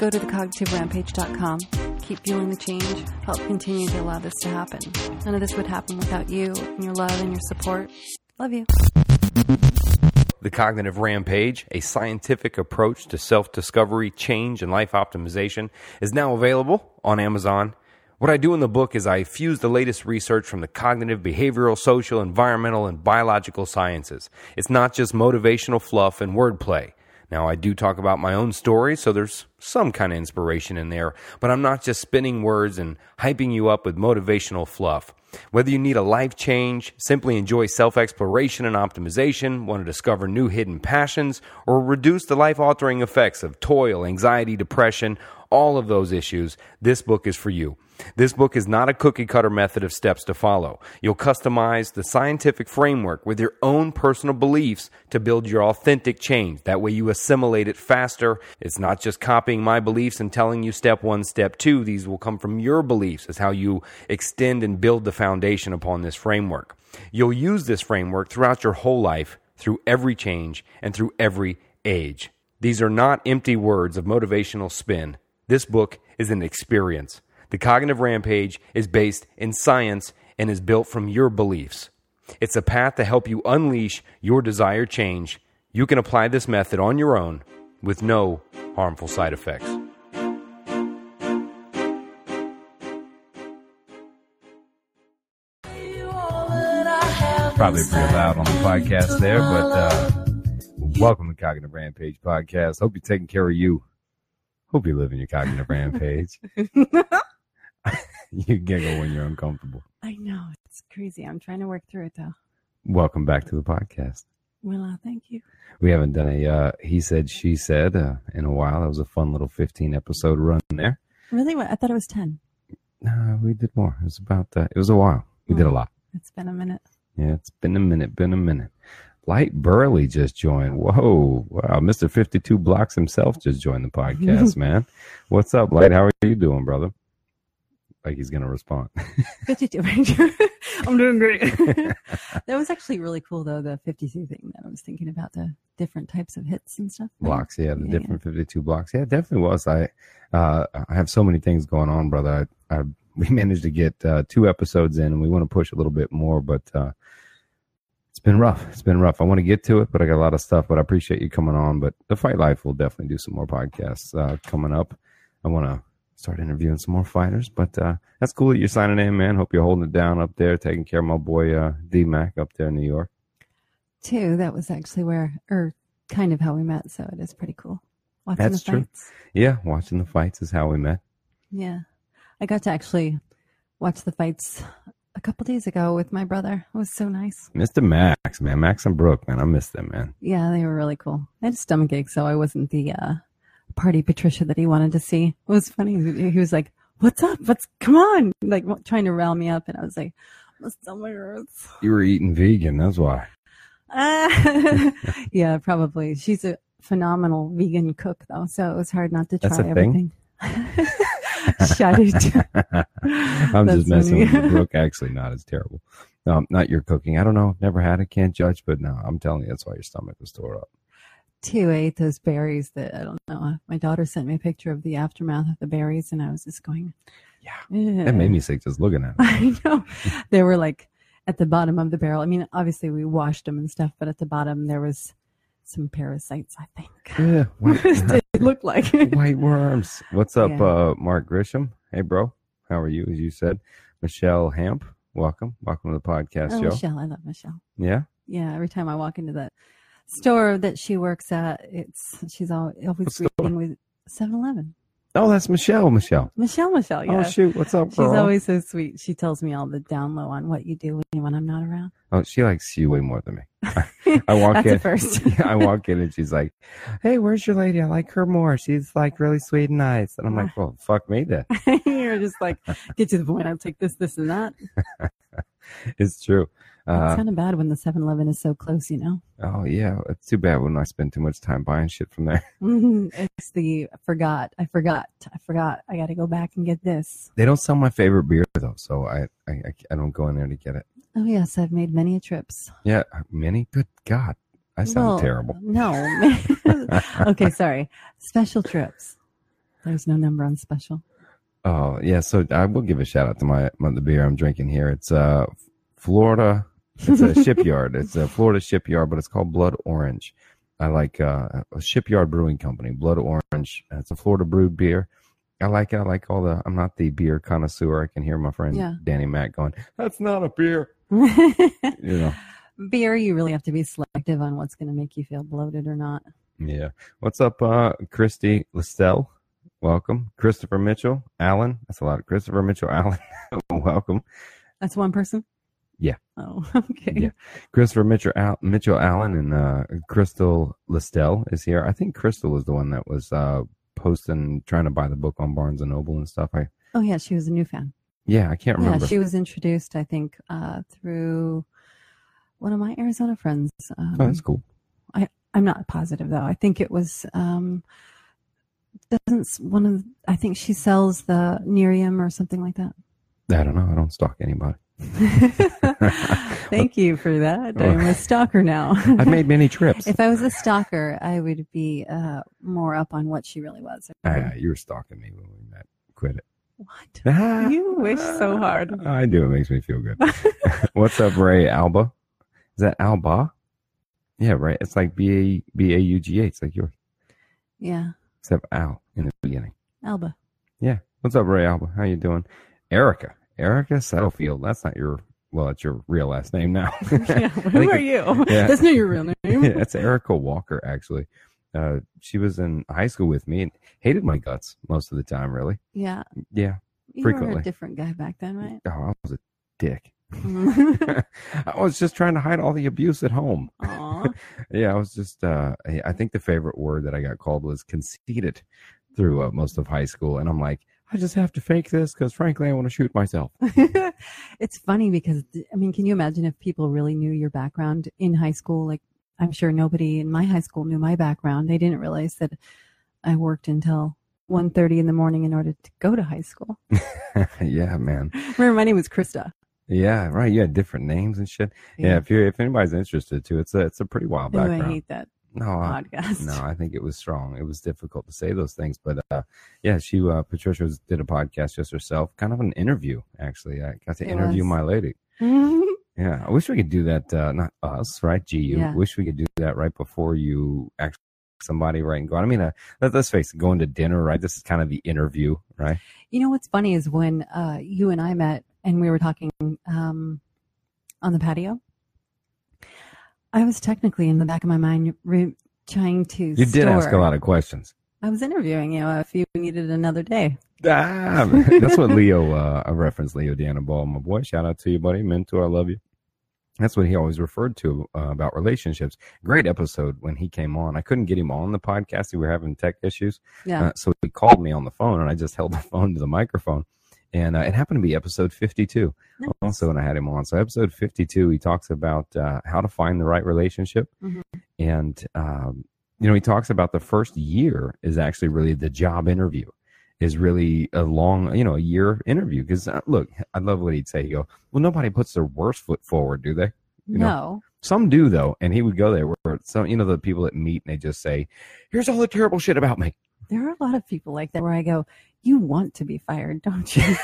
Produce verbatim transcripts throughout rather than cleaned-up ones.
go to the cognitive rampage dot com. Keep fueling the change. Help continue to allow this to happen. None of this would happen without you and your love and your support. Love you. The Cognitive Rampage, a scientific approach to self-discovery, change, and life optimization, is now available on Amazon. What I do in the book is I fuse the latest research from the cognitive, behavioral, social, environmental, and biological sciences. It's not just motivational fluff and wordplay. Now, I do talk about my own story, so there's some kind of inspiration in there, but I'm not just spinning words and hyping you up with motivational fluff. Whether you need a life change, simply enjoy self-exploration and optimization, want to discover new hidden passions, or reduce the life-altering effects of toil, anxiety, depression, all of those issues, this book is for you. This book is not a cookie-cutter method of steps to follow. You'll customize the scientific framework with your own personal beliefs to build your authentic change. That way you assimilate it faster. It's not just copying my beliefs and telling you step one, step two. These will come from your beliefs as how you extend and build the foundation upon this framework. You'll use this framework throughout your whole life, through every change, and through every age. These are not empty words of motivational spin. This book is an experience. The Cognitive Rampage is based in science and is built from your beliefs. It's a path to help you unleash your desired change. You can apply this method on your own with no harmful side effects. Probably pretty loud on the podcast there, but uh, welcome to Cognitive Rampage Podcast. Hope you're taking care of you. Hope you live in your cognitive rampage. You giggle when you're uncomfortable. I know. It's crazy. I'm trying to work through it, though. Welcome back to the podcast. Well, uh, thank you. We haven't done a uh, he said, she said uh, in a while. That was a fun little fifteen episode run there. Really? I thought it was ten. No, we did more. It was about, uh, it was a while. We oh, did a lot. It's been a minute. Yeah, it's been a minute, been a minute. Light Burley just joined. Whoa. Wow. Mister fifty-two Blocks himself just joined the podcast, man. What's up, Light? How are you doing, brother? Like he's going to respond. fifty-two. I'm doing great. That was actually really cool, though, the fifty-two thing that I was thinking about, the different types of hits and stuff. Blocks, yeah, the yeah, different yeah. fifty-two blocks. Yeah, it definitely was. I uh, I have so many things going on, brother. I, I We managed to get uh, two episodes in, and we want to push a little bit more, but uh, it's been rough. It's been rough. I want to get to it, but I got a lot of stuff, but I appreciate you coming on. But The Fight Life will definitely do some more podcasts uh, coming up. I want to start interviewing some more fighters, but uh, that's cool that you're signing in, man. Hope you're holding it down up there, taking care of my boy uh, D-Mac up there in New York. Too, that was actually where, or kind of how we met, so it is pretty cool. Watching that's the true. fights. Yeah, watching the fights is how we met. Yeah. I got to actually watch the fights a couple days ago with my brother. It was so nice. Mister Max, man. Max and Brooke, man. I miss them, man. Yeah, they were really cool. I had a stomach ache, so I wasn't the uh, party Patricia that he wanted to see. It was funny. He was like, what's up? What's, come on. Like trying to rile me up. And I was like, my stomach hurts. You were eating vegan. That's why. Uh, yeah, probably. She's a phenomenal vegan cook, though. So it was hard not to try That's a everything. Thing? Shut it. I'm That's just messing funny. with you, Brooke. Actually, not as terrible. No, not your cooking. I don't know. Never had it. Can't judge. But no, I'm telling you, that's why your stomach was tore up. Too, I ate those berries that, I don't know. My daughter sent me a picture of the aftermath of the berries, and I was just going, yeah. Ew. That made me sick just looking at it. I know. They were like at the bottom of the barrel. I mean, obviously we washed them and stuff, but at the bottom there was some parasites, I think. Yeah. What did it look like? White worms. What's up, Yeah. uh, Mark Grisham? Hey, bro. How are you? As you said, Michelle Hamp. Welcome. Welcome to the podcast, Oh, Joe. Michelle. I love Michelle. Yeah. Yeah. Every time I walk into that store that she works at, it's she's always, always greeting with seven eleven. Oh, that's Michelle. Michelle. Michelle, Michelle, yeah. Oh, shoot. What's up, She's bro? always so sweet. She tells me all the down low on what you do when I'm not around. Oh, she likes you way more than me. I walk That's in. a first. I walk in and she's like, "Hey, where's your lady? I like her more. She's like really sweet and nice." And I'm like, "Well, fuck me then." You're just like, get to the point. I'll take this, this, and that. It's true. Uh, It's kind of bad when the seven eleven is so close, you know? oh yeah, it's too bad when I spend too much time buying shit from there. It's the I forgot, I forgot, I forgot. I got to go back and get this. They don't sell my favorite beer though, so I I, I don't go in there to get it. Oh, yes, I've made many trips. Yeah, many. Good God, I sound Well, terrible. No. Okay, sorry. Special trips. There's no number on special. Oh yeah, so I will give a shout out to my, my the beer I'm drinking here. It's uh Florida. It's a shipyard. It's a Florida shipyard, but it's called Blood Orange. I like uh, a Shipyard Brewing Company, Blood Orange. It's a Florida brewed beer. I like it. I like all the. I'm not the beer connoisseur. I can hear my friend Yeah. Danny Mac going, "That's not a beer." You know. Beer, you really have to be selective on what's going to make you feel bloated or not. Yeah. What's up, uh, Christy Listell? Welcome. Christopher Mitchell Allen. That's a lot of Christopher Mitchell Allen. Welcome. That's one person? Yeah. Oh, okay. Yeah. Christopher Mitchell, Al- Mitchell Allen and uh, Crystal Listell is here. I think Crystal was the one that was uh, posting, trying to buy the book on Barnes and Noble and stuff. I. Oh, yeah. She was a new fan. Yeah, I can't remember. Yeah, she was introduced, I think, uh, through one of my Arizona friends. Um, Oh, that's cool. I, I'm not positive, though. I think it was, um, doesn't one of, I think she sells the Nerium or something like that. I don't know. I don't stalk anybody. Thank you for that. I'm a stalker now. I've made many trips. If I was a stalker, I would be uh, more up on what she really was. Ah, you were stalking me when we met. Quit it. What? Ah, You wish so hard. I do. It makes me feel good. What's up, Ray Alba? Is that Alba? Yeah, right. It's like B A B A U G A. It's like yours. Yeah. Except Al in the beginning. Alba. Yeah. What's up, Ray Alba? How you doing? Erica. Erica Settlefield. That's not your, well, it's your real last name now. Yeah, who are you? Yeah. That's not your real name. Yeah, it's Erica Walker, actually. Uh, she was in high school with me and hated my guts most of the time, really. Yeah. Yeah. You Frequently. were a different guy back then, right? Oh, I was a dick. I was just trying to hide all the abuse at home. Aw. Yeah, I was just, uh, I I think the favorite word that I got called was conceited through uh, most of high school. And I'm like, I just have to fake this because, frankly, I want to shoot myself. It's funny because, I mean, can you imagine if people really knew your background in high school? Like, I'm sure nobody in my high school knew my background. They didn't realize that I worked until one thirty in the morning in order to go to high school. Yeah, man. Remember, my name was Krista. Yeah, right. You had different names and shit. Yeah, Yeah. if you're if anybody's interested too, it's a it's a pretty wild Ooh, I background. hate that No, I, podcast. no, I think it was strong. It was difficult to say those things, but uh, yeah, she uh, Patricia was, did a podcast just herself, kind of an interview actually. I got to It interview was. my lady. Yeah, I wish we could do that. Uh, not us, right? G U. Yeah. Wish we could do that right before you actually somebody right and go. I mean, uh, let, let's face it, going to dinner, right? This is kind of the interview, right? You know what's funny is when uh, you and I met and we were talking um, on the patio, I was technically in the back of my mind re- trying to You did ask a lot of questions. I was interviewing you if you needed another day. Ah, that's what Leo, uh, I referenced Leo Danaball, my boy. Shout out to you, buddy. Mentor, I love you. That's what he always referred to uh, about relationships. Great episode when he came on. I couldn't get him on the podcast. We were having tech issues. Yeah. Uh, so he called me on the phone, and I just held the phone to the microphone. And uh, it happened to be episode fifty-two Nice. also when I had him on. So episode fifty-two, he talks about uh, how to find the right relationship. Mhm. And, um, you know, he talks about the first year is actually really the job interview. Is really a long, you know, a year interview. Because uh, look, I love what he'd say. He'd go, well, nobody puts their worst foot forward, do they? You know, No. some do though. And he would go there where some, you know, the people that meet and they just say, here's all the terrible shit about me. There are a lot of people like that where I go, you want to be fired, don't you?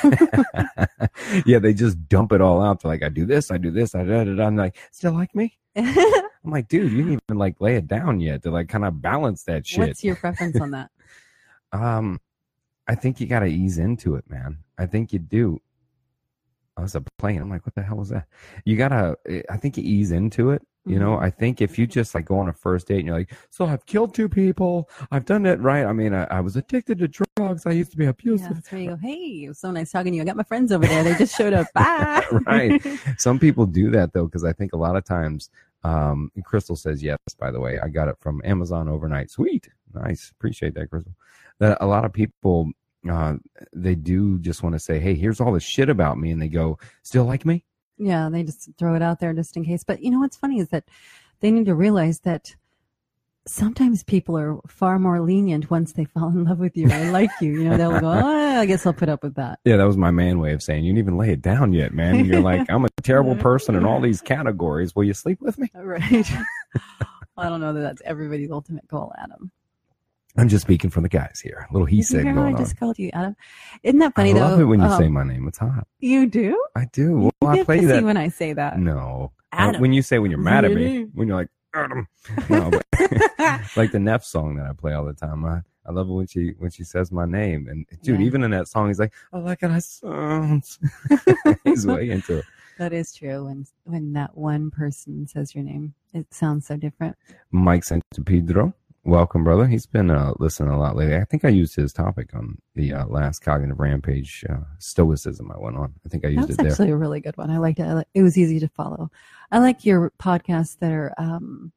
Yeah, they just dump it all out. They're like, I do this, I do this, I da da da. I'm like, still like me? I'm like, dude, you didn't even like lay it down yet to like kind of balance that shit. What's your preference on that? Um, I think you got to ease into it, man. I think you do. I was a plane. I'm like, what the hell was that? You gotta. I think you ease into it. You know, Mhm. I think if you just like go on a first date and you're like, so I've killed two people, I've done it right. I mean, I, I was addicted to drugs. I used to be Yeah, abusive. that's where you go, hey, it was so nice talking to you. I got my friends over there. They just showed up. Bye. Right. Some people do that though, because I think a lot of times, um, and Crystal says yes, by the way. I got it from Amazon overnight. Sweet. Nice. Appreciate that, Crystal. That a lot of people, uh, they do just want to say, hey, here's all the shit about me. And they go, still like me? Yeah, they just throw it out there just in case. But you know what's funny is that they need to realize that sometimes people are far more lenient once they fall in love with you or like you. You know, they'll go, oh, I guess I'll put up with that. Yeah, that was my man way of saying, you didn't even lay it down yet, man. You're like, I'm a terrible person in all these categories. Will you sleep with me? Right. Well, I don't know that that's everybody's ultimate goal, Adam. I'm just speaking from the guys here. A little he Did you said hear how going I just on. called you Adam? Isn't that funny I though? love it when you Um, say my name. It's hot. You do? I do. You Well, I get play pissy that. when I say that. No. Uh, Adam. when you say when you're mad at me, Really? when you're like, Adam. No, but like the Neff song that I play all the time. I, I love it when she when she says my name. And dude, Yeah. even in that song, he's like, I like how that sounds. He's way into it. That is true. When when that one person says your name, it sounds so different. Mike Santipedro. Welcome, brother. He's been uh, listening a lot lately. I think I used his topic on the uh, last Cognitive Rampage uh, Stoicism I went on. I think I used That's it there. actually a really good one. I liked it. I like, it was easy to follow. I like your podcasts that are. Um,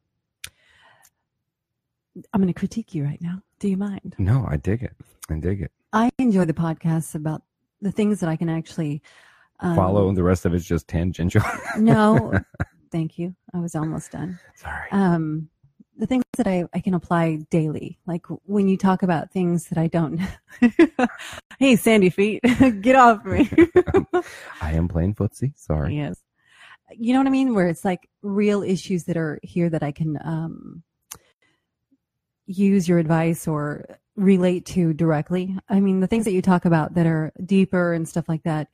I'm going to critique you right now. Do you mind? No, I dig it. I dig it. I enjoy the podcasts about the things that I can actually um, Follow. The rest of it's just tangential. No, thank you. I was almost done. Sorry. Um, the things that I, I can apply daily, like when you talk about things that I don't. Hey, Sandy Feet, get off me. I am playing footsie. Sorry. Yes. You know what I mean? Where it's like real issues that are here that I can um, use your advice or relate to directly. I mean, the things that you talk about that are deeper and stuff like that.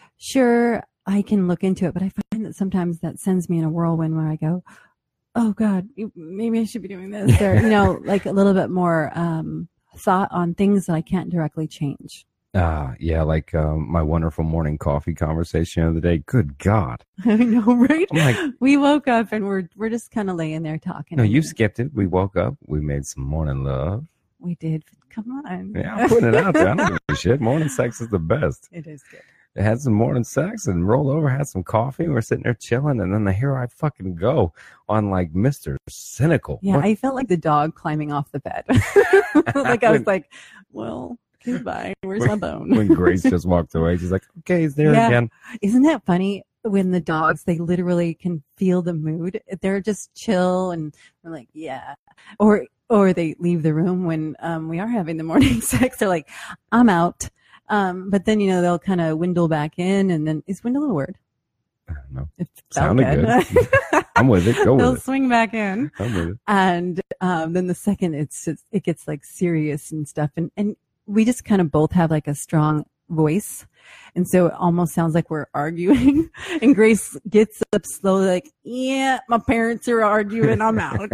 Sure, I can look into it, but I find that sometimes that sends me in a whirlwind where I go, oh God, maybe I should be doing this, or, you know, like a little bit more um, thought on things that I can't directly change. Uh, yeah, like um, my wonderful morning coffee conversation the other day. Good God. I know, right? I'm like, we woke up and we're we're just kind of laying there talking. no, you skipped it. We woke up. We made some morning love. We did. Come on. Yeah, I'm putting it out there. I don't give a shit. Morning sex is the best. It is good. They had some morning sex and rolled over, had some coffee. We're sitting there chilling, and then the here I fucking go on like Mister Cynical. Yeah, What? I felt like the dog climbing off the bed. Like I was like, well, goodbye. Where's my bone? When Grace just walked away, she's like, okay, he's there Yeah. again. Isn't that funny? When the dogs, they literally can feel the mood. They're just chill and we're like, yeah. Or or they leave the room when um, we are having the morning sex. They're like, I'm out. Um, but then, you know, they'll kind of dwindle back in, and then is dwindle a word? I don't know. It felt Sounded good. I'm with it. Go They'll with it. swing back in. I'm with it. And um, then the second it's, it's it gets like serious and stuff, and and we just kind of both have like a strong voice, and so it almost sounds like we're arguing. And Grace gets up slowly, like, "Yeah, my parents are arguing. I'm out."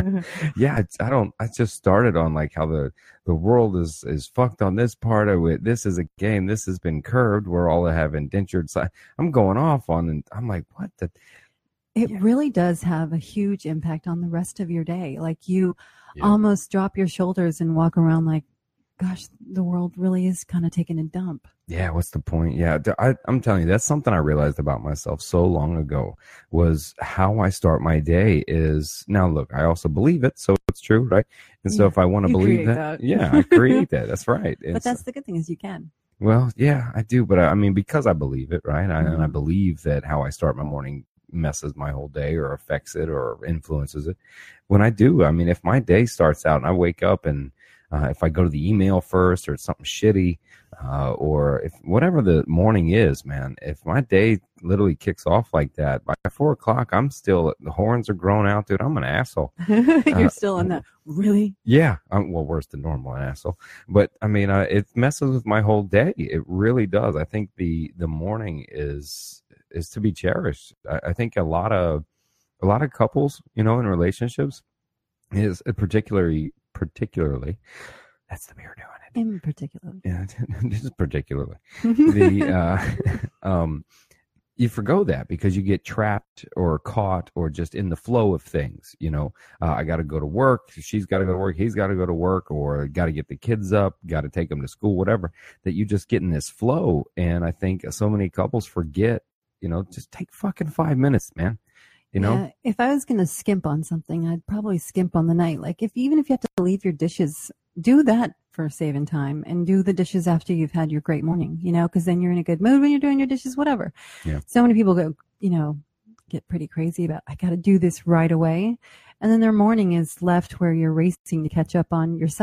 Yeah, it's, I don't. I just started on like how the the world is is fucked on this part of it. This is a game. This has been curved. We're all have indentured side. I'm going off on, and I'm like, what the. It Yeah. really does have a huge impact on the rest of your day. Like you Yeah. almost drop your shoulders and walk around like, gosh, the world really is kind of taking a dump. Yeah, what's the point? Yeah, th- I, I'm telling you, that's something I realized about myself so long ago was how I start my day is, now look, I also believe it, so it's true, right? And so Yeah, if I want to you believe create that, that. yeah, I create that. That's right. But It's, that's the good thing is you can. well, yeah, I do, but I, I mean, because I believe it, right? I, and I Mhm. believe that how I start my morning messes my whole day or affects it or influences it. When I do, I mean, if my day starts out and I wake up and uh, if I go to the email first or it's something shitty, uh, or if whatever the morning is, man, if my day literally kicks off like that, by four o'clock, I'm still, the horns are grown out, dude. I'm an asshole. You're Uh, still on that. Really? Yeah. I'm, well, worse than normal, an asshole. But I mean, uh, it messes with my whole day. It really does. I think the, the morning is, is to be cherished. I, I think a lot of, a lot of couples, you know, in relationships is particularly, particularly, that's the beer doing it. In particular. Yeah, just particularly the uh, um, you forgo that because you get trapped or caught or just in the flow of things. You know, uh, I got to go to work. She's got to go to work. He's got to go to work, or got to get the kids up. Got to take them to school. Whatever. That you just get in this flow, and I think so many couples forget. You know, just take fucking five minutes, man. You know, Yeah, if I was going to skimp on something, I'd probably skimp on the night. Like if even if you have to leave your dishes, do that for saving time, and do the dishes after you've had your great morning, you know, because then you're in a good mood when you're doing your dishes, whatever. Yeah. So many people go, you know, get pretty crazy about, I got to do this right away. And then their morning is left where you're racing to catch up on yourself.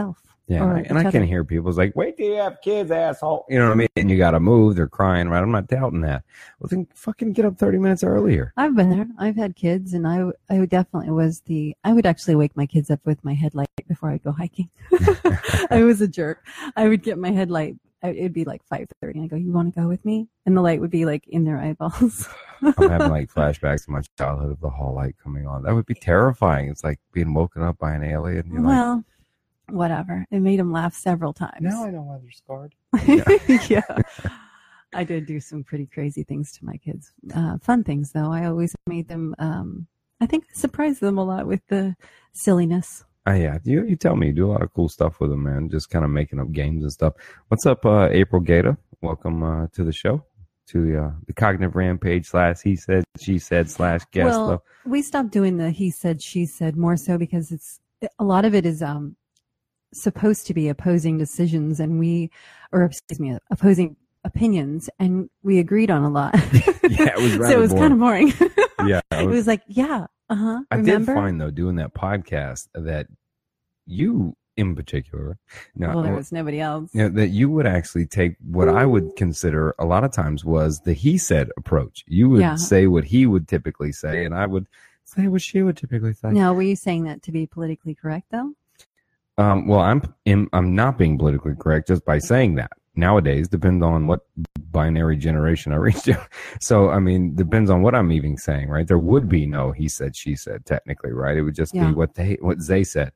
Yeah, or and I, and each I can other. hear people's like, wait till you have kids, asshole. You know what I mean? And you got to move. They're crying, right? I'm not doubting that. Well, then fucking get up thirty minutes earlier. I've been there. I've had kids, and I, I would definitely was the. I would actually wake my kids up with my headlight before I'd go hiking. I was a jerk. I would get my headlight. It'd be like five thirty, and I go, "You want to go with me?" And the light would be like in their eyeballs. I'm having like flashbacks to my childhood of the hall light coming on. That would be terrifying. It's like being woken up by an alien. And you're Well, whatever. It made them laugh several times. like, now I know why they're scarred. Yeah. I did do some pretty crazy things to my kids. Uh, fun things, though. I always made them, um, I think, surprised them a lot with the silliness. Oh, yeah, you you tell me you do a lot of cool stuff with them, man. Just kind of making up games and stuff. What's up, uh, April Gaeta? Welcome uh, to the show, to uh, the Cognitive Rampage slash He Said, She Said slash guest. Well, though. we stopped doing the he said, she said more so because it's a lot of it is um, supposed to be opposing decisions, and we, or excuse me, opposing opinions, and we agreed on a lot. Yeah, it was rather so it was boring. kind of boring. Yeah, It was like, yeah, uh huh. I Remember? did find though doing that podcast that you in particular, no, Well, there was nobody else. you know, that you would actually take what I would consider a lot of times was the he said approach. You would Yeah. say what he would typically say, and I would say what she would typically say. Now, were you saying that to be politically correct, though? Um, well, I'm in, I'm not being politically correct just by saying that. Nowadays, depends on what binary generation I reach to. So, I mean, depends on what I'm even saying, right? There would be no he said, she said, technically, right? It would just Yeah. be what they what they said.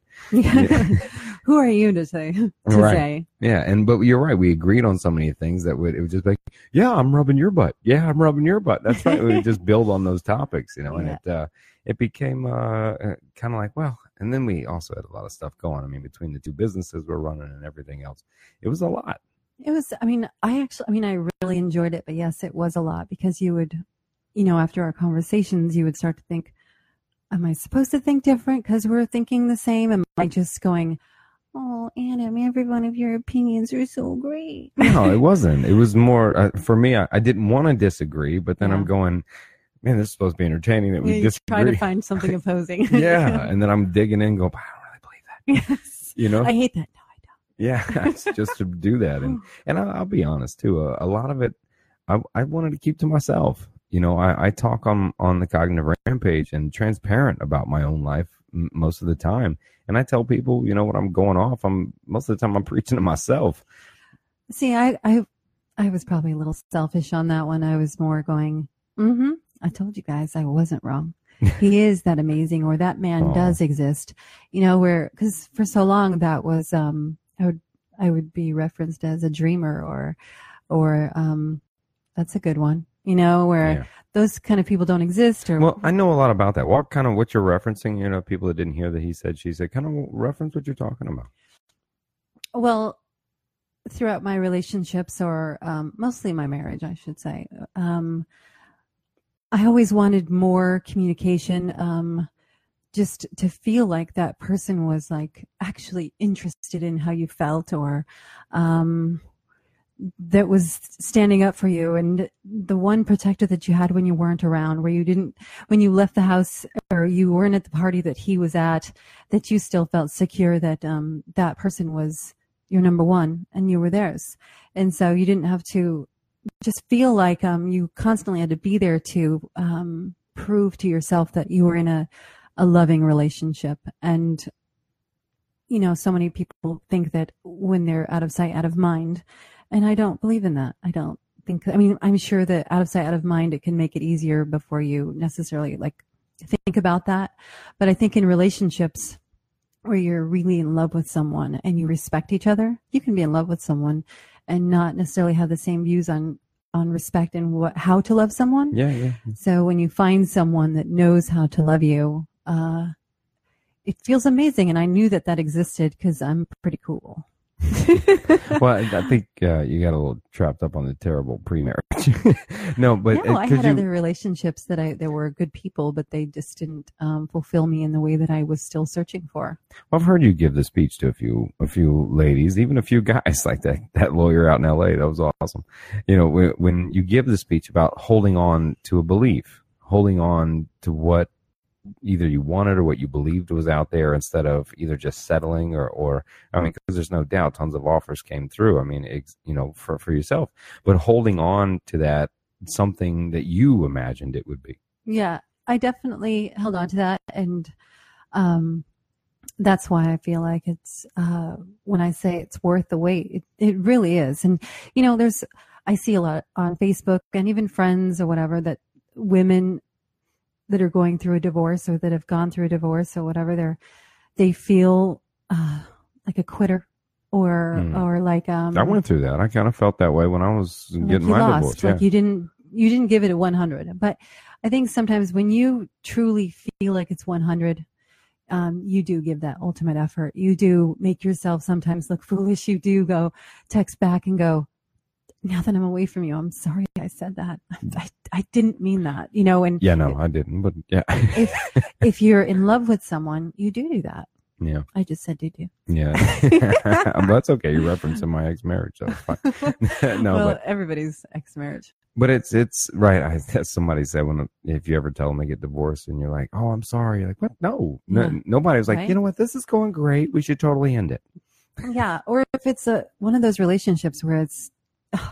Who are you to say? To Right. say? Yeah, and but you're right. We agreed on so many things that would it would just be like, yeah, I'm rubbing your butt. Yeah, I'm rubbing your butt. That's right. We would just build on those topics, you know, and Yeah. it uh, it became uh, uh, kind of like, well, and then we also had a lot of stuff going. I mean, between the two businesses we're running and everything else, it was a lot. It was, I mean, I actually, I mean, I really enjoyed it, but yes, it was a lot because you would, you know, after our conversations, you would start to think, am I supposed to think different because we're thinking the same? Am I just going, oh, Adam, every one of your opinions are so great? No, it wasn't. It was more uh, for me. I, I didn't want to disagree, but then Yeah. I'm going, man, this is supposed to be entertaining. That we You disagree. try to find something opposing. Yeah, and then I'm digging in, and go, I don't really believe that. Yes. You know, I hate that. No, I don't. yeah, it's just to do that, and and I, I'll be honest too. A, a lot of it, I I wanted to keep to myself. You know, I, I talk on on the Cognitive Rampage and transparent about my own life m- most of the time, and I tell people, you know, when I'm going off, I'm most of the time I'm preaching to myself. See, I, I, I was probably a little selfish on that one. I was more going, mm-hmm. I told you guys I wasn't wrong. He is that amazing, or that man Oh. does exist. You know, where, because for so long that was, um, I would, I would be referenced as a dreamer, or, or, um, that's a good one. You know, where Yeah. those kind of people don't exist. Or Well, I know a lot about that. What kind of what you're referencing? You know, people that didn't hear that he said, she said, kind of reference what you're talking about. Well, throughout my relationships, or um, mostly my marriage, I should say, um, I always wanted more communication, um, just to feel like that person was like actually interested in how you felt, or um, that was standing up for you. And the one protector that you had when you weren't around, where you didn't, when you left the house or you weren't at the party that he was at, that you still felt secure that um, that person was your number one and you were theirs. And so you didn't have to just feel like um, you constantly had to be there to um, prove to yourself that you were in a, a loving relationship. And, you know, so many people think that when they're out of sight, out of mind. And I don't believe in that. I don't think, I mean, I'm sure that out of sight, out of mind, it can make it easier before you necessarily like think about that. But I think in relationships where you're really in love with someone and you respect each other, you can be in love with someone and not necessarily have the same views on, on respect and what, how to love someone. Yeah, yeah. So when you find someone that knows how to love you, uh, it feels amazing. And I knew that that existed because I'm pretty cool. Well, I, I think uh, you got a little trapped up on the terrible pre-marriage. No, but no, uh, I could had you, other relationships that I that were good people, but they just didn't um, fulfill me in the way that I was still searching for. I've heard you give the speech to a few, a few ladies, even a few guys, like that that lawyer out in L A. That was awesome. You know, when, when you give the speech about holding on to a belief, holding on to what either you wanted or what you believed was out there, instead of either just settling or, or I mean, because there's no doubt tons of offers came through. I mean, ex, you know, for, for yourself, but holding on to that, something that you imagined it would be. Yeah, I definitely held on to that. And um, that's why I feel like it's, uh, when I say it's worth the wait, it, it really is. And, you know, there's, I see a lot on Facebook and even friends or whatever, that women that are going through a divorce or that have gone through a divorce or whatever, they're, they feel uh, like a quitter or, mm. or like, um, I went through that. I kind of felt that way when I was like getting you my lost, divorce. Like yeah. you didn't, you didn't give it a one hundred, but I think sometimes when you truly feel like it's one hundred, um, you do give that ultimate effort. You do make yourself sometimes look foolish. You do go text back and go, now that I'm away from you, I'm sorry I said that. I, I didn't mean that, you know, and yeah, no, I didn't, but yeah. if, if you're in love with someone, you do do that. Yeah. I just said did you. Yeah. But that's okay. You're referencing my ex-marriage. So it's fine. No, well, but everybody's ex-marriage. But it's, it's right. I, somebody said when, if you ever tell them they get divorced and you're like, oh, I'm sorry. You're like, what? No, no Yeah. Nobody was like, Right? you know what? This is going great. We should totally end it. Yeah. Or if it's a, one of those relationships where it's oh,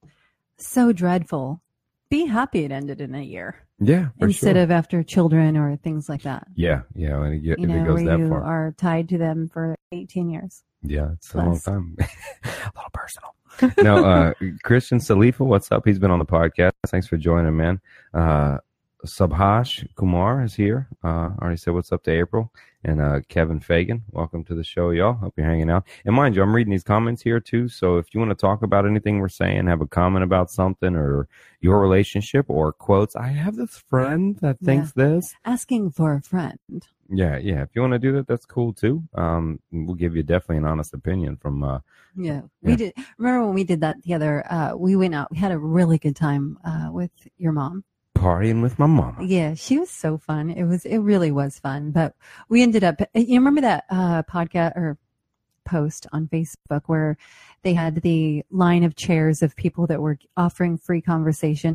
so dreadful, be happy it ended in a year. Yeah. For instead sure. of after children or things like that. Yeah. Yeah. When it, get, You if know, it goes where that you far. are tied to them for eighteen years. Yeah. It's Plus. a long time. A little personal. No, uh, Christian Salifa, what's up? He's been on the podcast. Thanks for joining, man. Uh, Subhash Kumar is here. Uh, already said what's up to April. And uh, Kevin Fagan, welcome to the show, y'all. Hope you're hanging out. And mind you, I'm reading these comments here too. So if you want to talk about anything we're saying, have a comment about something or your relationship or quotes, I have this friend that thinks Yeah. this. Asking for a friend. Yeah, yeah. If you want to do that, that's cool too. Um, we'll give you definitely an honest opinion from. Uh, Yeah, we Yeah. did. Remember when we did that together? Uh, we went out. We had a really good time uh, with your mom. partying with my mama. Yeah, she was so fun. It was. It really was fun. But we ended up. You remember that uh, podcast or post on Facebook where they had the line of chairs of people that were offering free conversation?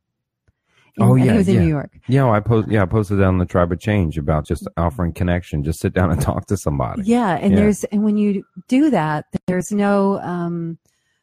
And, Oh, and yeah, it was in yeah. New York. Yeah, I post. Yeah, I posted that on the Tribe of Change about just offering connection. Just sit down and talk to somebody. Yeah, and Yeah. there's and when you do that, there's no, um,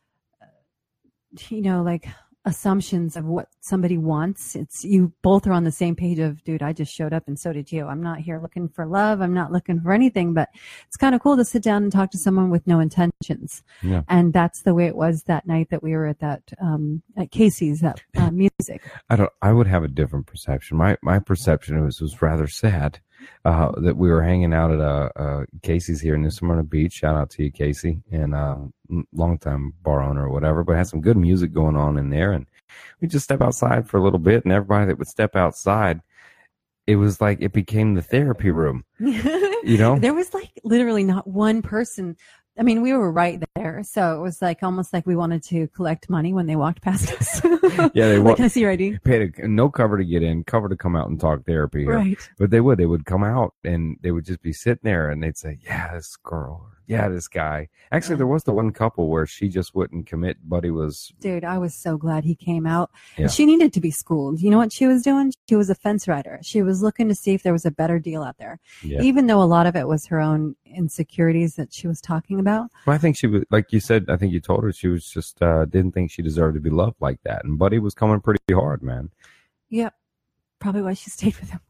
you know, like assumptions of what somebody wants. It's you both are on the same page of, dude, I just showed up and so did you. I'm not here looking for love. I'm not looking for anything, but it's kind of cool to sit down and talk to someone with no intentions. Yeah. And that's the way it was that night that we were at that um, at Casey's that uh, music. I don't. I would have a different perception. My my perception was was rather sad. Uh, that we were hanging out at uh, uh, Casey's here in New Smyrna Beach. Shout out to you, Casey, and uh, longtime bar owner or whatever. But had some good music going on in there, and we just step outside for a little bit. And everybody that would step outside, it was like it became the therapy room. You know, there was like literally not one person. I mean, we were right there, so it was like almost like we wanted to collect money when they walked past us. Yeah, they like, walked. can I see your I D? Paid a, no cover to get in, cover to come out and talk therapy here. Right. But they would, they would come out and they would just be sitting there and they'd say, yeah, this girl, or, yeah, this guy. Actually, there was the one couple where she just wouldn't commit. Buddy was, Dude, I was so glad he came out. Yeah. And she needed to be schooled. You know what she was doing? She was a fence rider. She was looking to see if there was a better deal out there. yeah. Even though a lot of it was her own insecurities that she was talking about. Well, I think she was, like you said, I think you told her she was just, uh, didn't think she deserved to be loved like that. And Buddy was coming pretty hard, man. Yep. Probably why she stayed with him.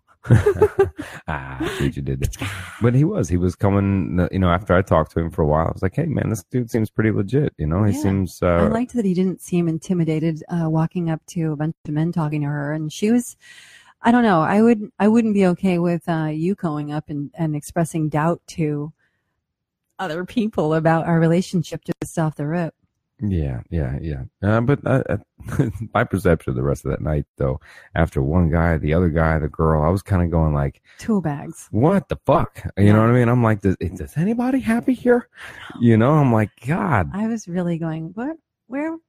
ah, I see what you did there. But he was, he was coming, you know, after I talked to him for a while, I was like, hey, man, this dude seems pretty legit. You know, he Yeah. seems, I uh, liked that he didn't seem intimidated uh, walking up to a bunch of men talking to her. And she was, I don't know, I, would, I wouldn't be okay with uh, you going up and, and expressing doubt to other people about our relationship just off the rip. yeah, yeah, yeah. Uh, but uh, uh, my perception of the rest of that night, though, after one guy, the other guy, the girl, I was kind of going like, Tool bags. what the fuck? You know what I mean? I'm like, does, is anybody happy here? You know, I'm like, God. I was really going, what? Where?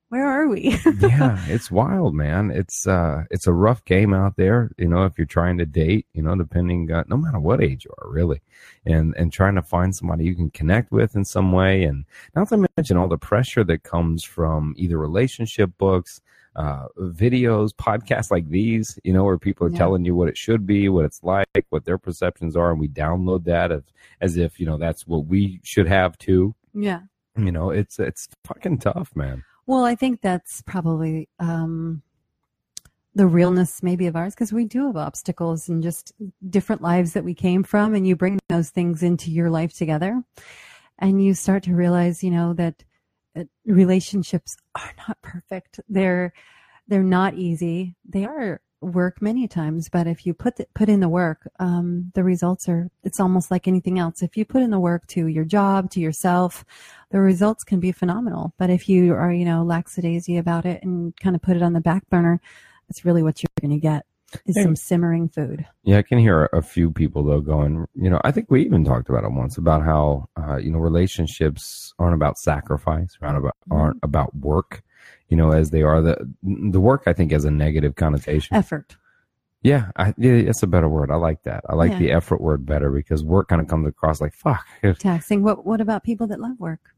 Where are we? Yeah, it's wild, man. It's uh, it's a rough game out there. You know, if you're trying to date, you know, depending, uh, no matter what age you are, really, and and trying to find somebody you can connect with in some way, and not to mention all the pressure that comes from either relationship books, uh, videos, podcasts like these, you know, where people are Yeah. telling you what it should be, what it's like, what their perceptions are, and we download that as as if, you know, that's what we should have too. Yeah. You know, it's it's fucking tough, man. Well, I think that's probably um, the realness maybe of ours, because we do have obstacles and just different lives that we came from, and you bring those things into your life together, and you start to realize, you know, that uh, relationships are not perfect. They're they're not easy. They are work many times, but if you put the, put in the work, um, the results are, it's almost like anything else. If you put in the work to your job, to yourself, the results can be phenomenal. But if you are, you know, lackadaisy about it and kind of put it on the back burner, that's really what you're going to get is Hey. some simmering food. Yeah, I can hear a few people though going, you know, I think we even talked about it once about how, uh, you know, relationships aren't about sacrifice, aren't about, aren't about work, you know, as they are. The the work, I think, has a negative connotation. Effort. Yeah, I, yeah, that's a better word. I like that. I like Yeah. the effort word better because work kind of comes across like, fuck. Taxing. What, what about people that love work?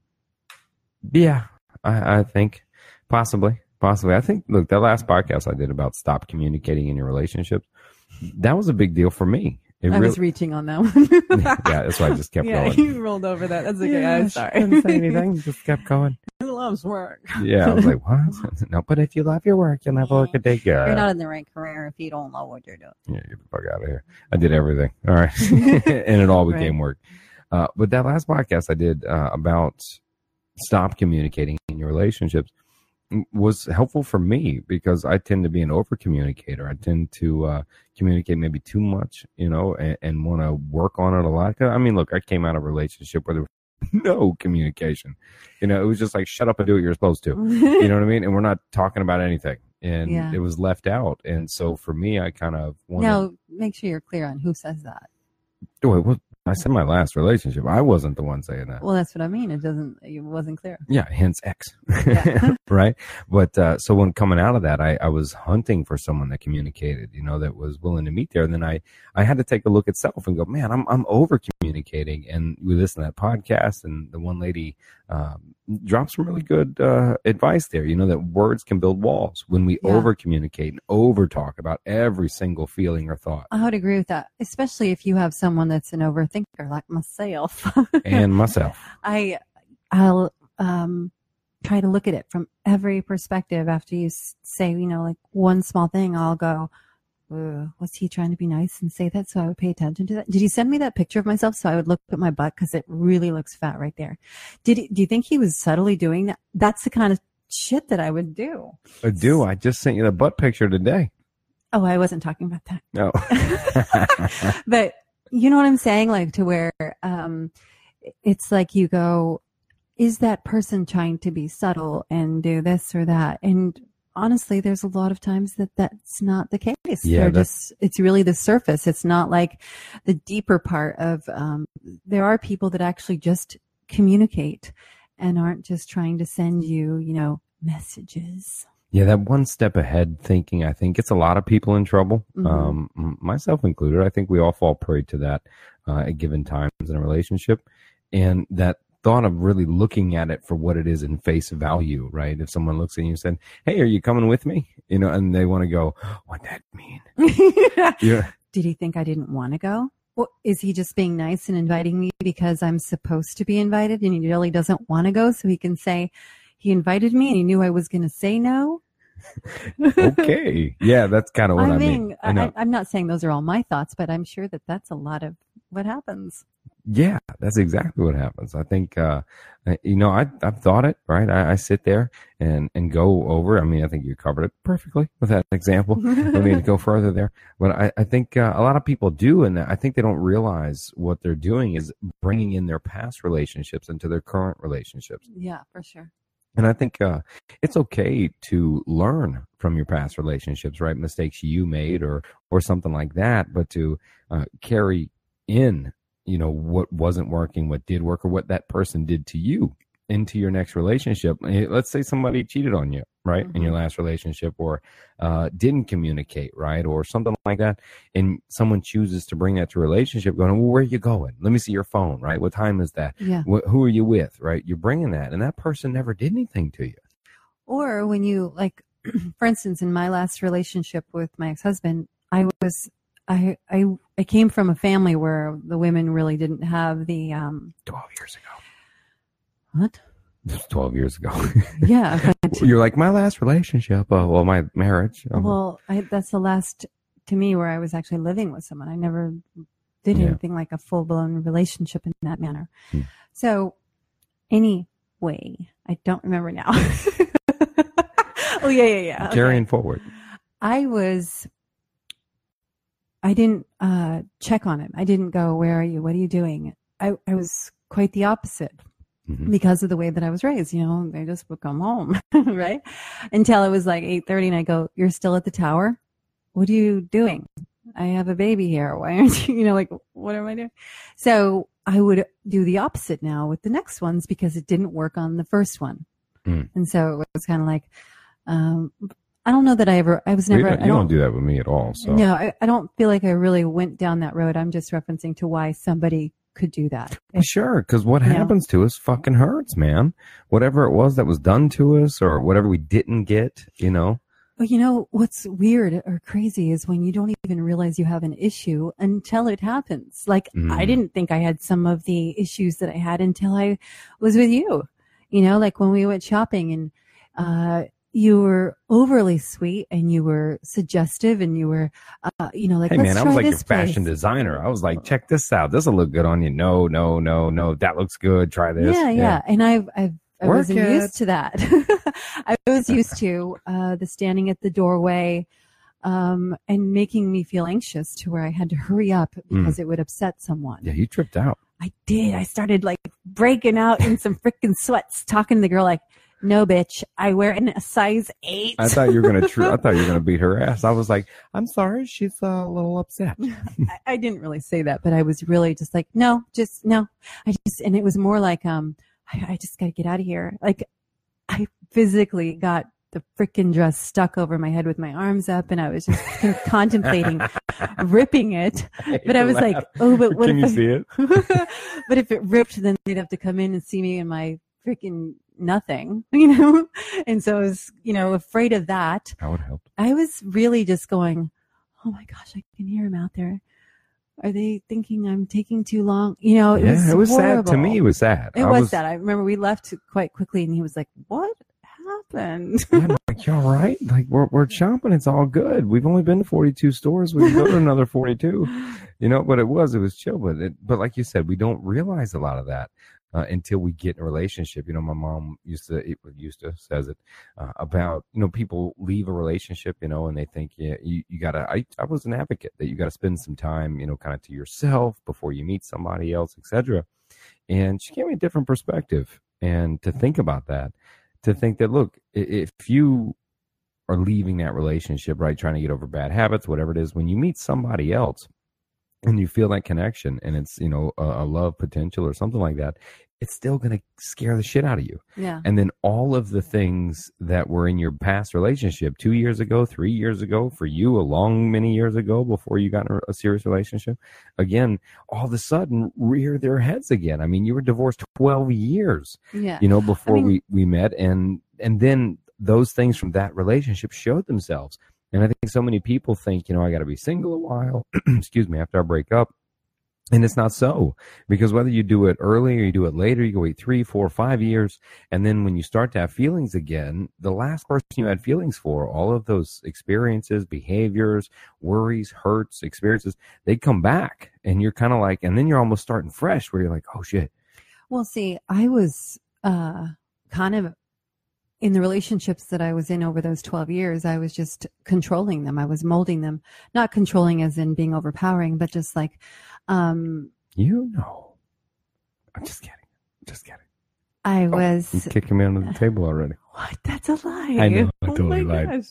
Yeah, I, I think possibly, possibly. I think, look, that last podcast I did about stop communicating in your relationships, that was a big deal for me. It I really, was reaching on that one. yeah, that's why I just kept yeah, going. you rolled over that. That's okay. Yeah, I'm I sorry. didn't say anything. Just kept going. Who loves work? Yeah, I was like, what? No, but if you love your work, you'll never work a day good. You're not in the right career if you don't know what you're doing. Yeah, get the fuck out of here. I did everything. All right. And it all became Right. work. Uh, but that last podcast I did uh, about stop communicating in your relationships was helpful for me because I tend to be an over communicator. I tend to uh, communicate maybe too much, you know, and, and want to work on it a lot. 'Cause, I mean, look, I came out of a relationship where there was no communication. You know, it was just like, shut up and do what you're supposed to. You know what I mean? And we're not talking about anything. And Yeah. it was left out. And so for me, I kind of wanted. Now, make sure you're clear on who says that. Wait, what? I said my last relationship. I wasn't the one saying that. Well, that's what I mean. It doesn't, it wasn't clear. Yeah, hence X. Yeah. Right? But uh, so when coming out of that, I, I was hunting for someone that communicated, you know, that was willing to meet there. And then I, I had to take a look at self and go, man, I'm I'm over communicating. And we listened to that podcast, and the one lady um, dropped some really good uh, advice there, you know, that words can build walls when we Yeah. over communicate and over talk about every single feeling or thought. I would agree with that, especially if you have someone that's an overthinker like myself. And myself. I, I'll um, try to look at it from every perspective. After you s- say, you know, like one small thing, I'll go, "Ugh, was he trying to be nice and say that so I would pay attention to that? Did he send me that picture of myself so I would look at my butt because it really looks fat right there? Did he, do you think he was subtly doing that? That's the kind of shit that I would do. I do. I just sent you the butt picture today. Oh, I wasn't talking about that. No. But you know what I'm saying? Like to where um, it's like you go, is that person trying to be subtle and do this or that? And honestly, there's a lot of times that that's not the case. Yeah, They're that's- just, it's really the surface. It's not like the deeper part of, um, there are people that actually just communicate and aren't just trying to send you, you know, messages. Yeah, that one step ahead thinking, I think gets a lot of people in trouble, Mhm. um, m- myself included. I think we all fall prey to that uh, at given times in a relationship. And that thought of really looking at it for what it is in face value, right? If someone looks at you and said, hey, are you coming with me? You know, and they want to go, what'd that mean? Yeah. Did he think I didn't want to go? Well, is he just being nice and inviting me because I'm supposed to be invited and he really doesn't want to go so he can say he invited me and he knew I was going to say no? Okay. Yeah, that's kind of what I, I mean. mean, I know. I, I'm not saying those are all my thoughts, but I'm sure that that's a lot of what happens. Yeah, that's exactly what happens. I think, uh, you know, I, I've thought it, right? I, I sit there and, and go over. I mean, I think you covered it perfectly with that example. Let me go further there. But I, I think uh, a lot of people do, and I think they don't realize what they're doing is bringing in their past relationships into their current relationships. Yeah, for sure. And I think uh, it's okay to learn from your past relationships, right? Mistakes you made or or something like that, but to uh, carry in, you know, what wasn't working, what did work, or what that person did to you into your next relationship. Let's say somebody cheated on you, right, Mm-hmm. in your last relationship, or uh, didn't communicate, right, or something like that, and someone chooses to bring that to a relationship, going, well, where are you going? Let me see your phone, right? What time is that? Yeah. Wh- who are you with, right? You're bringing that, and that person never did anything to you. Or when you, like, for instance, in my last relationship with my ex-husband, I was, I, I, I came from a family where the women really didn't have the, um, twelve years ago. what? It was twelve years ago. Yeah. But, You're like, my last relationship, uh, well, my marriage. Um, well, I, that's the last to me where I was actually living with someone. I never did Yeah. anything like a full-blown relationship in that manner. Hmm. So anyway, I don't remember now. Oh, yeah, yeah, yeah. Okay. carrying forward. I was, I didn't uh, check on him. I didn't go, where are you? What are you doing? I, I was quite the opposite Mhm. because of the way that I was raised. You know, they just would come home, right? Until it was like eight thirty and I go, you're still at the tower? What are you doing? I have a baby here. Why aren't you, you know, like, what am I doing? So I would do the opposite now with the next ones because it didn't work on the first one. Mm. And so it was kind of like, um, I don't know that I ever, I was You never, don't, I you don't, don't do that with me at all. So no, I, I don't feel like I really went down that road. I'm just referencing to why somebody could do that. If- Sure, because what Yeah. happens to us fucking hurts, man. Whatever it was that was done to us, or whatever we didn't get, you know. But you know, what's weird or crazy is when you don't even realize you have an issue until it happens. Like, Mm. I didn't think I had some of the issues that I had until I was with you. You know, like when we went shopping and, uh, you were overly sweet and you were suggestive and you were, uh, you know, like, Hey, let's man, I try was like your this fashion place. designer. I was like, check this out. This will look good on you. No, no, no, no. That looks good. Try this. Yeah, yeah. And I've, I've, I Work wasn't it. used to that. I was used to uh, the standing at the doorway um, and making me feel anxious to where I had to hurry up because it would upset someone. Yeah, you tripped out. I did. I started like breaking out in some freaking sweats, talking to the girl like, no, bitch, I wear in a size eight. I thought you were gonna. Tr- I thought you were gonna beat her ass. I was like, I'm sorry, she's uh, a little upset. I, I didn't really say that, but I was really just like, no, just no. I just, and it was more like, um, I, I just got to get out of here. Like, I physically got the freaking dress stuck over my head with my arms up, and I was just contemplating ripping it. But I was like, oh, but what Can if you I- see it? but if it ripped, then they'd have to come in and see me in my freaking nothing, you know? And so I was, you know, afraid of that. That would help. I was really just going, oh my gosh, I can hear him out there. Are they thinking I'm taking too long? You know, it Yeah, was it was horrible. sad to me. It was sad. It I was sad. I remember we left quite quickly and he was like, what happened? I'm like, you all right? Like, we're we're chomping. It's all good. We've only been to forty-two stores. We can go to another forty-two. You know, but it was, it was chill. But it, but like you said, we don't realize a lot of that uh, until we get in a relationship. You know, my mom used to, it used to says it uh, about, you know, people leave a relationship, you know, and they think, yeah, you, you gotta, I, I was an advocate that you gotta spend some time, you know, kind of to yourself before you meet somebody else, et cetera. And she gave me a different perspective. And to think about that, to think that, look, if you are leaving that relationship, right, trying to get over bad habits, whatever it is, when you meet somebody else and you feel that connection and it's, you know, a, a love potential or something like that, it's still going to scare the shit out of you. Yeah. And then all of the things that were in your past relationship two years ago, three years ago, for you, a long many years ago before you got in a serious relationship, again, all of a sudden rear their heads again. I mean, you were divorced twelve years, Yeah. you know, before I mean- we, we met. And, and then those things from that relationship showed themselves. And I think so many people think, you know, I got to be single a while, excuse me, after I break up. And it's not so, because whether you do it early or you do it later, you go wait three, four, five years. And then when you start to have feelings again, the last person you had feelings for, all of those experiences, behaviors, worries, hurts, experiences, they come back and you're kind of like, and then you're almost starting fresh where you're like, oh shit. Well, see, I was uh, kind of in the relationships that I was in over those twelve years, I was just controlling them. I was molding them, not controlling as in being overpowering, but just like, um, You know, I'm just kidding. Just kidding. I Oh, was, you're kicking me under the table already. what? That's a lie. I know. I totally oh my lied.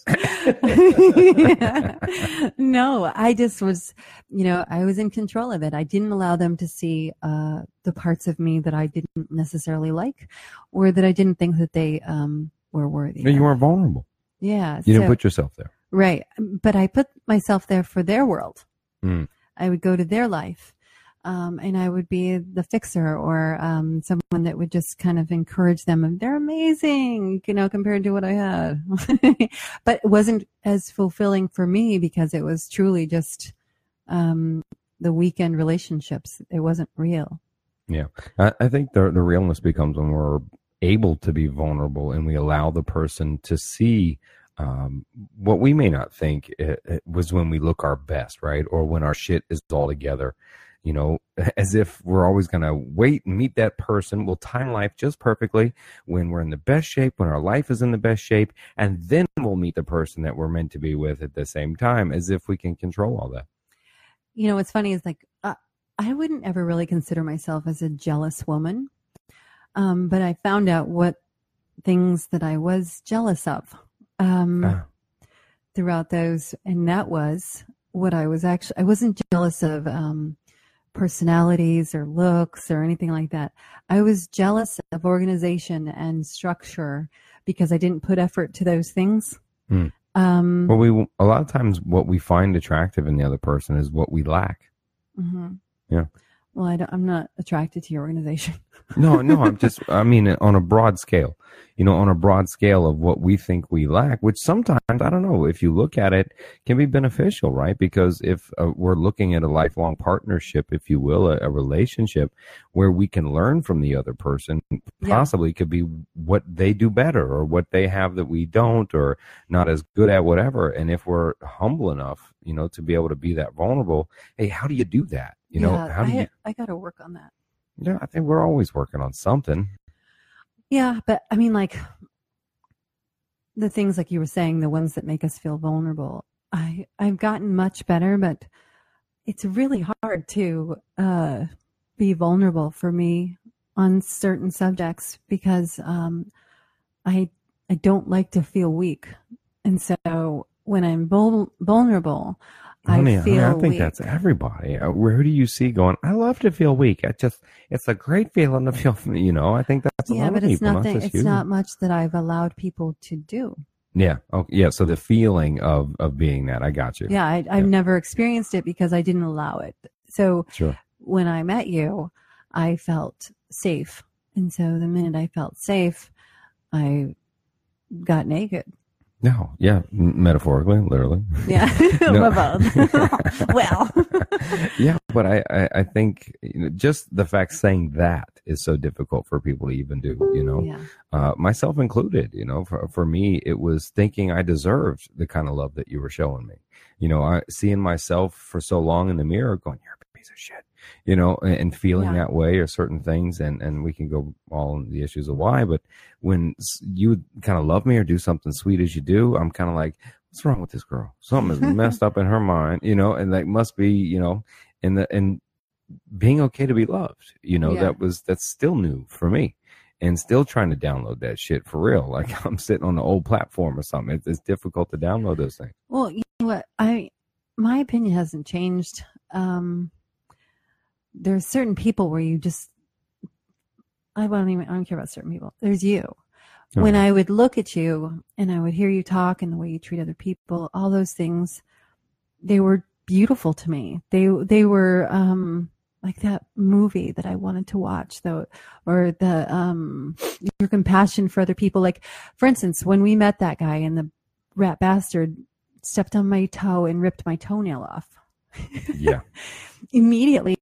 Yeah. No, I just was, you know, I was in control of it. I didn't allow them to see uh, the parts of me that I didn't necessarily like, or that I didn't think that they um, were worthy. You weren't vulnerable. Yeah. You didn't so, put yourself there. Right. But I put myself there for their world. Mm. I would go to their life. Um, and I would be the fixer, or um, someone that would just kind of encourage them. And they're amazing, you know, compared to what I had. But it wasn't as fulfilling for me because it was truly just um, the weekend relationships. It wasn't real. Yeah. I, I think the, the realness becomes when we're able to be vulnerable and we allow the person to see um, what we may not think it, it was when we look our best, right? Or when our shit is all together. You know, as if we're always going to wait and meet that person. We'll time life just perfectly when we're in the best shape, when our life is in the best shape, and then we'll meet the person that we're meant to be with at the same time, as if we can control all that. You know, what's funny is like, uh, I wouldn't ever really consider myself as a jealous woman. Um, but I found out what things that I was jealous of um, Ah. throughout those. And that was what I was actually, I wasn't jealous of um, personalities or looks or anything like that. I was jealous of organization and structure because I didn't put effort to those things. Mm. Um, Well, we a lot of times what we find attractive in the other person is what we lack. mm-hmm. Yeah. Well, I don't, I'm not attracted to your organization. No, no, I'm just, I mean, on a broad scale, you know, on a broad scale of what we think we lack, which sometimes, I don't know, if you look at it, can be beneficial, right? Because if uh, we're looking at a lifelong partnership, if you will, a, a relationship where we can learn from the other person, possibly could be what they do better or what they have that we don't, or not as good at, whatever. And if we're humble enough, you know, to be able to be that vulnerable, hey, how do you do that? You know, yeah, how do I, you? I got to work on that. Yeah, I think we're always working on something. Yeah, but I mean, like the things like you were saying, the ones that make us feel vulnerable. I I've gotten much better, but it's really hard to uh, be vulnerable for me on certain subjects because um, I I don't like to feel weak, and so when I'm vul- vulnerable. Honey, I feel honey, I think weak. that's everybody. Uh, Where do you see going, I love to feel weak. I just, it's a great feeling to feel, you know, I think that's a Yeah, lot but of it's people, nothing. not just It's you. not much that I've allowed people to do. Yeah. Oh, yeah. So the feeling of, of being that, I got you. Yeah, I, I've never experienced it because I didn't allow it. So Sure. when I met you, I felt safe. And so the minute I felt safe, I got naked. No. Yeah. M- Metaphorically, literally. Yeah. No. Both. Well. Yeah. But I, I, I think you know, just the fact saying that is so difficult for people to even do, you know, Yeah. uh, myself included, you know, for, for me, it was thinking I deserved the kind of love that you were showing me. You know, I seeing myself for so long in the mirror going, you're a piece of shit, you know, and, and feeling Yeah. that way or certain things. And, and we can go all on the issues of why, but when s- you kind of love me or do something sweet as you do, I'm kind of like, what's wrong with this girl? Something is messed up in her mind, you know, and that must be, you know, and the, and being okay to be loved, you know, Yeah. that was, that's still new for me. And still trying to download that shit for real. Like I'm sitting on the old platform or something. It's, it's difficult to download those things. Well, you know what? I, my opinion hasn't changed. Um, there's certain people where you just, I don't even, I don't care about certain people. There's you. Oh, When yeah. I would look at you and I would hear you talk and the way you treat other people, all those things, they were beautiful to me. They, they were, um, like that movie that I wanted to watch though, or the, um, your compassion for other people. Like, for instance, when we met that guy and the rat bastard stepped on my toe and ripped my toenail off. Yeah. Immediately,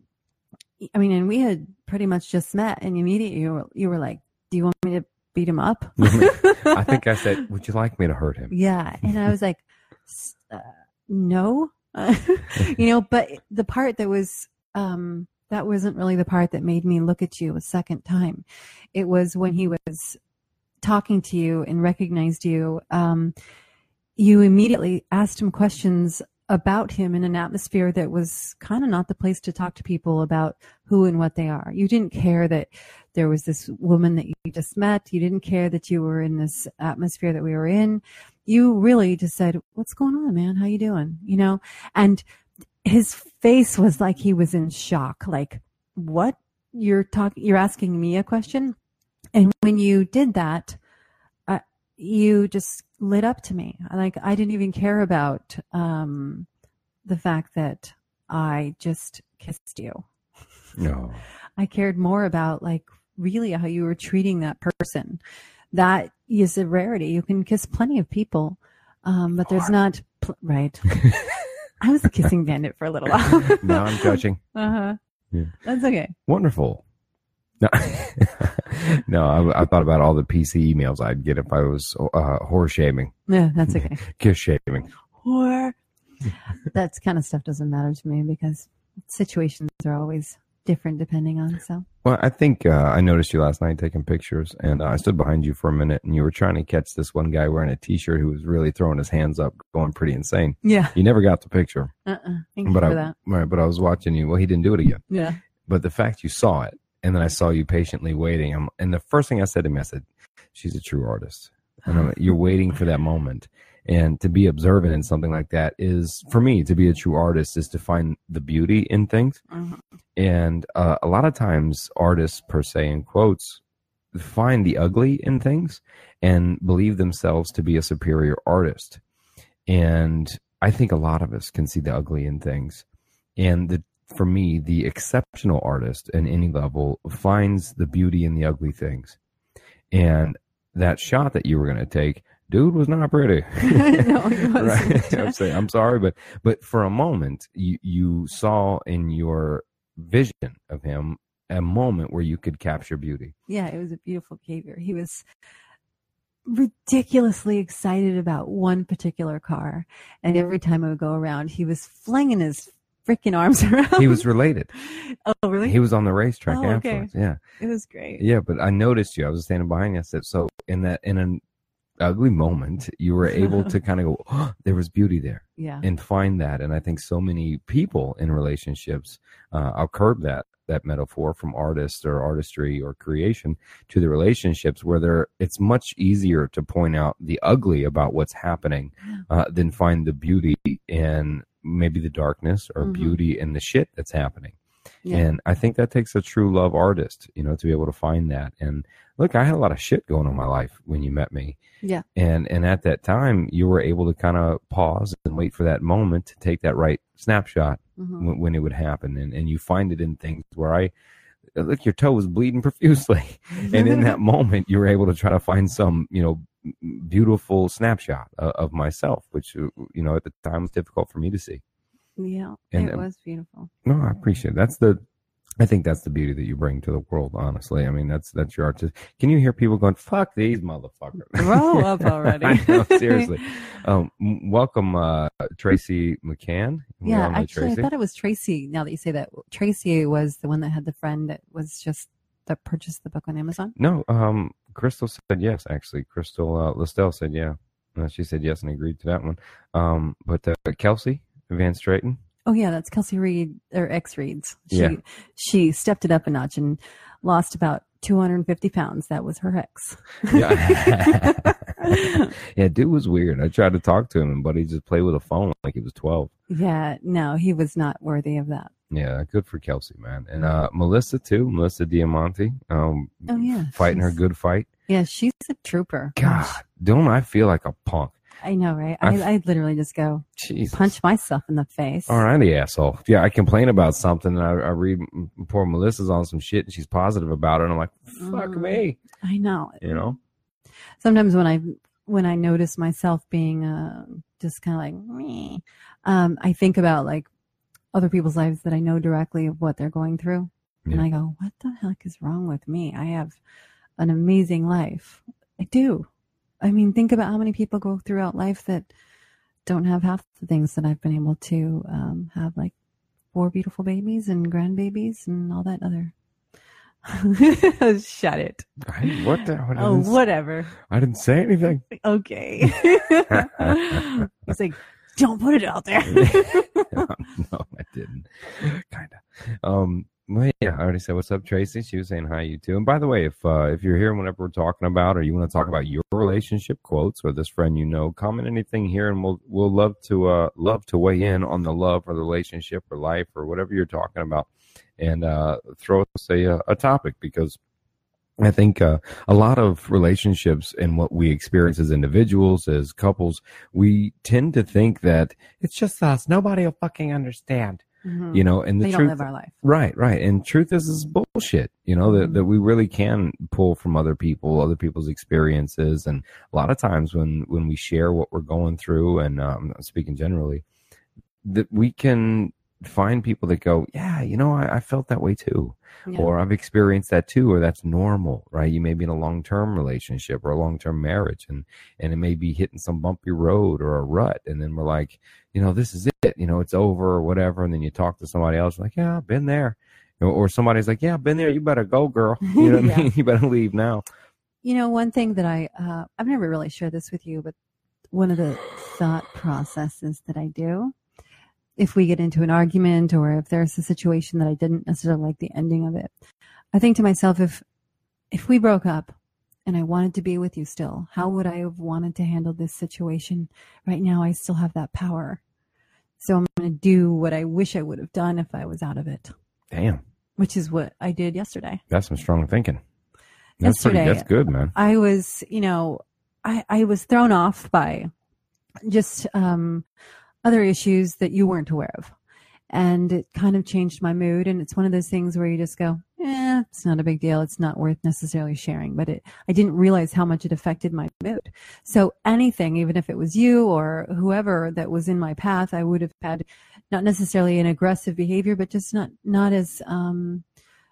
I mean, and we had pretty much just met, and immediately you were, you were like, do you want me to beat him up? I think I said, would you like me to hurt him? Yeah. And I was like, uh, no, you know, but the part that was, um, that wasn't really the part that made me look at you a second time. It was when he was talking to you and recognized you. Um, you immediately asked him questions about him in an atmosphere that was kind of not the place to talk to people about who and what they are. You didn't care that there was this woman that you just met. You didn't care that you were in this atmosphere that we were in. You really just said, what's going on, man? How you doing? You know, and his face was like he was in shock. Like, what? You're talking, you're asking me a question. And when you did that, uh, you just lit up to me. Like, I didn't even care about um, the fact that I just kissed you. No. I cared more about, like, really how you were treating that person. That is a rarity. You can kiss plenty of people, um, but there's not, pl- right. I was a kissing bandit for a little while. Now I'm judging. Uh-huh. Yeah. That's okay. Wonderful. No, no I, I thought about all the P C emails I'd get if I was uh, whore shaming. Yeah, that's okay. Kiss shaming. Whore. That kind of stuff doesn't matter to me because situations are always different depending on. So. Well, I think uh, I noticed you last night taking pictures, and uh, I stood behind you for a minute, and you were trying to catch this one guy wearing a T-shirt who was really throwing his hands up, going pretty insane. Yeah. You never got the picture. Uh-uh. Thank you but for I, that. Right, but I was watching you. Well, he didn't do it again. Yeah. But the fact you saw it, and then I saw you patiently waiting, I'm, and the first thing I said to him, I said, she's a true artist. And I'm, you're waiting for that moment. And to be observant in something like that is, for me, to be a true artist is to find the beauty in things. Mm-hmm. And uh, a lot of times artists, per se, in quotes, find the ugly in things and believe themselves to be a superior artist. And I think a lot of us can see the ugly in things. And the, for me, the exceptional artist at any level finds the beauty in the ugly things. And that shot that you were going to take, dude was not pretty. No, he wasn't. Right? I'm saying, I'm sorry, but but for a moment, you you saw in your vision of him a moment where you could capture beauty. Yeah, it was a beautiful behavior. He was ridiculously excited about one particular car, and every time I would go around, he was flinging his freaking arms around. He was related. Oh, really? He was on the racetrack Oh, okay. afterwards. Yeah, it was great. yeah. But I noticed you. I was standing behind you. I said, so in that in an ugly moment, you were able to kind of go, oh, there was beauty there. Yeah. And find that. And I think so many people in relationships, uh, I'll curb that that metaphor from artists or artistry or creation to the relationships where they're, it's much easier to point out the ugly about what's happening uh, than find the beauty in maybe the darkness or Mm-hmm. beauty in the shit that's happening. Yeah. And I think that takes a true love artist, you know, to be able to find that. And look, I had a lot of shit going on in my life when you met me. Yeah. And and at that time, you were able to kind of pause and wait for that moment to take that right snapshot Mm-hmm. when, when it would happen. And and you find it in things where I, look, your toe was bleeding profusely. And in that moment, you were able to try to find some, you know, beautiful snapshot of, of myself, which, you know, at the time was difficult for me to see. Yeah, And, it um, was beautiful. No, I appreciate it. That's the, I think that's the beauty that you bring to the world, honestly. I mean, that's, that's your artist. Can you hear people going, fuck these motherfuckers? Grow up already. I know, seriously. Um, m- welcome, uh, Tracy McCann. We Yeah, all know actually, Tracy. I thought it was Tracy. Now that you say that, Tracy was the one that had the friend that was just that purchased the book on Amazon. No, um, Crystal said yes, actually. Crystal, uh, Listelle said yeah. Uh, she said yes and agreed to that one. Um, but, uh, Kelsey Van Straighten. Oh yeah, that's Kelsey Reed or X Reeds. She Yeah. she stepped it up a notch and lost about two hundred fifty pounds. That was her ex. Yeah. Yeah, dude was weird. I tried to talk to him, but he just played with a phone like he was twelve. Yeah, no, he was not worthy of that. Yeah, good for Kelsey, man. And uh, Melissa, too. Melissa Diamante. Um, Oh yeah, fighting her she's- good fight. Yeah, she's a trooper. God, don't I feel like a punk? I know, right? I I, f- I literally just go Jesus. punch myself in the face. All righty, asshole. Yeah, I complain about something, and I, I read poor Melissa's on some shit, and she's positive about it, and I'm like, fuck Mm. me. I know. You know? Sometimes when I when I notice myself being uh, just kind of like me, um, I think about like other people's lives that I know directly of what they're going through, and Yeah. I go, "What the heck is wrong with me? I have an amazing life. I do. I mean, think about how many people go throughout life that don't have half the things that I've been able to um, have, like four beautiful babies and grandbabies and all that other." Shut it. I, what the? What, I, Oh, didn't, whatever. I didn't say anything. Okay. He's like, Don't put it out there. No, I didn't. Kind of. Um, well, yeah, I already said what's up, Tracy. She was saying hi, you too. And by the way, if uh, if you're here whenever we're talking about, or you want to talk about your relationship quotes or this friend you know, comment anything here, and we'll we'll love to uh love to weigh in on the love or the relationship or life or whatever you're talking about, and uh, throw us a a topic, because I think uh, a lot of relationships and what we experience as individuals, as couples, we tend to think that it's just us. Nobody will fucking understand, mm-hmm. you know, and the they truth, don't live our life. Right, right. And truth is, is bullshit, you know, mm-hmm. that, that we really can pull from other people, other people's experiences. And a lot of times when, when we share what we're going through, and um, speaking generally, that we can find people that go, yeah, you know, I, I felt that way too. Yeah. Or I've experienced that too, or that's normal, right? You may be in a long-term relationship or a long-term marriage, and, and it may be hitting some bumpy road or a rut. And then we're like, you know, this is it, you know, it's over or whatever. And then you talk to somebody else like, yeah, I've been there. You know, or somebody's like, yeah, I've been there. You better go, girl. You know what yeah. I mean? You better leave now. You know, one thing that I, uh, I've never really shared this with you, but one of the thought processes that I do, if we get into an argument or if there's a situation that I didn't necessarily like the ending of it, I think to myself, if if we broke up and I wanted to be with you still, how would I have wanted to handle this situation? Right now, I still have that power. So I'm going to do what I wish I would have done if I was out of it. Damn. Which is what I did yesterday. That's some strong thinking. That's yesterday, pretty, that's good, man. I was, you know, I, I was thrown off by just... um other issues that you weren't aware of. And it kind of changed my mood. And it's one of those things where you just go, eh, it's not a big deal. It's not worth necessarily sharing. But it, I didn't realize how much it affected my mood. So anything, even if it was you or whoever that was in my path, I would have had not necessarily an aggressive behavior, but just not, not as um,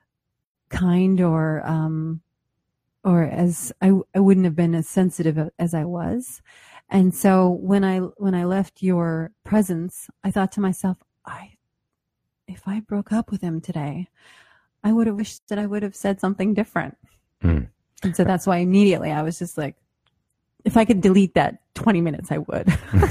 kind or, um, or as I, I wouldn't have been as sensitive as I was. And so when I when I left your presence, I thought to myself, I if I broke up with him today, I would have wished that I would have said something different. Mm. And so that's why immediately I was just like, if I could delete that twenty minutes, I would.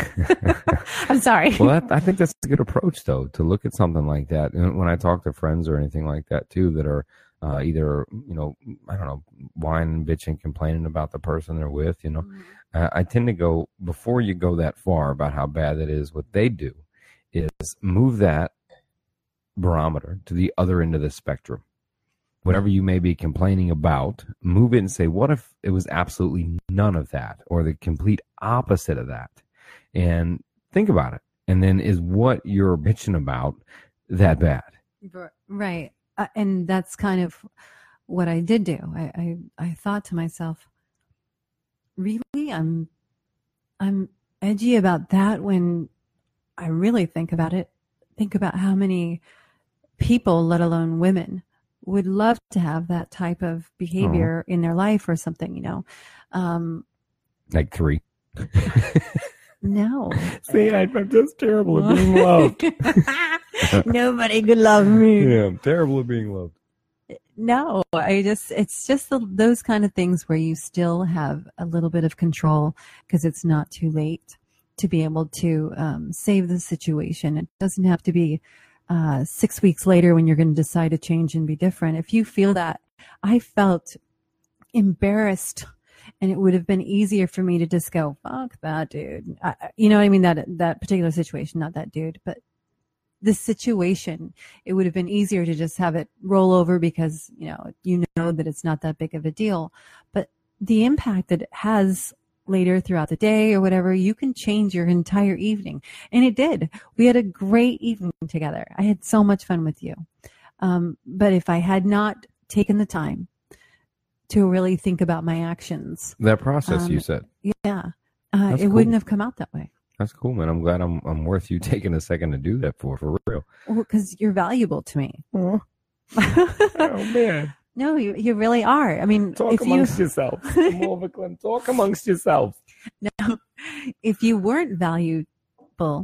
I'm sorry. Well, that, I think that's a good approach, though, to look at something like that. And when I talk to friends or anything like that, too, that are uh, either, you know, I don't know, whining, bitching, complaining about the person they're with, you know, mm-hmm. uh, I tend to go, before you go that far about how bad it is, what they do is move that barometer to the other end of the spectrum. Whatever you may be complaining about, move it and say, what if it was absolutely none of that, or the complete opposite of that? And think about it. And then, is what you're bitching about that bad? Right. Uh, and that's kind of what I did do. I, I, I thought to myself, really? I'm, I'm edgy about that when I really think about it. Think about how many people, let alone women, would love to have that type of behavior uh-huh. in their life or something, you know. Um, like three. No. See, I'm just terrible at being loved. Nobody could love me. Yeah, I'm terrible at being loved. No, I just, it's just the, those kind of things where you still have a little bit of control because it's not too late to be able to um, save the situation. It doesn't have to be uh, six weeks later when you're going to decide to change and be different. If you feel that, I felt embarrassed, and it would have been easier for me to just go, fuck that dude. I, you know what I mean? That, that particular situation, not that dude, but this situation, it would have been easier to just have it roll over because, you know, you know that it's not that big of a deal. But the impact that it has later throughout the day or whatever, you can change your entire evening. And it did. We had a great evening together. I had so much fun with you. Um, but if I had not taken the time to really think about my actions. That process, um, you said. Yeah. Uh, it cool. wouldn't have come out that way. That's cool, man. I'm glad I'm I'm worth you taking a second to do that for, for real. Well, because you're valuable to me. Oh, oh man. No, you you really are. I mean, talk if amongst you... yourselves. Talk amongst yourselves. No, if you weren't valuable,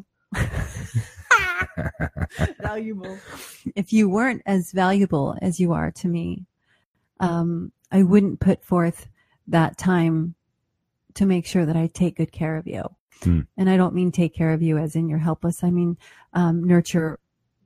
valuable. If you weren't as valuable as you are to me, um, I wouldn't put forth that time to make sure that I take good care of you. Hmm. And I don't mean take care of you as in you're helpless. I mean, um, nurture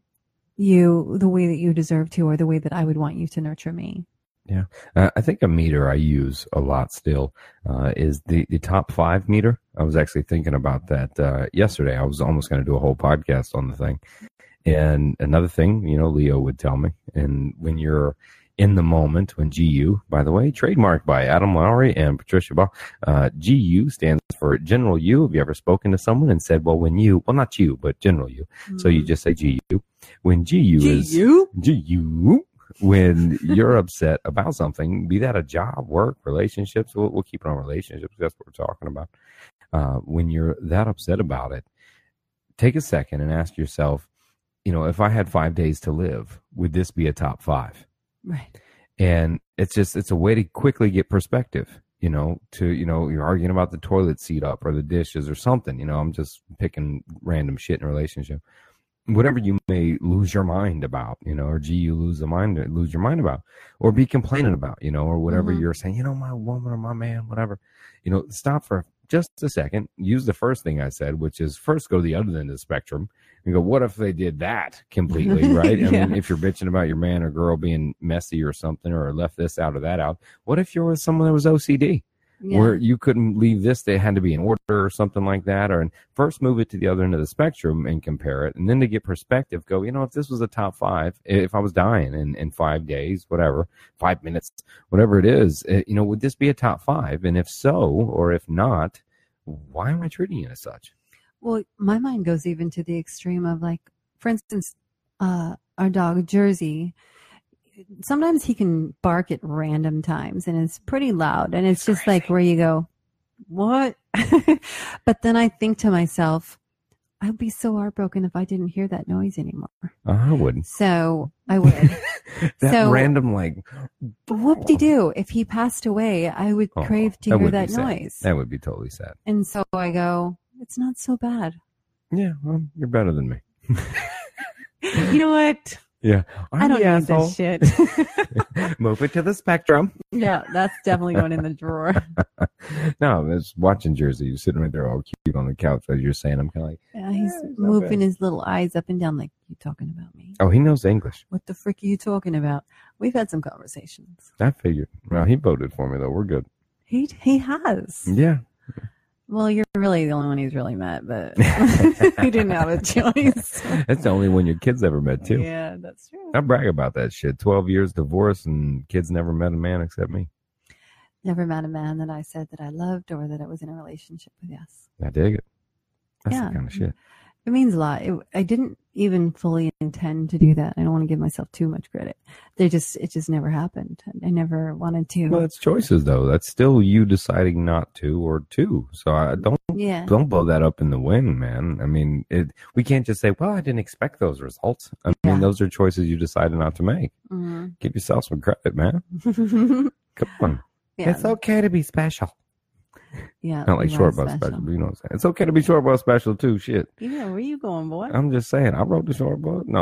you the way that you deserve to, or the way that I would want you to nurture me. Yeah. Uh, I think a meter I use a lot still uh, is the, the top five meter. I was actually thinking about that uh, yesterday. I was almost going to do a whole podcast on the thing. And another thing, you know, Leo would tell me, and when you're in the moment, when G U, by the way, trademarked by Adam Lowry and Patricia Ball, uh, G U stands for General You. Have you ever spoken to someone and said, well, when you, well, not you, but General You. Mm-hmm. So you just say G U. When G U G U? is G U, when you're upset about something, be that a job, work, relationships, we'll, we'll keep it on relationships. That's what we're talking about. Uh, when you're that upset about it, take a second and ask yourself, you know, if I had five days to live, would this be a top five? Right. And it's just, it's a way to quickly get perspective, you know, to, you know, you're arguing about the toilet seat up or the dishes or something, you know, I'm just picking random shit in a relationship. Whatever you may lose your mind about, you know, or gee, you lose the mind, lose your mind about, or be complaining about, you know, or whatever mm-hmm. you're saying, you know, my woman or my man, whatever, you know, stop for just a second. Use the first thing I said, which is first go to the other end of the spectrum and go, what if they did that completely, right? I yeah. mean, if you're bitching about your man or girl being messy or something, or left this out or that out, what if you're with someone that was O C D? Yeah. Where you couldn't leave this, they had to be in order or something like that. Or and first move it to the other end of the spectrum and compare it. And then to get perspective, go, you know, if this was a top five, if I was dying in, in five days, whatever, five minutes, whatever it is, it, you know, would this be a top five? And if so, or if not, why am I treating you as such? Well, my mind goes even to the extreme of, like, for instance, uh, our dog, Jersey, sometimes he can bark at random times and it's pretty loud, and it's just like where you go, what? But then I think to myself, I'd be so heartbroken if I didn't hear that noise anymore. Uh, I wouldn't. So I would. that so, random, like, whoop-de-doo. If he passed away, I would oh, crave to that hear that noise. Sad. That would be totally sad. And so I go, it's not so bad. Yeah, well, you're better than me. You know what? Yeah. I'm I don't need this shit. Move it to the spectrum. Yeah, that's definitely going in the drawer. No, I was watching Jersey. You're sitting right there all cute on the couch as you're saying. I'm kind of like, yeah, he's yeah, moving his little eyes up and down like, you talking about me? Oh, he knows English. What the frick are you talking about? We've had some conversations. I figured. Well, he voted for me, though. We're good. He he has. Yeah. Well, you're really the only one who's really met, but he didn't have a choice. That's the only one your kids ever met, too. Yeah, that's true. I brag about that shit. twelve years divorce and kids never met a man except me. Never met a man that I said that I loved or that I was in a relationship with, yes. I dig it. That's yeah. the kind of shit. It means a lot. It, I didn't even fully intend to do that. I don't want to give myself too much credit. They just, it just never happened. I never wanted to. Well, it's choices though. That's still you deciding not to or to. So I don't, yeah. don't blow that up in the wind, man. I mean, it, we can't just say, well, I didn't expect those results. I mean, yeah. those are choices you decided not to make. Mm-hmm. Give yourself some credit, man. Come on. Yeah. It's okay to be special. Yeah. Not like short bus special. special, but you know what I'm saying. It's okay to be short bus special too, shit. Yeah, where you going, boy? I'm just saying, I wrote the short bus. No.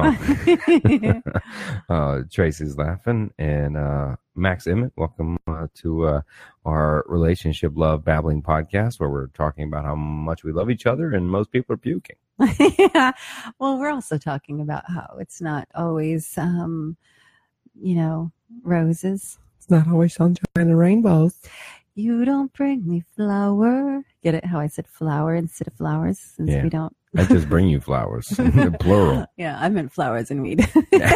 uh, Tracy's laughing. And uh, Max Emmett, welcome uh, to uh, our Relationship Love Babbling podcast, where we're talking about how much we love each other and most people are puking. Yeah. Well, we're also talking about how it's not always, um, you know, roses. It's not always sunshine and rainbows. You don't bring me flower. Get it? How I said flower instead of flowers, since yeah. we don't. I just bring you flowers, plural. Yeah, I meant flowers and weed.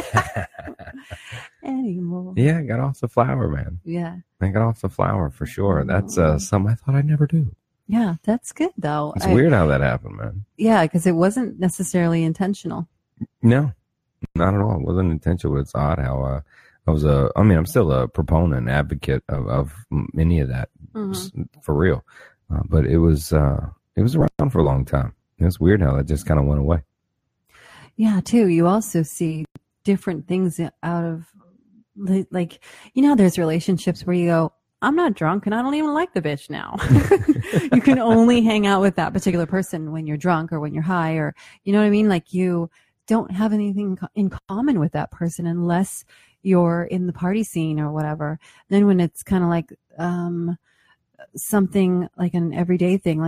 Anymore. Yeah, I got off the flower, man. Yeah. I got off the flower for sure. That's uh, something I thought I'd never do. Yeah, that's good though. It's I, weird how that happened, man. Yeah, because it wasn't necessarily intentional. No, not at all. It wasn't intentional. It's odd how uh, I was a, I mean, I'm still a proponent, advocate of, of any of that, mm-hmm. for real. Uh, but it was, uh, it was around for a long time. It's weird how that just kind of went away. Yeah, too. You also see different things out of, like, you know, there's relationships where you go, I'm not drunk and I don't even like the bitch now. You can only hang out with that particular person when you're drunk or when you're high, or, you know what I mean? Like, you don't have anything in common with that person unless you're in the party scene or whatever. Then when it's kind of like um, something like an everyday thing, like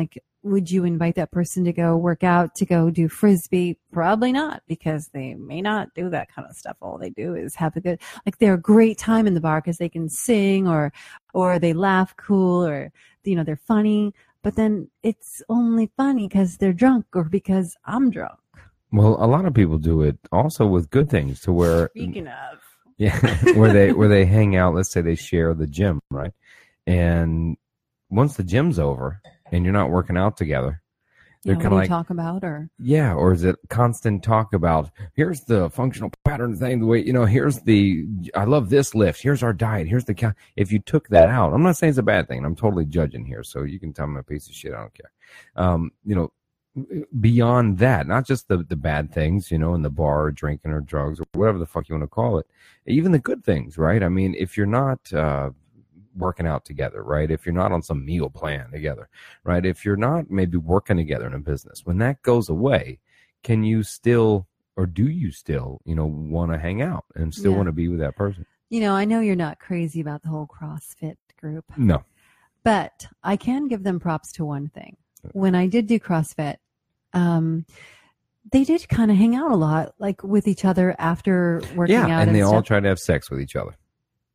would you invite that person to go work out, to go do Frisbee? Probably not, because they may not do that kind of stuff. All they do is have a good, like they're a great time in the bar because they can sing or, or they laugh cool or, you know, they're funny. But then it's only funny because they're drunk or because I'm drunk. Well, a lot of people do it also with good things to where. Speaking of. Yeah, where they where they hang out. Let's say they share the gym, right? And once the gym's over and you're not working out together, they're Yeah, kind of what do like you talk about, or yeah, or is it constant talk about here's the functional pattern thing, the way you know, here's the I love this lift, here's our diet, here's the count. If you took that out, I'm not saying it's a bad thing. I'm totally judging here, so you can tell me I'm a piece of shit. I don't care. Um, you know. Beyond that, not just the, the bad things, you know, in the bar, or drinking or drugs or whatever the fuck you want to call it, even the good things, right? I mean, if you're not uh, working out together, right? If you're not on some meal plan together, right? If you're not maybe working together in a business, when that goes away, can you still, or do you still, you know, want to hang out and still Yeah. want to be with that person? you know, I know you're not crazy about the whole CrossFit group, No. but I can give them props to one thing. When I did do CrossFit, um, they did kind of hang out a lot, like with each other after working Yeah, out. and and they all stuff. try to have sex with each other.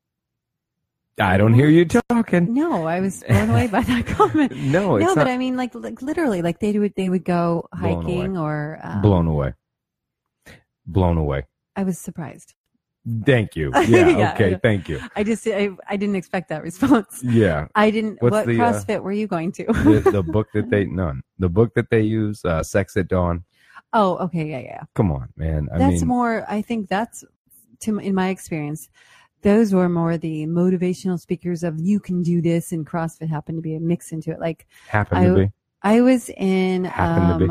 I don't hear you talking. No, I was blown away by that comment. No, it's no, not but I mean, like, like literally, like they would they would go Blown hiking away. or um, blown away. Blown away. I was surprised. Thank you. Yeah, Yeah, okay, yeah. thank you. I just I, I didn't expect that response. Yeah. I didn't. What's what the, uh, CrossFit were you going to? the, the book that they none. The book that they use, uh, Sex at Dawn. Oh, okay, yeah, yeah. Come on, man. I That's mean, more. I think that's, to in my experience, those were more the motivational speakers of you can do this, and CrossFit happened to be a mix into it. Like happened I, to be. I was in. Happened um,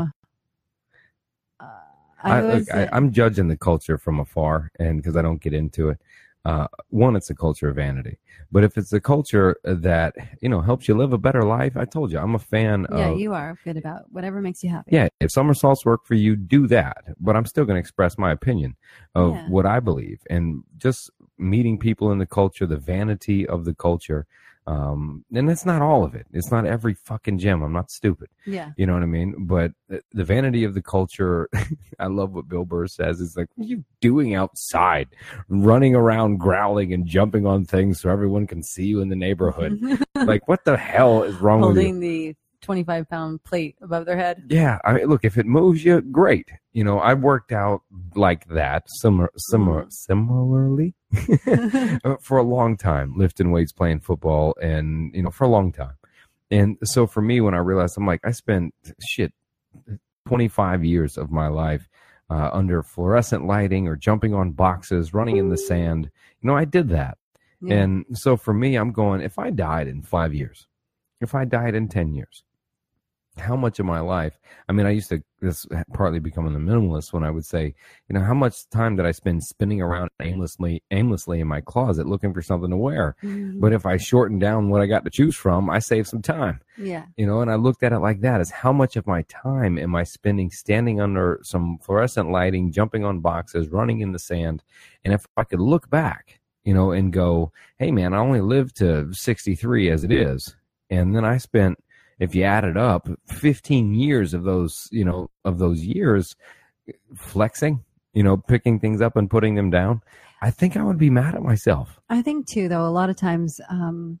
to be. uh, I, I, was. look, I, in- I'm judging the culture from afar, and because I don't get into it. Uh, one, it's a culture of vanity. But if it's a culture that, you know, helps you live a better life, I told you, I'm a fan yeah, of. you are good about whatever makes you happy. Yeah, if somersaults work for you, do that. But I'm still going to express my opinion of Yeah. what I believe. And just meeting people in the culture, the vanity of the culture. Um, and that's not all of it. It's not every fucking gym. I'm not stupid. Yeah. You know what I mean? But the, the vanity of the culture, I love what Bill Burr says. It's like, what are you doing outside? Running around growling and jumping on things so everyone can see you in the neighborhood. Like, what the hell is wrong with you? Holding the twenty-five pound plate above their head. Yeah, I mean, look, if it moves you, great. You know, I worked out like that, similar, similar, similarly, for a long time, lifting weights, playing football, and you know, for a long time. And so, for me, when I realized, I'm like, I spent shit twenty-five years of my life uh, under fluorescent lighting or jumping on boxes, running in the sand. You know, I did that, Yeah. and so for me, I'm going. If I died in five years, if I died in ten years. How much of my life, I mean, I used to, this partly becoming the minimalist when I would say, you know, how much time did I spend spinning around aimlessly, aimlessly in my closet looking for something to wear? Mhm. But if I shortened down what I got to choose from, I saved some time, Yeah. you know, and I looked at it like that as how much of my time am I spending standing under some fluorescent lighting, jumping on boxes, running in the sand. And if I could look back, you know, and go, hey man, I only lived to sixty-three as it is. And then I spent, if you add it up, fifteen years of those, you know, of those years flexing, you know, picking things up and putting them down, I think I would be mad at myself. I think too, though, a lot of times, um,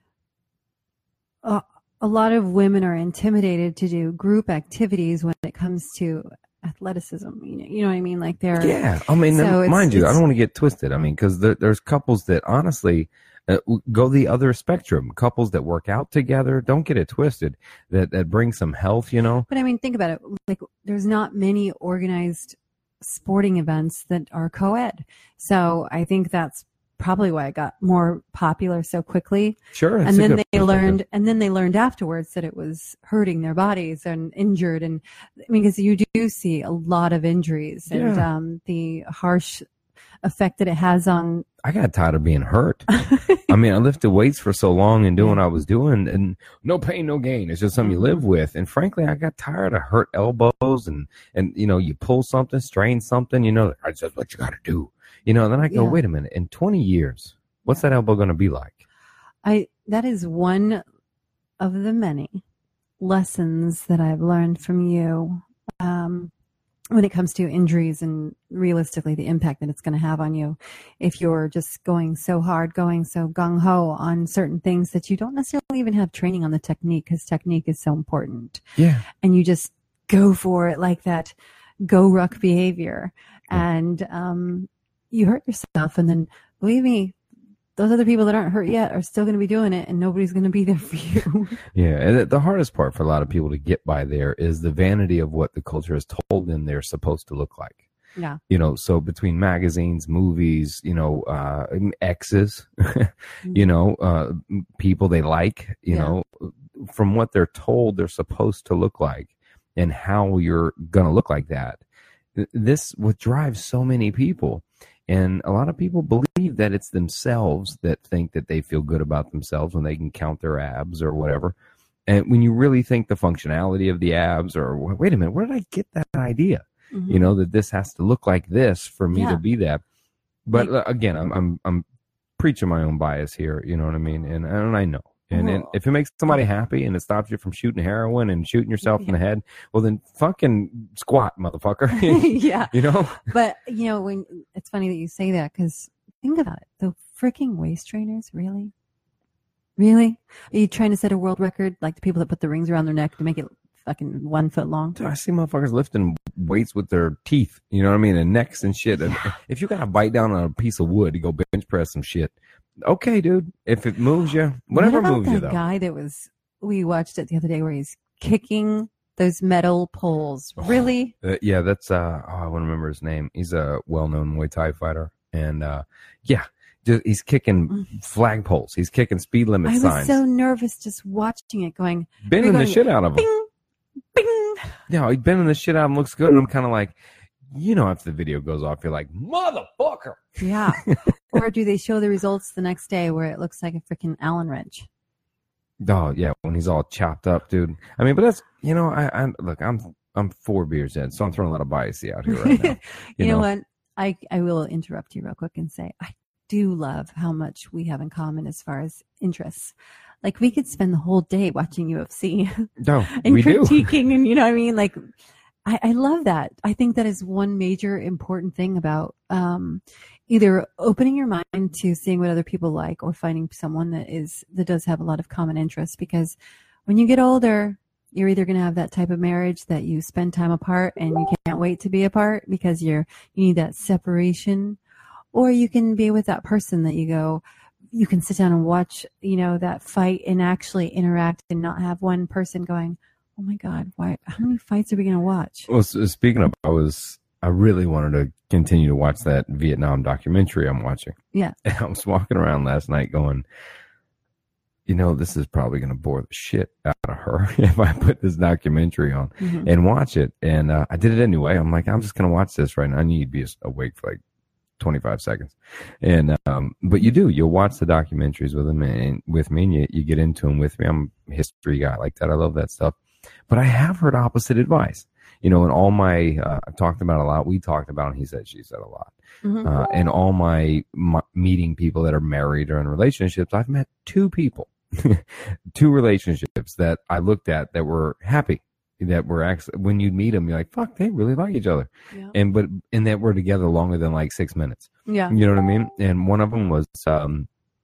a, a lot of women are intimidated to do group activities when it comes to athleticism. You know, you know what I mean? Like they're Yeah. I mean, So it's- mind you, I it's- don't want to get twisted. I mean, because there, there's couples that honestly uh, go the other spectrum. Couples that work out together, don't get it twisted, that, that bring some health, you know? But I mean, think about it. Like, there's not many organized sporting events that are co-ed. So I think that's probably why it got more popular so quickly. Sure. it's And a then good they perspective. learned, and then they learned afterwards that it was hurting their bodies and injured. And I mean, because you do see a lot of injuries and Yeah. um, the harsh effect that it has on. I got tired of being hurt. I mean, I lifted weights for so long and doing what I was doing, and no pain, no gain. It's just something you live with. And frankly, I got tired of hurt elbows, and and you know, you pull something, strain something. You know, that's just what you got to do. You know, and then I go, Yeah. wait a minute. In twenty years, what's that elbow going to be like? I that is one of the many lessons that I've learned from you um, when it comes to injuries and realistically the impact that it's going to have on you if you're just going so hard, going so gung-ho on certain things that you don't necessarily even have training on the technique, because technique is so important. Yeah. And you just go for it like that go-ruck behavior. Yeah. And um, you hurt yourself. And then, believe me, those other people that aren't hurt yet are still going to be doing it, and nobody's going to be there for you. Yeah, and the hardest part for a lot of people to get by there is the vanity of what the culture has told them they're supposed to look like. Yeah. You know, so between magazines, movies, you know, uh, exes, Mm-hmm. you know, uh, people they like, you Yeah. know, from what they're told they're supposed to look like and how you're going to look like that. Th- This what drives so many people. And a lot of people believe that it's themselves that think that they feel good about themselves when they can count their abs or whatever. And when you really think the functionality of the abs, or wait a minute, where did I get that idea? Mm-hmm. You know, that this has to look like this for me Yeah. to be that. But Like- uh, again, I'm I'm I'm preaching my own bias here. You know what I mean? And and I know. And, and Well- if it makes somebody happy and it stops you from shooting heroin and shooting yourself in the head, well then fucking squat, motherfucker. Yeah. You know? But, you know, when it's funny that you say that, because think about it. The freaking waist trainers, really? Really? Are you trying to set a world record like the people that put the rings around their neck to make it fucking one foot long? Dude, I see motherfuckers lifting weights with their teeth, you know what I mean, and necks and shit. And if you gotta bite down on a piece of wood to go bench press some shit, okay, dude. If it moves you, whatever what about moves that you, though. guy that was, we watched it the other day where he's kicking those metal poles. Really? Uh, yeah, that's uh, oh, I want to remember his name. He's a well-known Muay Thai fighter, and uh, yeah, just, he's kicking flagpoles. He's kicking speed limit I was signs, so nervous just watching it, going, bending the going, shit out of him. bing, bing. Yeah, he's bending the shit out of him. Looks good, and I'm kind of like, you know, after the video goes off, you're like, motherfucker. Yeah. Or do they show the results the next day where it looks like a freaking Allen wrench? Oh yeah, when he's all chopped up, dude. I mean, but that's, you know, I, I look, I'm I'm four beers in, so I'm throwing a lot of bias out here right now. you, You know, know? what? I, I will interrupt you real quick and say I do love how much we have in common as far as interests. Like we could spend the whole day watching U F C No, and we do. critiquing, and you know what I mean? Like I, I love that. I think that is one major important thing about um, either opening your mind to seeing what other people like, or finding someone that is that does have a lot of common interests. Because when you get older, you're either going to have that type of marriage that you spend time apart and you can't wait to be apart because you're you need that separation, or you can be with that person that you go, you can sit down and watch, you know, that fight and actually interact and not have one person going, oh my God, why? How many fights are we going to watch? Well, so speaking of, I was, I really wanted to continue to watch that Vietnam documentary I'm watching. Yeah. And I was walking around last night going, you know, this is probably going to bore the shit out of her if I put this documentary on Mhm. and watch it. And uh, I did it anyway. I'm like, I'm just going to watch this right now. I need to be awake for like twenty-five seconds. And, um, but you do, you'll watch the documentaries with them and with me, and you, you get into them with me. I'm a history guy like that. I love that stuff. But I have heard opposite advice. You know, in all my, uh, I've talked about a lot. We talked about, and he said, she said a lot. Mhm. Uh, and all my, my meeting people that are married or in relationships, I've met two people, two relationships that I looked at that were happy, that were actually, when you meet them, you're like, fuck, they really like each other. Yeah. And, but, and that we're together longer than like six minutes. Yeah. You know what I mean? And one of them was, um,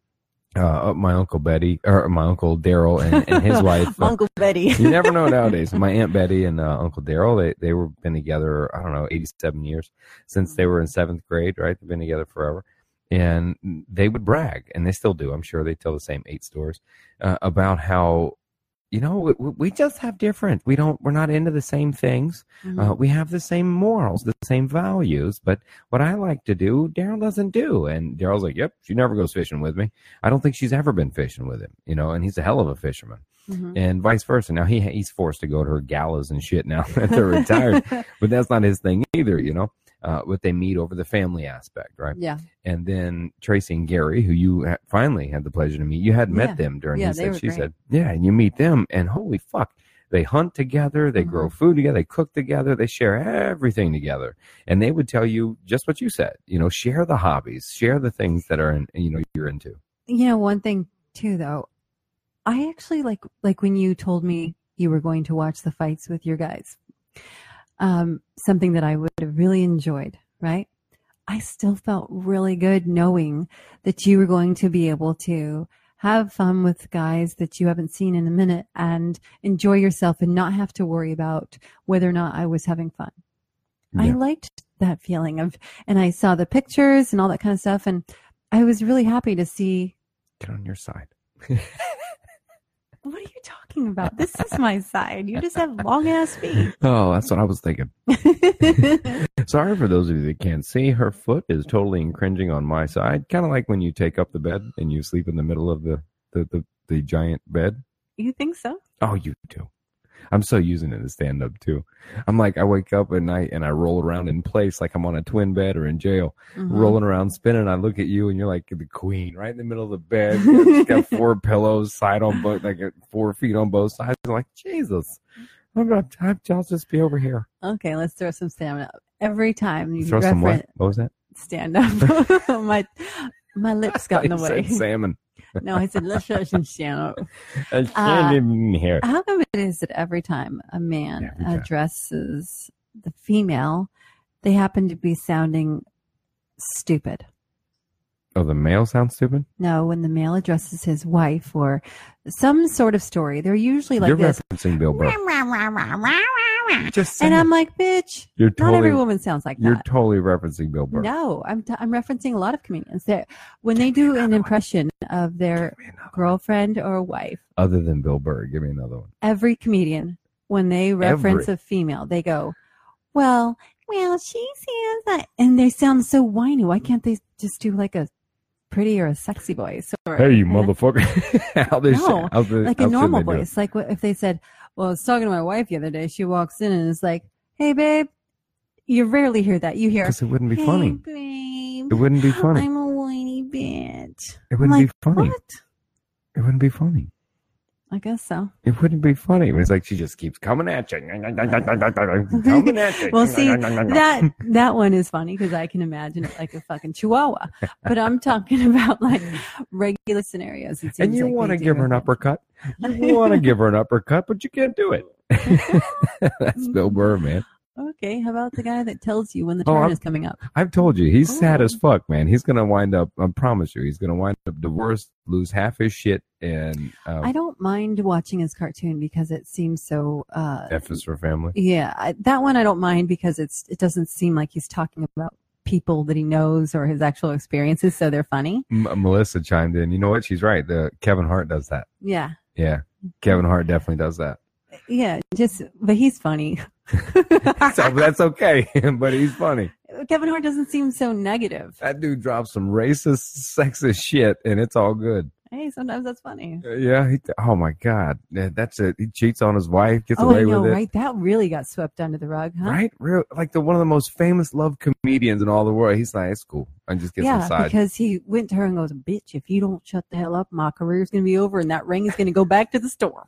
uh, my Uncle Betty, or my Uncle Daryl and, and his wife. uh, Uncle Betty. you never know nowadays. My Aunt Betty and uh, Uncle Daryl, they they were been together, I don't know, eighty-seven years since they were in seventh grade, right? They've been together forever. And they would brag, and they still do. I'm sure they tell the same eight stories uh, about how, you know, we, we just have different. We don't, we're not into the same things. Mhm. Uh, we have the same morals, the same values, but what I like to do, Daryl doesn't do. And Daryl's like, yep, she never goes fishing with me. I don't think she's ever been fishing with him, you know, and he's a hell of a fisherman. Mhm. And vice versa. Now he he's forced to go to her galas and shit now that they're retired, but that's not his thing either, you know. Uh, but they meet over the family aspect, right? Yeah. And then Tracy and Gary, who you ha- finally had the pleasure to meet, you had met Yeah. them during. Yeah, he they said, were she great. said, yeah, and you meet them, and holy fuck, they hunt together, they Mhm. grow food together, they cook together, they share everything together, and they would tell you just what you said. You know, share the hobbies, share the things that are in, you know, you're into. You know, one thing too, though, I actually like, like when you told me you were going to watch the fights with your guys. Um, something that I would have really enjoyed, right? I still felt really good knowing that you were going to be able to have fun with guys that you haven't seen in a minute and enjoy yourself and not have to worry about whether or not I was having fun. Yeah. I liked that feeling of, and I saw the pictures and all that kind of stuff. And I was really happy to see. Get on your side. What are you talking about? This is my side. You just have long ass feet. Oh, that's what I was thinking. Sorry for those of you that can't see. Her foot is totally encroaching on my side. Kind of like when you take up the bed and you sleep in the middle of the, the, the, the giant bed. You think so? Oh, you do. I'm so using it to stand up too. I'm like, I wake up at night and I roll around in place like I'm on a twin bed or in jail, mm-hmm. rolling around, spinning. I look at you and you're like the queen right in the middle of the bed. You got four pillows, side on both, like four feet on both sides. I'm like, Jesus, I'm about time. I'll just be over here. Okay, let's throw some stamina. Every time you throw some what? What was that? Stand up. my my lips got in the way. Said salmon. No, I said, let's show some channel. Uh, how come it is that every time a man every time. addresses the female, they happen to be sounding stupid? Oh, the male sounds stupid? No, when the male addresses his wife or some sort of story, they're usually like You're this. Referencing Bill Burr. Just and I'm like, bitch, you're totally, not every woman sounds like that. You're totally referencing Bill Burr. No, I'm t- I'm referencing a lot of comedians. That when they do an impression of their girlfriend or wife. Other than Bill Burr, give me another one. Every comedian, when they reference every. a female, they go, well, well, she says that. And they sound so whiny. Why can't they just do like a pretty or a sexy voice? Or, hey, you motherfucker. how they no, say, how they, like a normal voice. Like if they said, well, I was talking to my wife the other day. She walks in and is like, hey, babe. You rarely hear that. You hear, because it wouldn't be hey, funny. Babe, it wouldn't be funny. I'm a whiny bitch. It wouldn't like, be funny. What? It wouldn't be funny. I guess so. It wouldn't be funny. It's like she just keeps coming at you. coming at you. Well, see, that that one is funny because I can imagine it like a fucking chihuahua. But I'm talking about like regular scenarios. It and you like want to give her an uppercut. You want to give her an uppercut, but you can't do it. That's Bill Burr, man. Okay, how about the guy that tells you when the turn oh, is coming up? I've told you, he's oh. sad as fuck, man. He's going to wind up, I promise you, he's going to wind up divorced, lose half his shit. And um, I don't mind watching his cartoon because it seems so... Uh, F is for family? Yeah, I, that one I don't mind because it's it doesn't seem like he's talking about people that he knows or his actual experiences, so they're funny. M- Melissa chimed in. You know what? She's right. The Kevin Hart does that. Yeah. Yeah. Kevin Hart definitely does that. Yeah, just, but he's funny. So that's okay, but he's funny. Kevin Hart doesn't seem so negative. That dude drops some racist, sexist shit, and it's all good. Hey, sometimes that's funny. Uh, yeah. He, oh my God, that's it. He cheats on his wife, gets oh, away I know, with it. Right? That really got swept under the rug, huh? Right? Real, like the one of the most famous love comedians in all the world. He's like, it's cool. I just get yeah, some side. because he went to her and goes, "Bitch, if you don't shut the hell up, my career's gonna be over, and that ring is gonna go back to the store."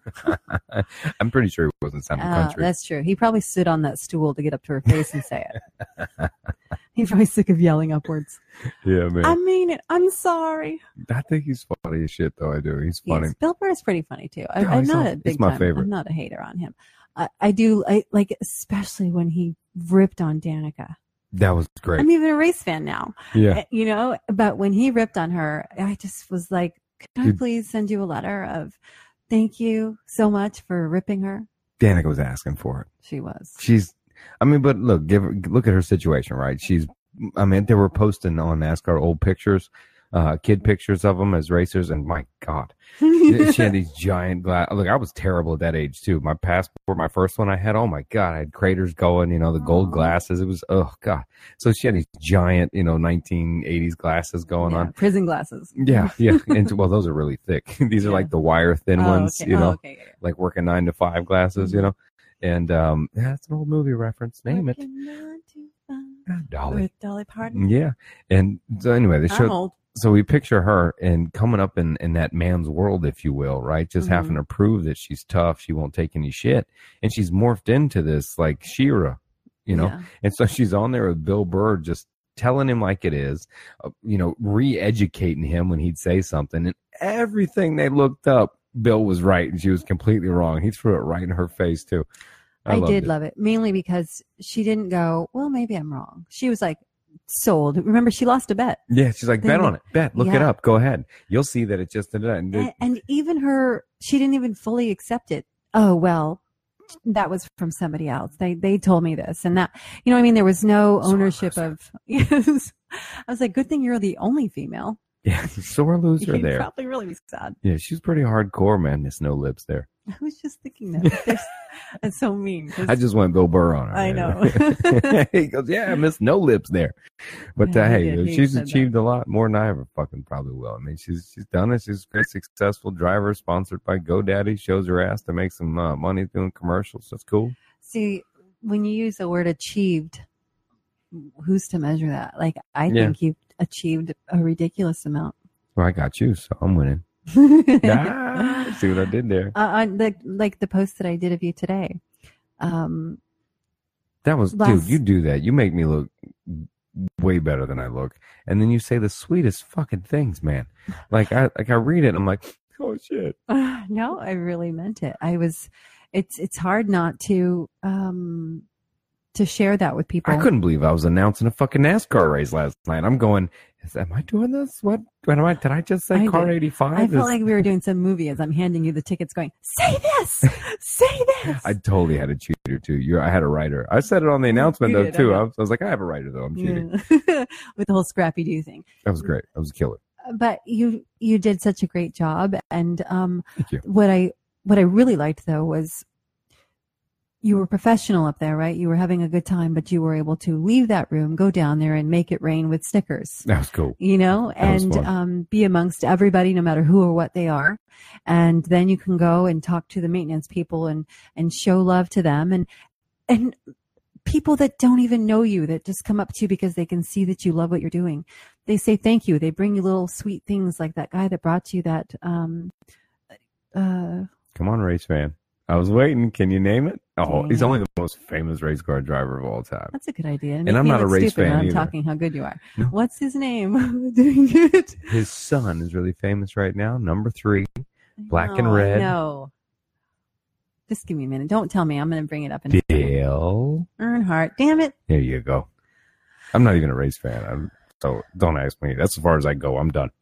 I'm pretty sure he wasn't sounding uh, country. That's true. He probably stood on that stool to get up to her face and say it. He's probably sick of yelling upwards. Yeah, man. I mean it. I'm sorry. I think he's funny as shit, though. I do. He's funny. Yes, Bill Burr is pretty funny too. I, Yeah, I'm he's not a- a big he's my time. favorite. I'm not a hater on him. I, I do I, like, especially when he ripped on Danica. That was great. I'm even a race fan now. Yeah. Uh, You know, but when he ripped on her, I just was like, "Could I Dude. please send you a letter of thank you so much for ripping her?" Danica was asking for it. She was. She's, I mean, but look, give her, look at her situation, right? She's, I mean, they were posting on NASCAR old pictures, uh, kid pictures of them as racers, and my God, she had these giant glass. Look, I was terrible at that age too. My passport, my first one I had, oh my God, I had craters going, you know, the gold glasses. It was, oh God. So she had these giant, you know, nineteen eighties glasses going Yeah, on. prison glasses. Yeah, yeah. And well, those are really thick. These are Yeah. like the wire thin Oh, ones, okay. you know, Oh, okay. Yeah. like working nine to five glasses, you know. And um, yeah, that's an old movie reference. Name it. Working nine to five Ah, Dolly. With Dolly Parton. Yeah. And so anyway, they I'm showed. old. So we picture her and coming up in, in that man's world, if you will, right? Just Mhm. having to prove that she's tough. She won't take any shit. And she's morphed into this like She-Ra, you know? Yeah. And so she's on there with Bill Burr, just telling him like it is, uh, you know, re-educating him when he'd say something. And everything they looked up, Bill was right and she was completely wrong. He threw it right in her face too. I, I did it. love it, mainly because she didn't go, well, maybe I'm wrong. She was like, sold. Remember, she lost a bet. Yeah, she's like, bet on it. Bet. Look yeah. it up. Go ahead. You'll see that it just did it. And, and, and even her, she didn't even fully accept it. Oh, well, that was from somebody else. They they told me this and that. You know what I mean? There was no ownership of. Yes. I was like, good thing you're the only female. Yeah, sore loser You'd there. Probably really be sad. Yeah, she's pretty hardcore, man. Miss No Lips there. I was just thinking that. That's so mean. I just went Bill Burr on her. I know. He goes, yeah, Miss No Lips there. But yeah, uh, hey, did. she's He achieved a lot more than I ever fucking probably will. I mean, she's she's done it. She's a great, successful driver, sponsored by GoDaddy. Shows her ass to make some uh, money doing commercials. That's cool. See, when you use the word achieved, who's to measure that? Like, I Yeah. think you've achieved a ridiculous amount. Well, I got you, so I'm winning. ah, see what I did there? Uh, on the, like the post that I did of you today. Um, That was, last- dude, you do that. You make me look way better than I look. And then you say the sweetest fucking things, man. Like I like I read it and I'm like, oh shit. uh, no, I really meant it. I was, it's, it's hard not to, um, to share that with people. I couldn't believe I was announcing a fucking NASCAR race last night. I'm going, is, am I doing this? What, what am I, did I just say I car did. eighty-five? I is, felt like we were doing some movie as I'm handing you the tickets going, say this, say this. I totally had a cheater too. You, I had a writer. I said it on the announcement You though did, too. I I know. was, I was like, I have a writer though. I'm cheating. Yeah. With the whole Scrappy Doo thing. That was great. That was a killer. But you, you did such a great job. And, um, Thank you. what I, what I really liked though was you were professional up there, right? You were having a good time, but you were able to leave that room, go down there and make it rain with Snickers. That was cool. You know, That was and fun. um, be amongst everybody, no matter who or what they are. And then you can go and talk to the maintenance people and, and show love to them. And, and people that don't even know you, that just come up to you because they can see that you love what you're doing. They say thank you. They bring you little sweet things like that guy that brought you that. Um, uh, Come on, race fan. I was waiting. Can you name it? Oh, Dang he's it. only the most famous race car driver of all time. that's a good idea. And Make I'm me not a look race stupid when fan I'm either. talking how good you are. No. What's his name? Doing it. His son is really famous right now. Number three. Black and red. No. Just give me a minute. Don't tell me. I'm going to bring it up in a second. Dale. Earnhardt. Damn it. There you go. I'm not even a race fan. I'm, so don't ask me. That's as far as I go. I'm done.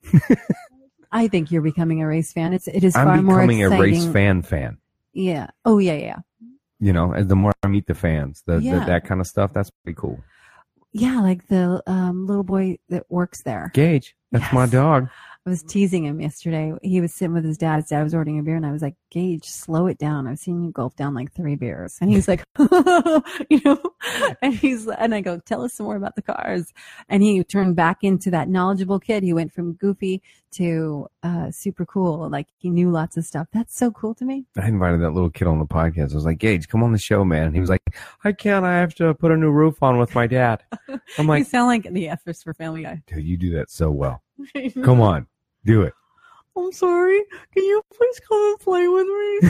I think you're becoming a race fan. It's it is far I'm more becoming exciting. a race fan fan. Yeah. Oh yeah, yeah, You know, and the more I meet the fans, the, Yeah. the that kind of stuff, that's pretty cool. yeah. Like the um, little boy that works there. Gage, that's Yes. my dog. I was teasing him yesterday. He was sitting with his dad. His dad was ordering a beer, and I was like, "Gage, slow it down. I've seen you gulp down like three beers." And he's like, "You know," and he's and I go, "Tell us some more about the cars." And he turned back into that knowledgeable kid. He went from goofy to uh, super cool. Like he knew lots of stuff. That's so cool to me. I invited that little kid on the podcast. I was like, Gage, come on the show, man. And he was like, I can't. I have to put a new roof on with my dad. I'm You like, sound like the F is for Family Guy. dude, you do that so well. Come on, do it. I'm sorry. Can you please come and play with me?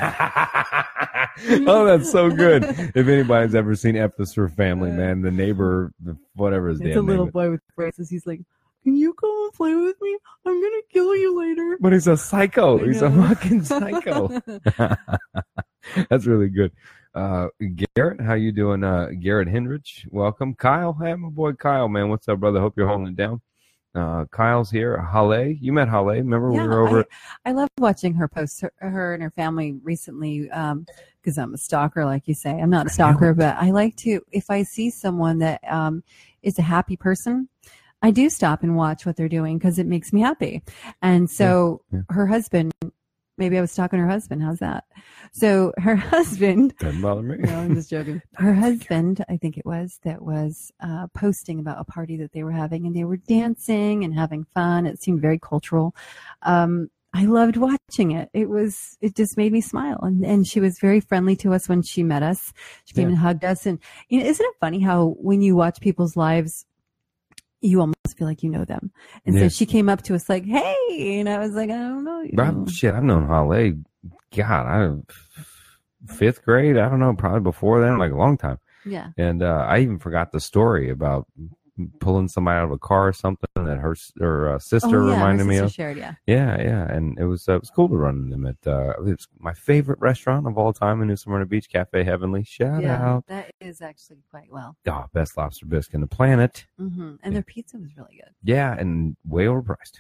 Oh, that's so good. If anybody's ever seen F is for Family, man, the neighbor, the, whatever his It's a damn little name is. boy with braces. He's like, "Can you come and play with me? I'm gonna kill you later." But he's a psycho. I He's a know. fucking psycho. That's really good. Uh, Garrett, how you doing? Uh, Garrett Hendrich, welcome. Kyle, hey, my boy Kyle, man. What's up, brother? Hope you're holding it down. Uh, Kyle's here. Hale, you met Hale. Remember we Yeah, were over? I, I love watching her post. Her, her and her family recently, um, because I'm a stalker, like you say. I'm not a stalker, but I like to. If I see someone that um is a happy person, I do stop and watch what they're doing because it makes me happy. And so Yeah, yeah. her husband. Maybe I was stalking her husband. How's that? So her husband. Doesn't bother me. No, I'm just joking. Her husband, I think it was, that was uh, posting about a party that they were having, and they were dancing and having fun. It seemed very cultural. Um, I loved watching it. It was, it just made me smile. And, and she was very friendly to us when she met us. She came Yeah. and hugged us. And you know, isn't it funny how when you watch people's lives, you almost feel like you know them. And Yeah. so she came up to us like, "Hey," and I was like, "I don't know you." I, shit, I've known Hale. God, I fifth grade. I don't know, probably before then, like a long time. Yeah. And uh, I even forgot the story about pulling somebody out of a car or something that her her uh, sister oh, yeah, reminded her me sister of. Shared, yeah. Yeah, yeah, and it was uh, it was cool to run them at uh, it's my favorite restaurant of all time in New Smyrna Beach, Cafe Heavenly. Shout yeah, out! That is actually quite well. Oh, best lobster bisque on the planet. Mm-hmm. And yeah. their pizza was really good. Yeah, and way overpriced.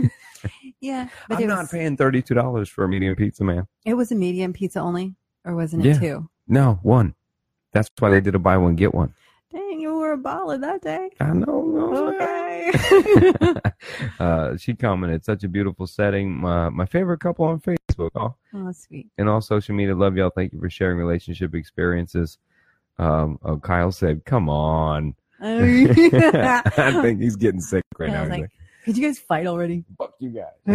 yeah, but I'm it not was, paying thirty-two dollars for a medium pizza, man. It was a medium pizza only, or wasn't it Yeah. two? No, one. That's why they did a buy one get one. Dang, you were a baller that day. I know. Okay. uh, she commented, such a beautiful setting. My, my favorite couple on Facebook. Oh, oh, sweet. And all social media. Love y'all. Thank you for sharing relationship experiences. Um, oh, Kyle said, come on. Oh, yeah. I think he's getting sick right Yeah, now. I was He's like, could you guys fight already? fuck you guys. Oh,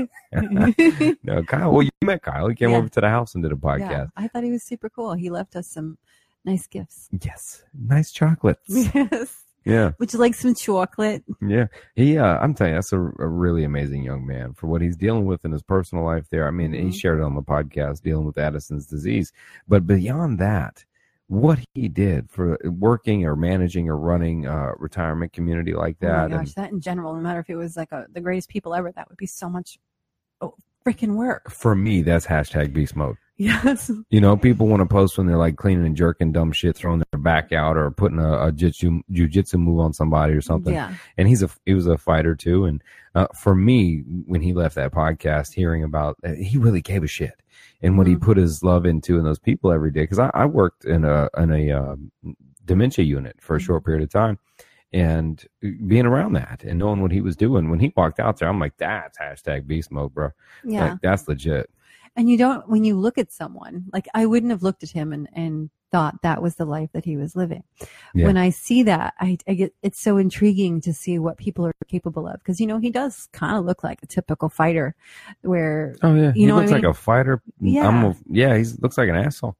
yeah. No, Kyle. Well, you met Kyle. He came Yeah. over to the house and did a podcast. Yeah, I thought he was super cool. He left us some nice gifts. Yes. Nice chocolates. Yes. Yeah. Would you like some chocolate? Yeah. He, uh, I'm telling you, that's a, a really amazing young man for what he's dealing with in his personal life there. I mean, Mhm. he shared it on the podcast dealing with Addison's disease, but beyond that, what he did for working or managing or running a retirement community like Oh my that. gosh, and that in general, no matter if it was like a, the greatest people ever, that would be so much oh, freaking work. for me, that's hashtag beast mode. Yes. You know, people want to post when they're like cleaning and jerking dumb shit, throwing their back out or putting a, a jiu- jiu-jitsu move on somebody or something. Yeah. And he's a, he was a fighter too. And, uh, for me, when he left that podcast, hearing about, uh, he really gave a shit and what he Mhm. put his love into in those people every day. Cause I, I worked in a, in a, uh, dementia unit for a Mhm. short period of time. And being around that and knowing what he was doing when he walked out there, I'm like, that's hashtag beast mode, bro. Yeah. Like, that's legit. And you don't, when you look at someone, like I wouldn't have looked at him and, and thought that was the life that he was living. Yeah. When I see that, I, I get, it's so intriguing to see what people are capable of. Cause you know, he does kind of look like a typical fighter where, Oh yeah. You he know what looks I like mean? a fighter. Yeah. I'm a, yeah. He looks like an asshole.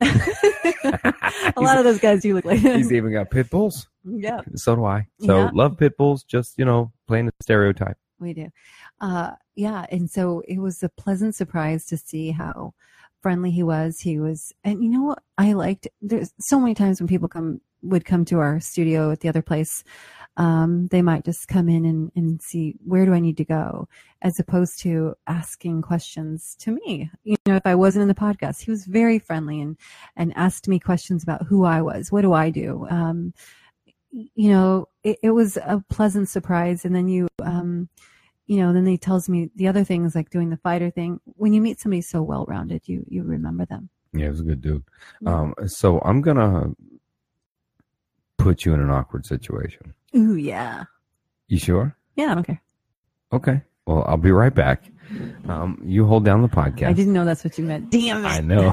a lot of those guys do look like He's even got pit bulls. yeah, So do I. So Yeah. love pit bulls. Just, you know, playing the stereotype. we do. Uh, yeah. And so it was a pleasant surprise to see how friendly he was. He was, and you know what I liked? There's so many times when people come, would come to our studio at the other place. Um, they might just come in and, and see, where do I need to go? As opposed to asking questions to me. You know, if I wasn't in the podcast, he was very friendly and, and asked me questions about who I was. What do I do? Um, you know, it, it was a pleasant surprise. And then you, um, you know, then he tells me the other things like doing the fighter thing. When you meet somebody so well-rounded, you, you remember them. Yeah, he was a good dude. Yeah. Um, so I'm going to put you in an awkward situation. Ooh, yeah. You sure? Yeah, I don't care. Okay. Well, I'll be right back. Um, you hold down the podcast. I didn't know that's what you meant. Damn it. I know.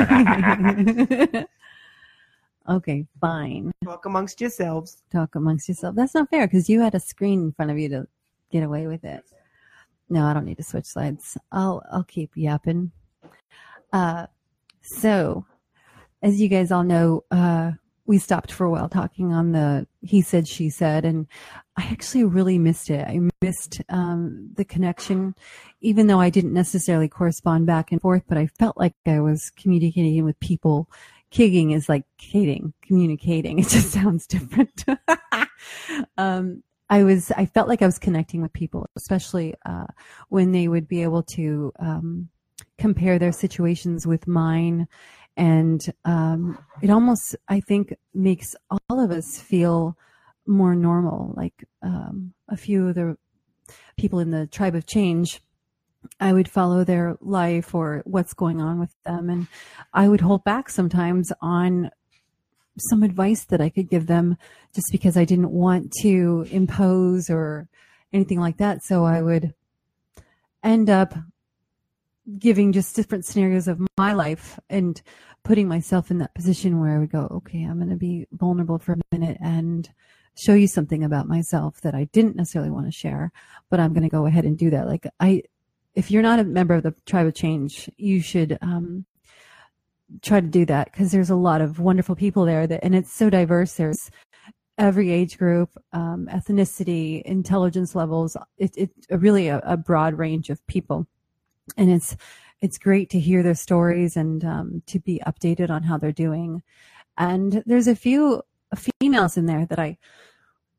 Okay, fine. Talk amongst yourselves. Talk amongst yourself. That's not fair because you had a screen in front of you to get away with it. No, I don't need to switch slides. I'll I'll keep yapping. Uh, so, as you guys all know, uh, we stopped for a while talking on the he said, she said, and I actually really missed it. I missed um, the connection, even though I didn't necessarily correspond back and forth, but I felt like I was communicating with people. Kigging is like kidding, communicating. It just sounds different. um, I was, I felt like I was connecting with people, especially uh, when they would be able to um, compare their situations with mine. And um, it almost, I think, makes all of us feel more normal. Like um, a few of the people in the Tribe of Change, I would follow their life or what's going on with them. And I would hold back sometimes on some advice that I could give them just because I didn't want to impose or anything like that. So I would end up giving just different scenarios of my life and putting myself in that position where I would go, okay, I'm going to be vulnerable for a minute and show you something about myself that I didn't necessarily want to share, but I'm going to go ahead and do that. Like I, if you're not a member of the Tribe of Change, you should um, try to do that because there's a lot of wonderful people there that, and it's so diverse. There's every age group, um, ethnicity, intelligence levels. It's it, really a, a broad range of people. And it's, it's great to hear their stories and um, to be updated on how they're doing. And there's a few females in there that I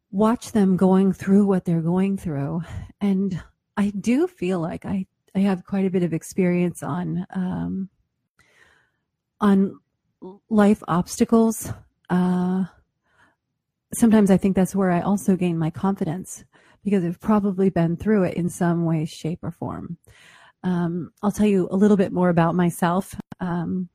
watch them going through what they're going through. And I do feel like I, I have quite a bit of experience on, um, on life obstacles. Uh, sometimes I think that's where I also gain my confidence, because I've probably been through it in some way, shape, or form. Um, I'll tell you a little bit more about myself. Um,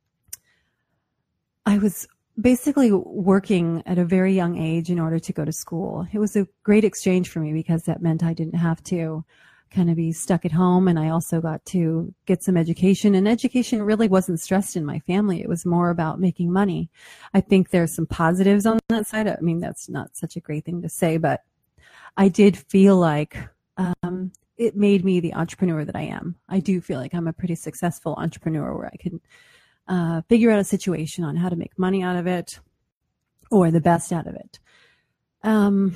I was basically working at a very young age in order to go to school. It was a great exchange for me because that meant I didn't have to kind of be stuck at home, and I also got to get some education. And education really wasn't stressed in my family. It was more about making money. I think there's some positives on that side. I mean, that's not such a great thing to say, but I did feel like um, it made me the entrepreneur that I am. I do feel like I'm a pretty successful entrepreneur where I can uh, figure out a situation on how to make money out of it or the best out of it. Um,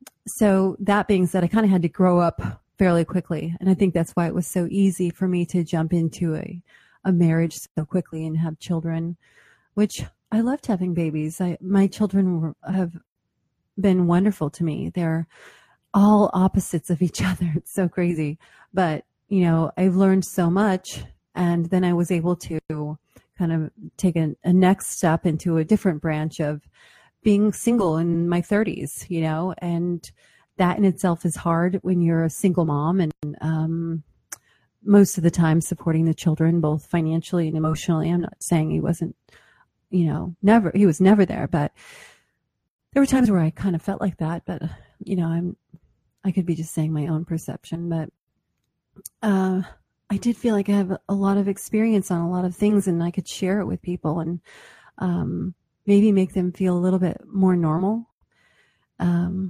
so that being said, I kind of had to grow up fairly quickly. And I think that's why it was so easy for me to jump into a, a marriage so quickly and have children, which I loved having babies. I, my children were, have been wonderful to me. They're all opposites of each other. It's so crazy. But, you know, I've learned so much. And then I was able to kind of take a, a next step into a different branch of being single in my thirties, you know, and that in itself is hard when you're a single mom and um, most of the time supporting the children, both financially and emotionally. I'm not saying he wasn't, you know, never, he was never there, but there were times where I kind of felt like that, but you know, I'm, I could be just saying my own perception, but uh, I did feel like I have a lot of experience on a lot of things and I could share it with people and um, maybe make them feel a little bit more normal. Um,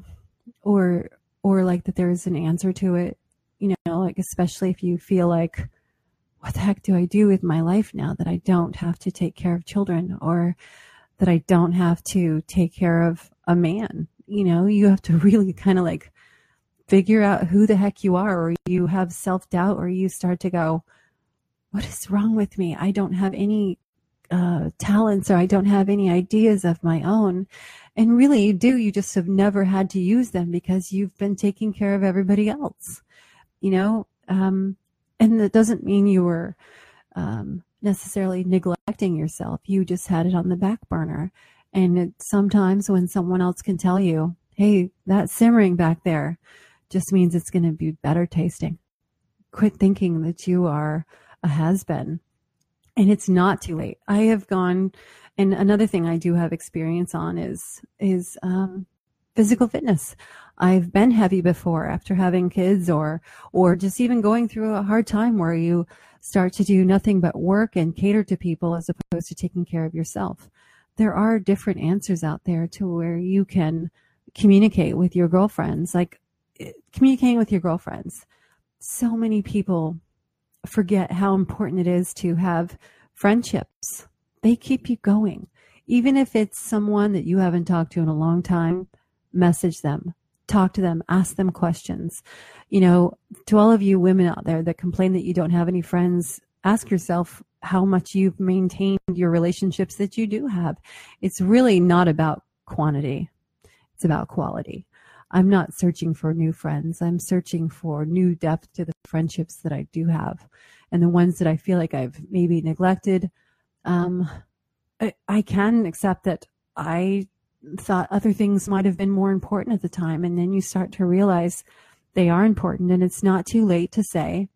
or, or like that there's an answer to it, you know, like, especially if you feel like, what the heck do I do with my life now that I don't have to take care of children or that I don't have to take care of a man? You know, you have to really kind of like figure out who the heck you are, or you have self-doubt, or you start to go, what is wrong with me? I don't have any uh, talents, or I don't have any ideas of my own. And really you do, you just have never had to use them because you've been taking care of everybody else, you know? Um, and that doesn't mean you were um, necessarily neglecting yourself. You just had it on the back burner. And it, sometimes when someone else can tell you, hey, that simmering back there just means it's going to be better tasting. Quit thinking that you are a has-been. And it's not too late. I have gone, and another thing I do have experience on is, is um, physical fitness. I've been heavy before after having kids, or, or just even going through a hard time where you start to do nothing but work and cater to people as opposed to taking care of yourself. There are different answers out there to where you can communicate with your girlfriends, like communicating with your girlfriends. So many people forget how important it is to have friendships. They keep you going. Even if it's someone that you haven't talked to in a long time, message them, talk to them, ask them questions. You know, to all of you women out there that complain that you don't have any friends, ask yourself how much you've maintained your relationships that you do have. It's really not about quantity. It's about quality. I'm not searching for new friends. I'm searching for new depth to the friendships that I do have. And the ones that I feel like I've maybe neglected, um, I, I can accept that I thought other things might have been more important at the time. And then you start to realize they are important, and it's not too late to say,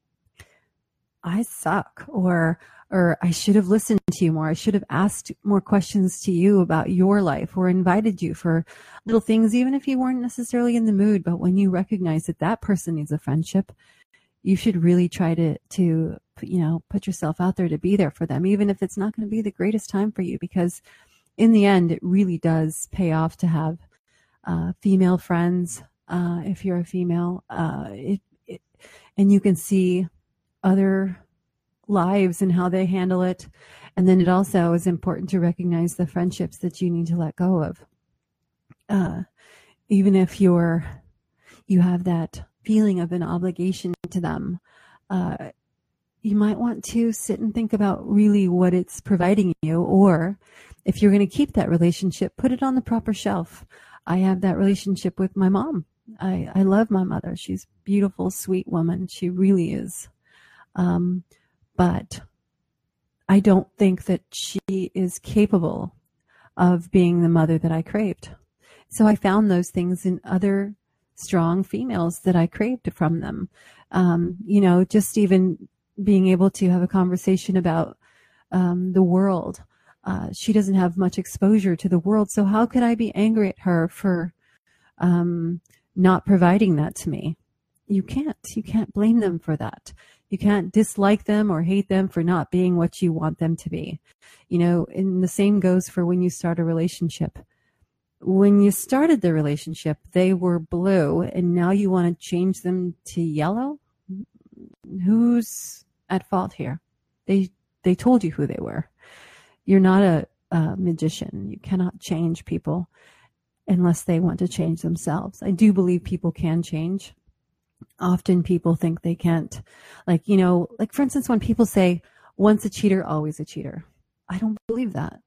I suck, or or I should have listened to you more. I should have asked more questions to you about your life, or invited you for little things, even if you weren't necessarily in the mood. But when you recognize that that person needs a friendship, you should really try to, to you know, put yourself out there to be there for them, even if it's not going to be the greatest time for you, because in the end, it really does pay off to have uh, female friends. Uh, if you're a female, uh, it, it, and you can see other lives and how they handle it. And then it also is important to recognize the friendships that you need to let go of. Uh, even if you're, you have that feeling of an obligation to them, uh, you might want to sit and think about really what it's providing you, or if you're going to keep that relationship, put it on the proper shelf. I have that relationship with my mom. I, I love my mother. She's a beautiful, sweet woman. She really is. Um, but I don't think that she is capable of being the mother that I craved. So I found those things in other strong females that I craved from them. Um, you know, just even being able to have a conversation about um, the world. Uh, she doesn't have much exposure to the world. So how could I be angry at her for um, not providing that to me? You can't. You can't blame them for that. You can't dislike them or hate them for not being what you want them to be. You know, and the same goes for when you start a relationship. When you started the relationship, they were blue, and now you want to change them to yellow? Who's at fault here? They they told you who they were. You're not a, a magician. You cannot change people unless they want to change themselves. I do believe people can change. Often people think they can't. Like, you know, like for instance, when people say, once a cheater, always a cheater. I don't believe that.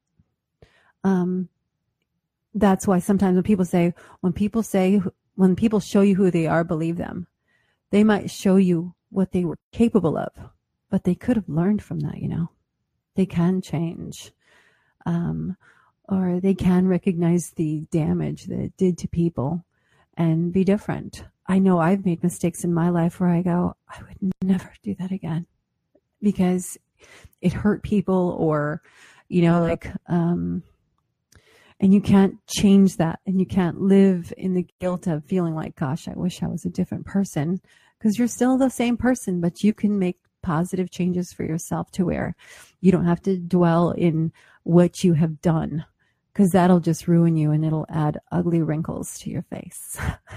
Um, that's why sometimes when people say, when people say, when people show you who they are, believe them. They might show you what they were capable of, but they could have learned from that, you know. They can change. Um, or they can recognize the damage that it did to people and be different. I know I've made mistakes in my life where I go, I would never do that again because it hurt people, or, you know, like, um, and you can't change that, and you can't live in the guilt of feeling like, gosh, I wish I was a different person, because you're still the same person, but you can make positive changes for yourself to where you don't have to dwell in what you have done, because that'll just ruin you and it'll add ugly wrinkles to your face.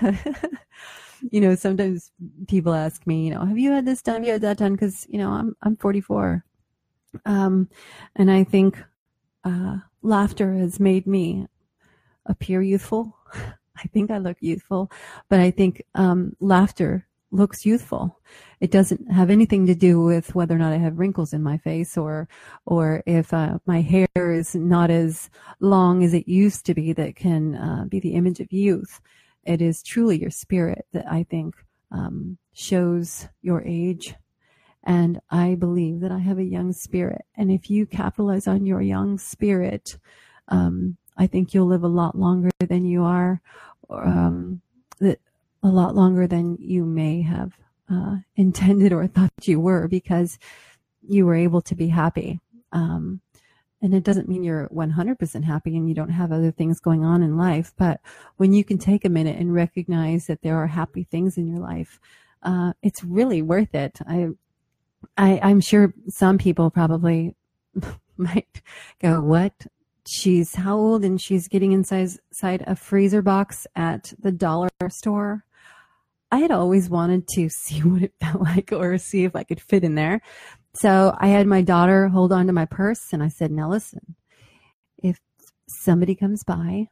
You know, sometimes people ask me, you know, have you had this done? Have you had that done? Because, you know, I'm I'm forty-four. Um, and I think uh, laughter has made me appear youthful. I think I look youthful, but I think um, laughter looks youthful. It doesn't have anything to do with whether or not I have wrinkles in my face, or or if uh, my hair is not as long as it used to be, that can uh, be the image of youth. It is truly your spirit that I think um, shows your age. And I believe that I have a young spirit. And if you capitalize on your young spirit, um, I think you'll live a lot longer than you are, um, that a lot longer than you may have uh, intended or thought you were, because you were able to be happy. Um, and it doesn't mean you're one hundred percent happy and you don't have other things going on in life. But when you can take a minute and recognize that there are happy things in your life, uh, it's really worth it. I, I, I'm sure some people probably might go, what? She's how old and she's getting inside, inside a freezer box at the dollar store? I had always wanted to see what it felt like, or see if I could fit in there. So I had my daughter hold on to my purse, and I said, now listen, if somebody comes by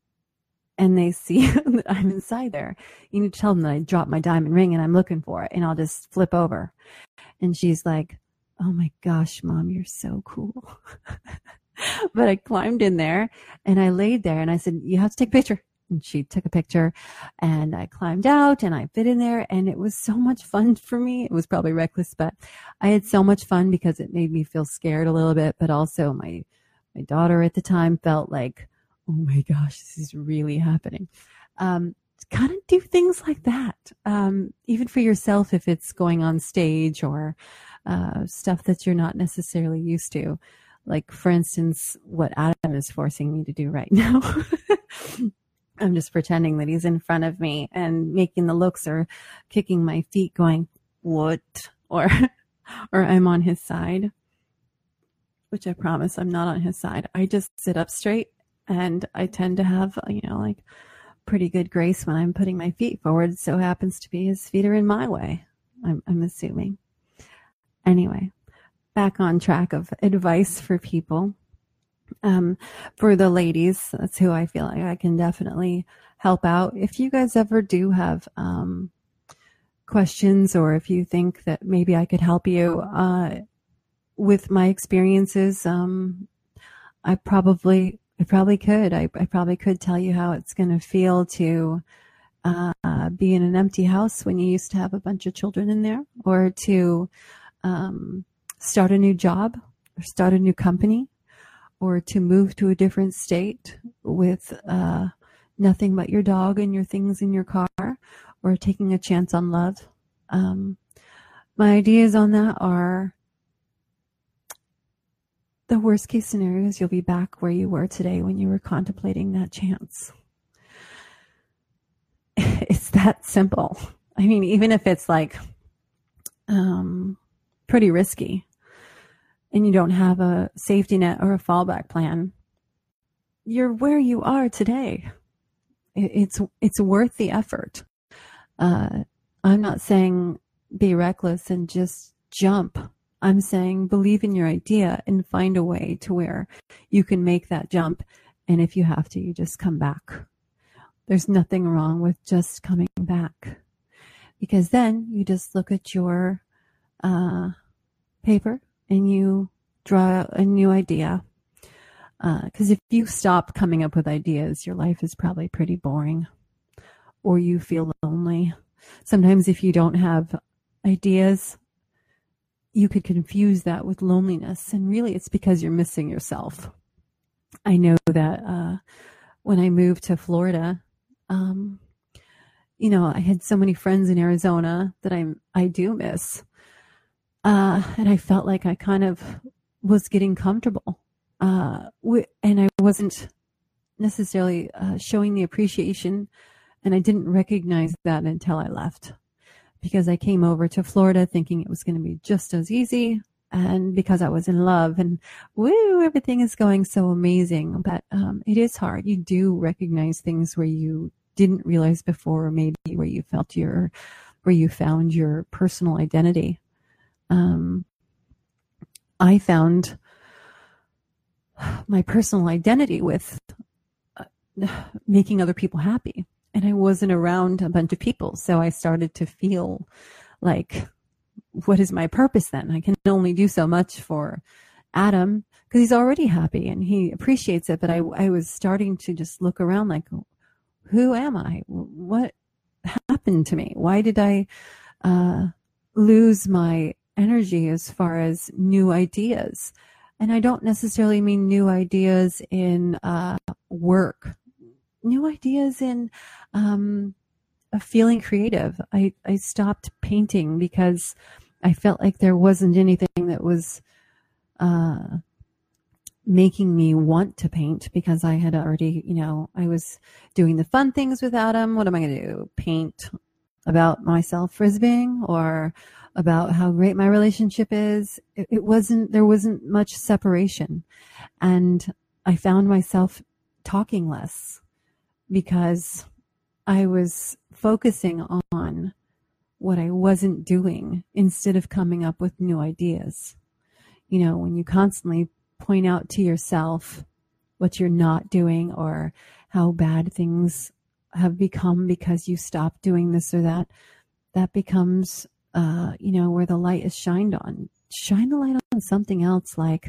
and they see that I'm inside there, you need to tell them that I dropped my diamond ring and I'm looking for it, and I'll just flip over. And she's like, oh my gosh, Mom, you're so cool. But I climbed in there and I laid there and I said, you have to take a picture. And she took a picture, and I climbed out and I fit in there, and it was so much fun for me. It was probably reckless, but I had so much fun because it made me feel scared a little bit, but also my, my daughter at the time felt like, oh my gosh, this is really happening. Um, kind of do things like that. Um, even for yourself, if it's going on stage or, uh, stuff that you're not necessarily used to. Like, for instance, what Adam is forcing me to do right now. I'm just pretending that he's in front of me and making the looks or kicking my feet going, what? Or, or I'm on his side, which I promise I'm not on his side. I just sit up straight, and I tend to have, you know, like pretty good grace when I'm putting my feet forward. It so happens to be his feet are in my way. I'm, I'm assuming. Anyway, back on track of advice for people. Um, for the ladies, that's who I feel like I can definitely help out. If you guys ever do have um, questions, or if you think that maybe I could help you uh, with my experiences, um, I probably I probably could. I, I probably could tell you how it's going to feel to uh, be in an empty house when you used to have a bunch of children in there, or to um, start a new job, or start a new company, or to move to a different state with uh, nothing but your dog and your things in your car, or taking a chance on love. Um, my ideas on that are, the worst case scenario is you'll be back where you were today when you were contemplating that chance. It's that simple. I mean, even if it's like um, pretty risky and you don't have a safety net or a fallback plan, you're where you are today. It's it's worth the effort. Uh, I'm not saying be reckless and just jump. I'm saying believe in your idea and find a way to where you can make that jump. And if you have to, you just come back. There's nothing wrong with just coming back, because then you just look at your uh, paper and you draw a new idea. Because uh, if you stop coming up with ideas, your life is probably pretty boring, or you feel lonely. Sometimes if you don't have ideas, you could confuse that with loneliness, and really it's because you're missing yourself. I know that uh, when I moved to Florida, um, you know, I had so many friends in Arizona that I I do miss, uh, and I felt like I kind of was getting comfortable, uh, and I wasn't necessarily uh, showing the appreciation, and I didn't recognize that until I left. Because I came over to Florida thinking it was going to be just as easy, and because I was in love and woo, everything is going so amazing. But um, it is hard. You do recognize things where you didn't realize before, or maybe where you felt your, where you found your personal identity. Um, I found my personal identity with uh, making other people happy. And I wasn't around a bunch of people. So I started to feel like, what is my purpose then? I can only do so much for Adam because he's already happy and he appreciates it. But I, I was starting to just look around like, who am I? What happened to me? Why did I uh, lose my energy as far as new ideas? And I don't necessarily mean new ideas in uh, work. New ideas in um, feeling creative. I, I stopped painting because I felt like there wasn't anything that was uh, making me want to paint, because I had already, you know, I was doing the fun things with Adam. What am I going to do? Paint about myself frisbeeing or about how great my relationship is? It, it wasn't, there wasn't much separation. And I found myself talking less, because I was focusing on what I wasn't doing instead of coming up with new ideas. You know, when you constantly point out to yourself what you're not doing or how bad things have become because you stopped doing this or that, that becomes, uh, you know, where the light is shined on. Shine the light on something else, like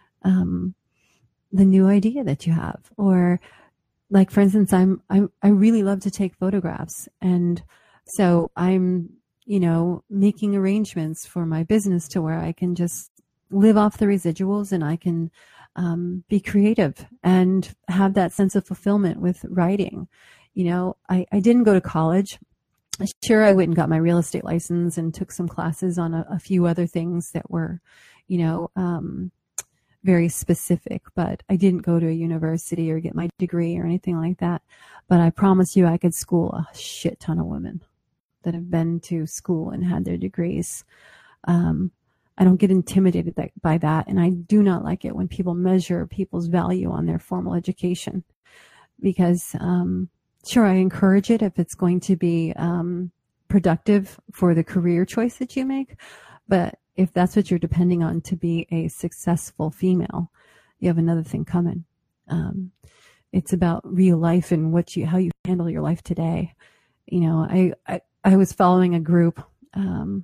um, the new idea that you have, or like, for instance, I'm, I'm, I really love to take photographs. And so I'm, you know, making arrangements for my business to where I can just live off the residuals and I can um, be creative and have that sense of fulfillment with writing. You know, I, I didn't go to college. Sure, I went and got my real estate license and took some classes on a, a few other things that were, you know, um, very specific, but I didn't go to a university or get my degree or anything like that. But I promise you I could school a shit ton of women that have been to school and had their degrees. Um, I don't get intimidated that, by that. And I do not like it when people measure people's value on their formal education, because um, sure, I encourage it if it's going to be um, productive for the career choice that you make. But if that's what you're depending on to be a successful female, you have another thing coming. Um, it's about real life and what you, how you handle your life today. You know, I, I, I was following a group. Um,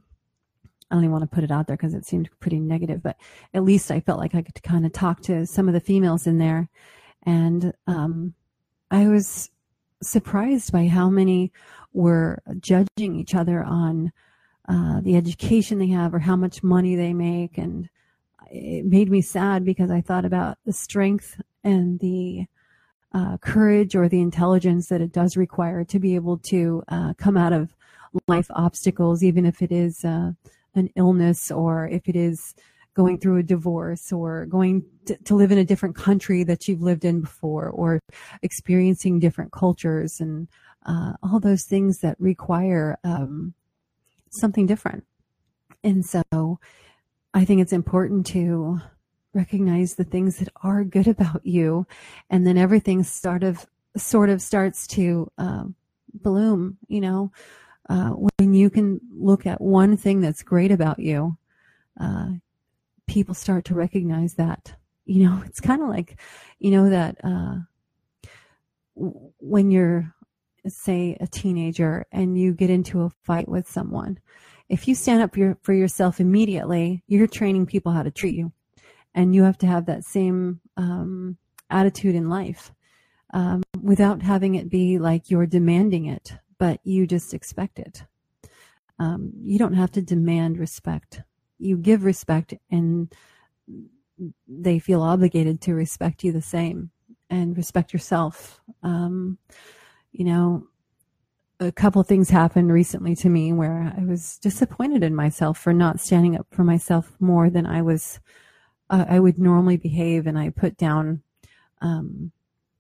I don't even want to put it out there because it seemed pretty negative, but at least I felt like I could kind of talk to some of the females in there. And um, I was surprised by how many were judging each other on uh, the education they have or how much money they make. And it made me sad because I thought about the strength and the uh, courage or the intelligence that it does require to be able to uh, come out of life obstacles, even if it is uh, an illness or if it is going through a divorce or going to, to live in a different country that you've lived in before or experiencing different cultures and uh, all those things that require um, something different. And so I think it's important to recognize the things that are good about you, and then everything sort of sort of starts to uh, bloom, you know, uh, when you can look at one thing that's great about you, uh, people start to recognize that. You know, it's kind of like, you know, that uh, w- when you're, say, a teenager and you get into a fight with someone, if you stand up for, your, for yourself immediately, you're training people how to treat you. And you have to have that same um, attitude in life um, without having it be like you're demanding it, but you just expect it. Um, you don't have to demand respect. You give respect, and they feel obligated to respect you the same and respect yourself. Um, you know, a couple of things happened recently to me where I was disappointed in myself for not standing up for myself more than I was, uh, I would normally behave. And I put down, um,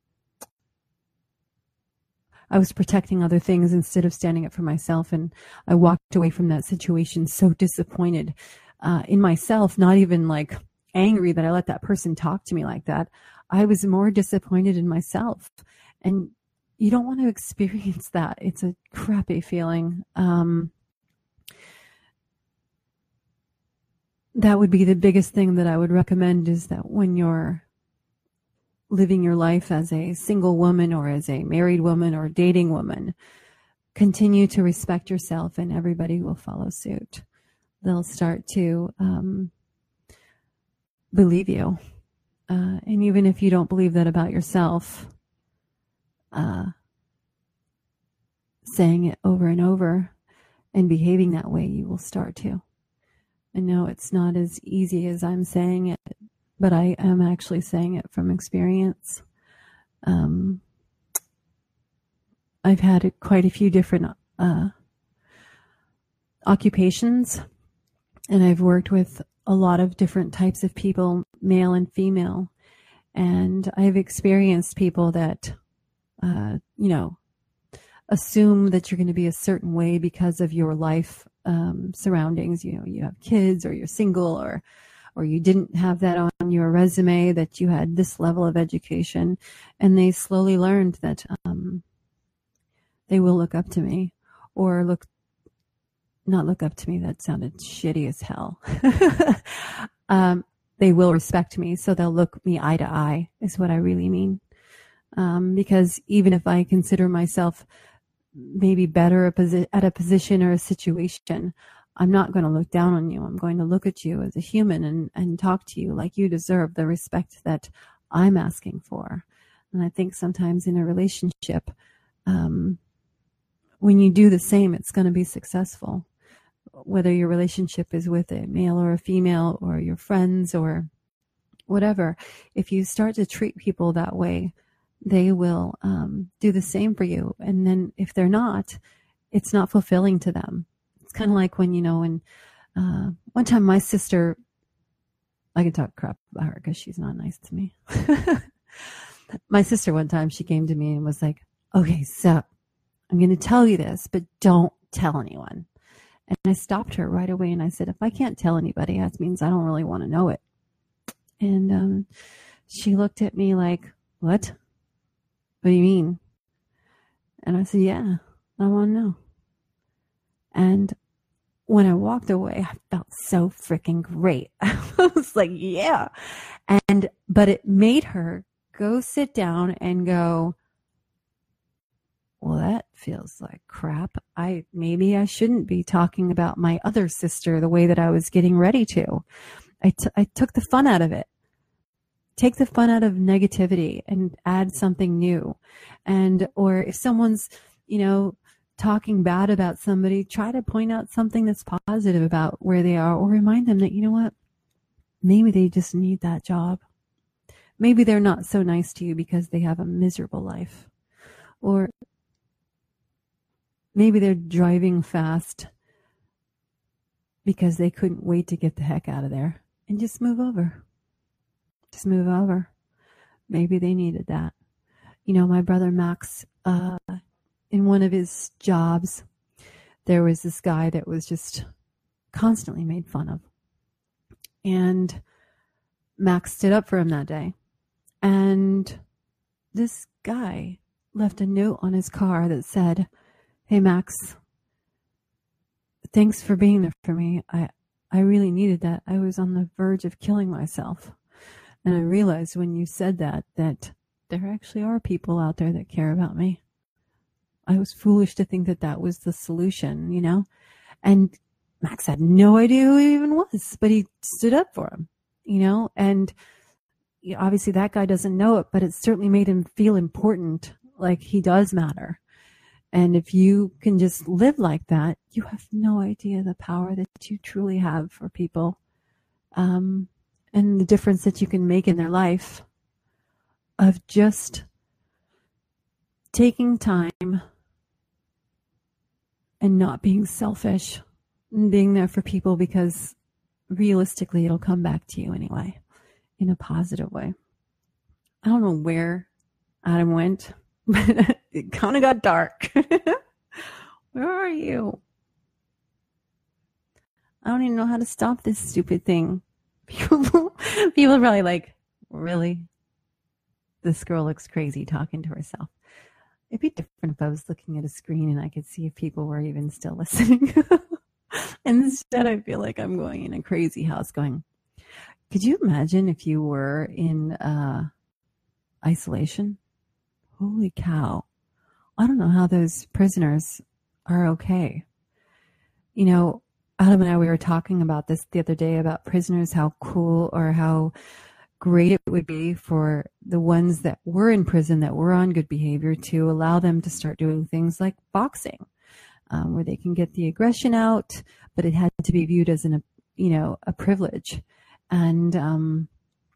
I was protecting other things instead of standing up for myself. And I walked away from that situation so disappointed uh, in myself, not even like angry that I let that person talk to me like that. I was more disappointed in myself. And you don't want to experience that. It's a crappy feeling. Um, that would be the biggest thing that I would recommend, is that when you're living your life as a single woman or as a married woman or dating woman, continue to respect yourself, and everybody will follow suit. They'll start to um, believe you. Uh, and even if you don't believe that about yourself, uh, saying it over and over and behaving that way, you will start to. I know it's not as easy as I'm saying it, but I am actually saying it from experience. Um, I've had quite a few different uh, occupations, and I've worked with a lot of different types of people, male and female. And I've experienced people that, uh, you know, assume that you're going to be a certain way because of your life um, surroundings. You know, you have kids, or you're single, or or you didn't have that on your resume, that you had this level of education. And they slowly learned that um, they will look up to me, or look, not look up to me. That sounded shitty as hell. um, they will respect me. So they'll look me eye to eye, is what I really mean. Um, because even if I consider myself maybe better at a position or a situation, I'm not going to look down on you. I'm going to look at you as a human and, and talk to you like you deserve the respect that I'm asking for. And I think sometimes in a relationship, um, when you do the same, it's going to be successful. Whether your relationship is with a male or a female, or your friends or whatever, if you start to treat people that way, they will um, do the same for you. And then if they're not, it's not fulfilling to them. It's kind of like when, you know, when uh, one time my sister, I can talk crap about her because she's not nice to me. My sister, one time, she came to me and was like, okay, so I'm going to tell you this, but don't tell anyone. And I stopped her right away and I said, if I can't tell anybody, that means I don't really want to know it. And um, she looked at me like, what? What do you mean? And I said, yeah, I want to know. And when I walked away, I felt so freaking great. I was like, yeah. And, but it made her go sit down and go, well, that feels like crap. I, maybe I shouldn't be talking about my other sister the way that I was getting ready to. I, t- I took the fun out of it. take the fun out of negativity and add something new. And, or if someone's, you know, talking bad about somebody, try to point out something that's positive about where they are, or remind them that, you know what, maybe they just need that job. Maybe they're not so nice to you because they have a miserable life. Or maybe they're driving fast because they couldn't wait to get the heck out of there, and just move over. Just move over. Maybe they needed that. You know, my brother Max, uh, in one of his jobs, there was this guy that was just constantly made fun of. And Max stood up for him that day. And this guy left a note on his car that said, "Hey, Max, thanks for being there for me. I, I really needed that. I was on the verge of killing myself. And I realized when you said that, that there actually are people out there that care about me. I was foolish to think that that was the solution, you know?" And Max had no idea who he even was, but he stood up for him, you know? And obviously that guy doesn't know it, but it certainly made him feel important, like he does matter. And if you can just live like that, you have no idea the power that you truly have for people, um, and the difference that you can make in their life of just taking time and not being selfish and being there for people, because realistically it'll come back to you anyway in a positive way. I don't know where Adam went, but it kind of got dark. Where are you? I don't even know how to stop this stupid thing. People, people are probably like, really? This girl looks crazy talking to herself. It'd be different if I was looking at a screen and I could see if people were even still listening. And instead I feel like I'm going in a crazy house going, could you imagine if you were in uh, isolation? Holy cow. I don't know how those prisoners are okay. You know, Adam and I, we were talking about this the other day about prisoners, how cool or how great it would be for the ones that were in prison that were on good behavior to allow them to start doing things like boxing, um, where they can get the aggression out, but it had to be viewed as an, you know, a privilege. And um,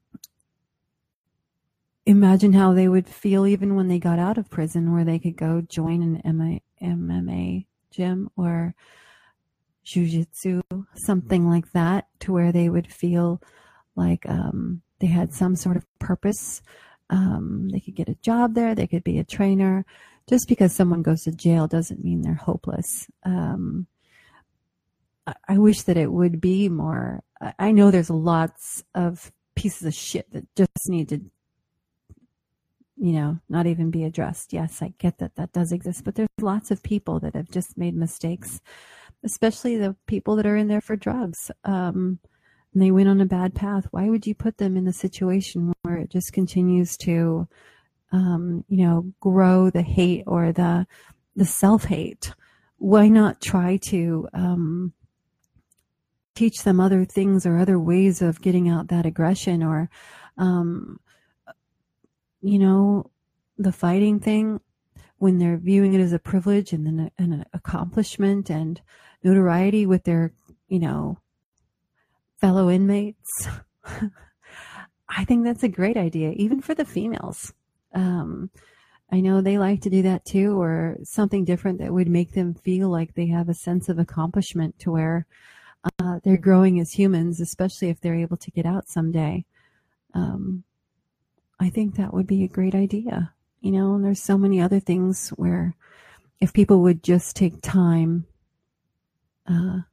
imagine how they would feel even when they got out of prison, where they could go join an M M A gym or jiu-jitsu, something like that, to where they would feel like um, they had some sort of purpose. Um, they could get a job there. They could be a trainer. Just because someone goes to jail doesn't mean they're hopeless. Um, I, I wish that it would be more. I, I know there's lots of pieces of shit that just need to, you know, not even be addressed. Yes, I get that that does exist, but there's lots of people that have just made mistakes, especially the people that are in there for drugs. Um, and they went on a bad path. Why would you put them in the situation where it just continues to, um, you know, grow the hate or the the self-hate? Why not try to um, teach them other things or other ways of getting out that aggression, or, um, you know, the fighting thing, when they're viewing it as a privilege and then a, an accomplishment and notoriety with their, you know, fellow inmates. I think that's a great idea, even for the females. Um, I know they like to do that too, or something different that would make them feel like they have a sense of accomplishment, to where uh, they're growing as humans, especially if they're able to get out someday. Um, I think that would be a great idea. You know, and there's so many other things where if people would just take time uh,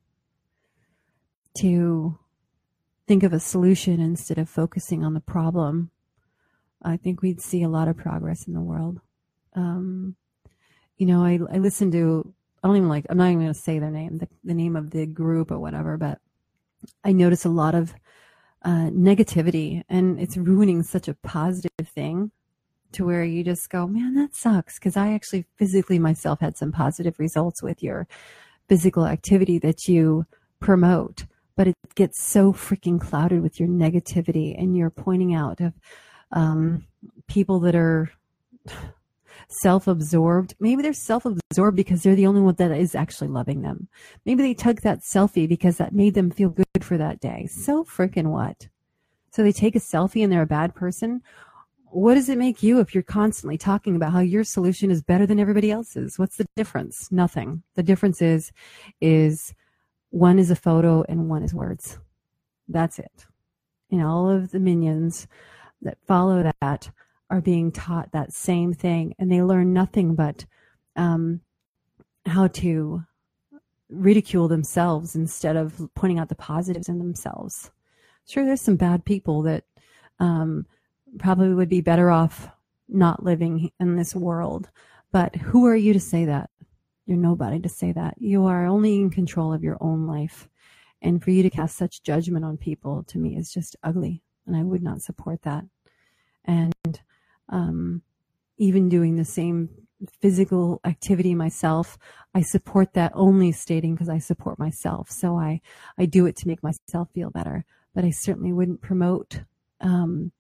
to think of a solution instead of focusing on the problem, I think we'd see a lot of progress in the world. Um, you know, I, I listened to, I don't even like, I'm not even going to say their name, the, the name of the group or whatever, but I notice a lot of uh, negativity, and it's ruining such a positive thing, to where you just go, man, that sucks. Because I actually physically myself had some positive results with your physical activity that you promote. but it gets so freaking clouded with your negativity and your pointing out of um, people that are self-absorbed. Maybe they're self-absorbed because they're the only one that is actually loving them. Maybe they took that selfie because that made them feel good for that day. So freaking what? So they take a selfie and they're a bad person. What does it make you if you're constantly talking about how your solution is better than everybody else's? What's the difference? Nothing. The difference is, is one is a photo and one is words. That's it. And all of the minions that follow that are being taught that same thing, and they learn nothing but um, how to ridicule themselves instead of pointing out the positives in themselves. Sure, there's some bad people that um, probably would be better off not living in this world, but who are you to say that? You're nobody to say that. You are only in control of your own life, and for you to cast such judgment on people, to me, is just ugly, and I would not support that. And Um, even doing the same physical activity myself, I support that only stating because I support myself. So I, I do it to make myself feel better, but I certainly wouldn't promote um,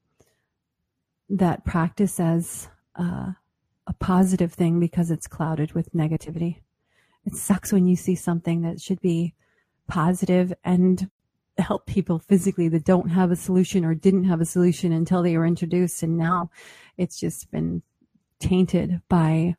that practice as uh, a positive thing because it's clouded with negativity. It sucks when you see something that should be positive and help people physically that don't have a solution or didn't have a solution until they were introduced, and now it's just been tainted by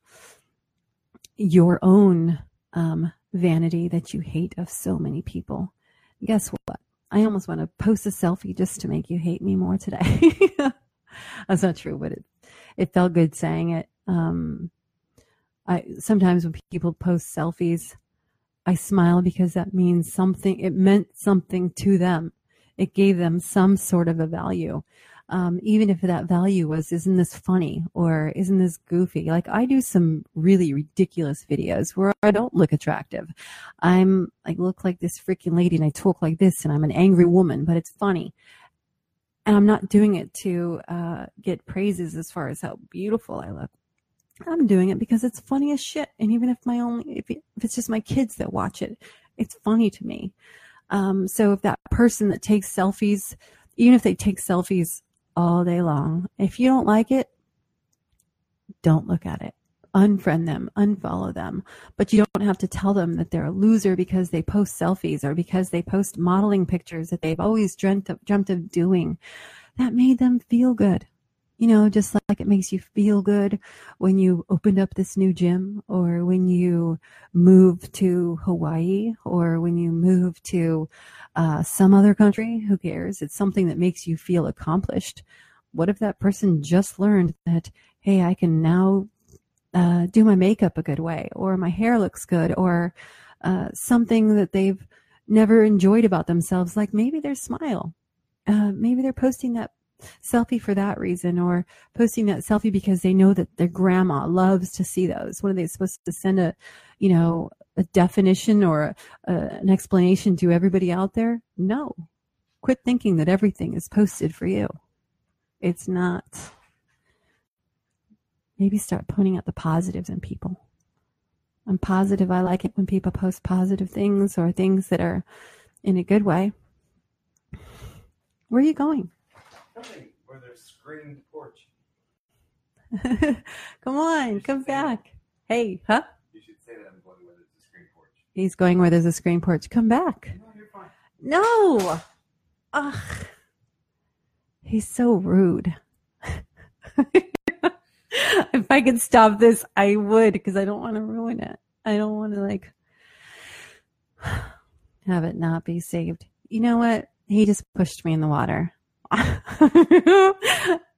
your own um, vanity that you hate of so many people. Guess what? I almost want to post a selfie just to make you hate me more today. That's not true, but it it felt good saying it. Um, I sometimes when people post selfies, I smile because that means something. It meant something to them. It gave them some sort of a value. Um, even if that value was, isn't this funny or isn't this goofy? Like I do some really ridiculous videos where I don't look attractive. I'm I look like this freaking lady and I talk like this and I'm an angry woman, but it's funny. And I'm not doing it to uh, get praises as far as how beautiful I look. I'm doing it because it's funny as shit. And even if my only, if, it, if it's just my kids that watch it, it's funny to me. Um, so if that person that takes selfies, even if they take selfies all day long, if you don't like it, don't look at it. Unfriend them, unfollow them. But you don't have to tell them that they're a loser because they post selfies or because they post modeling pictures that they've always dreamt of, dreamt of doing. That made them feel good. You know, just like it makes you feel good when you opened up this new gym or when you move to Hawaii or when you move to uh, some other country. Who cares? It's something that makes you feel accomplished. What if that person just learned that, hey, I can now uh, do my makeup a good way, or my hair looks good, or uh, something that they've never enjoyed about themselves, like maybe their smile. Uh, maybe they're posting that selfie for that reason, or posting that selfie because they know that their grandma loves to see those. What are they supposed to send a, you know, a definition or a, a, an explanation to everybody out there? No. Quit thinking that everything is posted for you. It's not. Maybe start pointing out the positives in people. I'm positive. I like it when people post positive things or things that are in a good way. Where are you going? Where there's screened porch. Come on, come back. That. Hey, huh? You should say that I'm going where there's a screen porch. He's going where there's a screen porch. Come back. No, you're fine. No. Ugh. He's so rude. If I could stop this, I would, because I don't want to ruin it. I don't want to, like, have it not be saved. You know what? He just pushed me in the water. I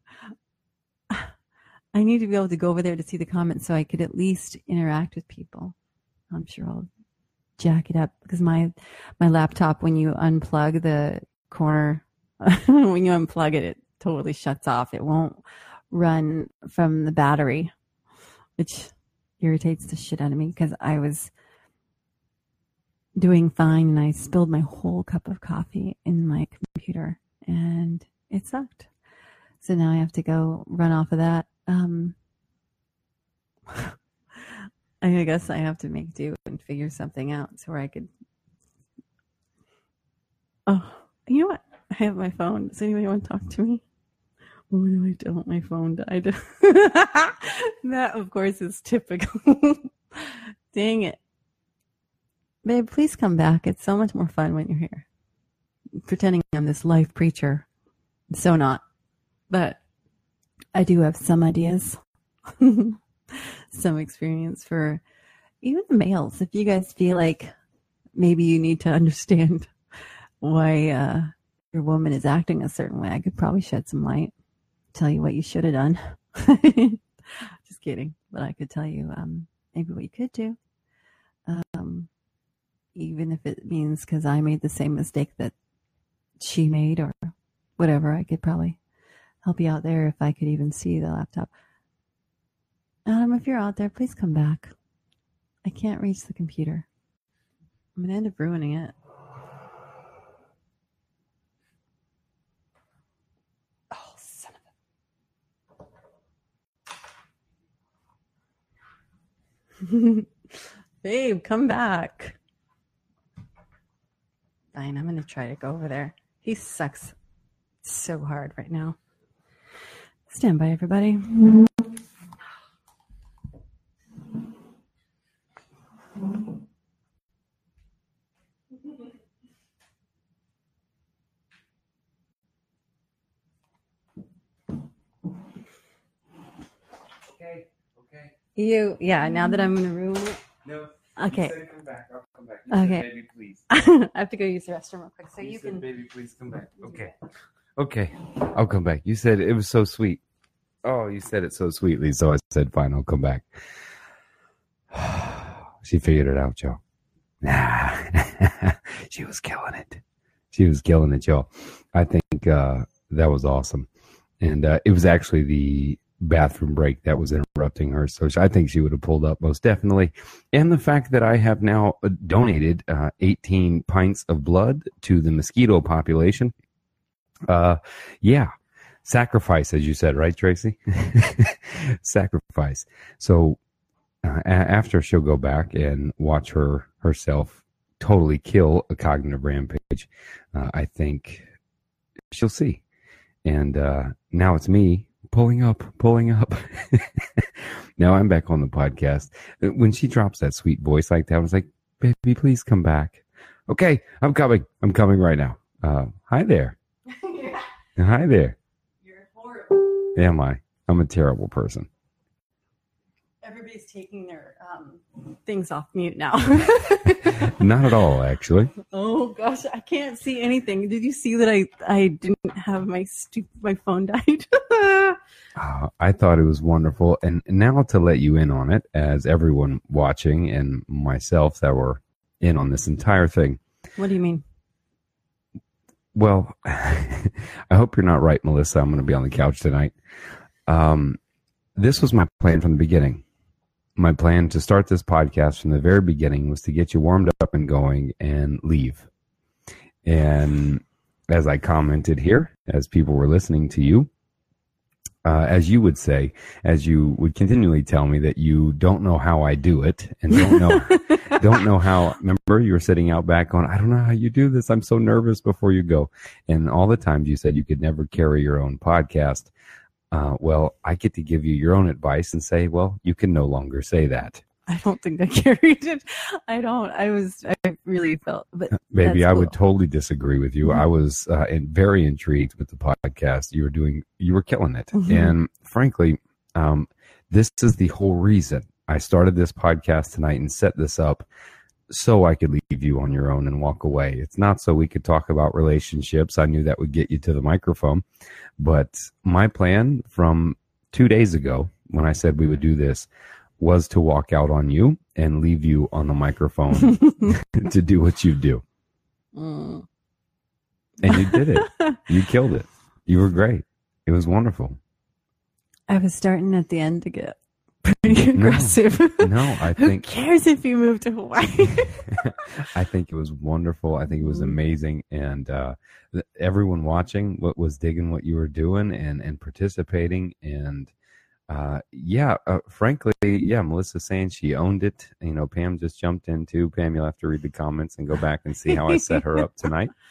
need to be able to go over there to see the comments so I could at least interact with people. I'm sure I'll jack it up because my my laptop, when you unplug the corner, when you unplug it, it totally shuts off. It won't run from the battery, which irritates the shit out of me because I was doing fine and I spilled my whole cup of coffee in my computer and it sucked. So now I have to go run off of that. Um, I guess I have to make do and figure something out so where I could Oh, you know what? I have my phone. Does anybody want to talk to me? Oh, no, I don't. My phone died. That, of course, is typical. Dang it. Babe, please come back. It's so much more fun when you're here. Pretending I'm this life preacher. I'm so not. But I do have some ideas. Some experience for even the males. If you guys feel like maybe you need to understand why uh, your woman is acting a certain way, I could probably shed some light. Tell you what you should have done. Just kidding. But I could tell you um, maybe what you could do. Um, even if it means because I made the same mistake that she made or whatever, I could probably help you out there if I could even see the laptop. Adam, if you're out there, please come back. I can't reach the computer. I'm going to end up ruining it. Oh, son of a... Babe, come back. Fine, I'm going to try to go over there. He sucks so hard right now. Stand by, everybody. Okay, okay. You, yeah, now that I'm going to ruin it. No. Okay. You said come back. I'll come back. You Okay. said, baby, please. I have to go use the restroom real quick. So you, you, said, can. baby, please come back. Okay. Okay. I'll come back. You said it was so sweet. Oh, you said it so sweetly. So I said, fine, I'll come back. She figured it out, Joe. Nah. She was killing it. She was killing it, Joe. I think uh, that was awesome. And uh, it was actually the bathroom break that was interrupting her. So I think she would have pulled up most definitely. And the fact that I have now donated uh, eighteen pints of blood to the mosquito population. Uh, yeah. Sacrifice, as you said, right, Tracy? Sacrifice. So uh, a- after she'll go back and watch her herself totally kill a cognitive rampage, uh, I think she'll see. And uh, now it's me pulling up, pulling up. Now I'm back on the podcast. When she drops that sweet voice like that, I was like, baby, please come back. Okay, I'm coming. I'm coming right now. Uh, hi there. Yeah. Hi there. You're horrible. Am I? I'm a terrible person. Everybody's taking their um, things off mute now. Not at all, actually. Oh gosh, I can't see anything. Did you see that I I didn't have my stu- my phone died? Uh, I thought it was wonderful. And now to let you in on it, as everyone watching and myself that were in on this entire thing. What do you mean? Well, I hope you're not right, Melissa. I'm going to be on the couch tonight. Um, this was my plan from the beginning. My plan to start this podcast from the very beginning was to get you warmed up and going and leave. And as I commented here, as people were listening to you, uh, as you would say, as you would continually tell me that you don't know how I do it and don't know, don't know how, remember you were sitting out back going, I don't know how you do this. I'm so nervous before you go. And all the times you said you could never carry your own podcast. Uh, well, I get to give you your own advice and say, well, you can no longer say that. I don't think I carried it. I don't. I was, I really felt, but Baby, I cool. would totally disagree with you. Mm-hmm. I was uh, in, very intrigued with the podcast. You were doing, you were killing it. Mm-hmm. And frankly, um, this is the whole reason I started this podcast tonight and set this up so I could leave you on your own and walk away. It's not so we could talk about relationships. I knew that would get you to the microphone. But my plan from two days ago, when I said we would do this, was to walk out on you and leave you on the microphone to do what you do. Mm. And you did it. You killed it. You were great. It was wonderful. I was starting at the end to get pretty aggressive. No, no I Who think cares if you move to Hawaii? I think it was wonderful. I think it was amazing. And uh, th- everyone watching what was digging what you were doing and, and participating. And uh, yeah, uh, frankly, yeah, Melissa's saying she owned it. You know, Pam just jumped in too. Pam, you'll have to read the comments and go back and see how I set her up tonight.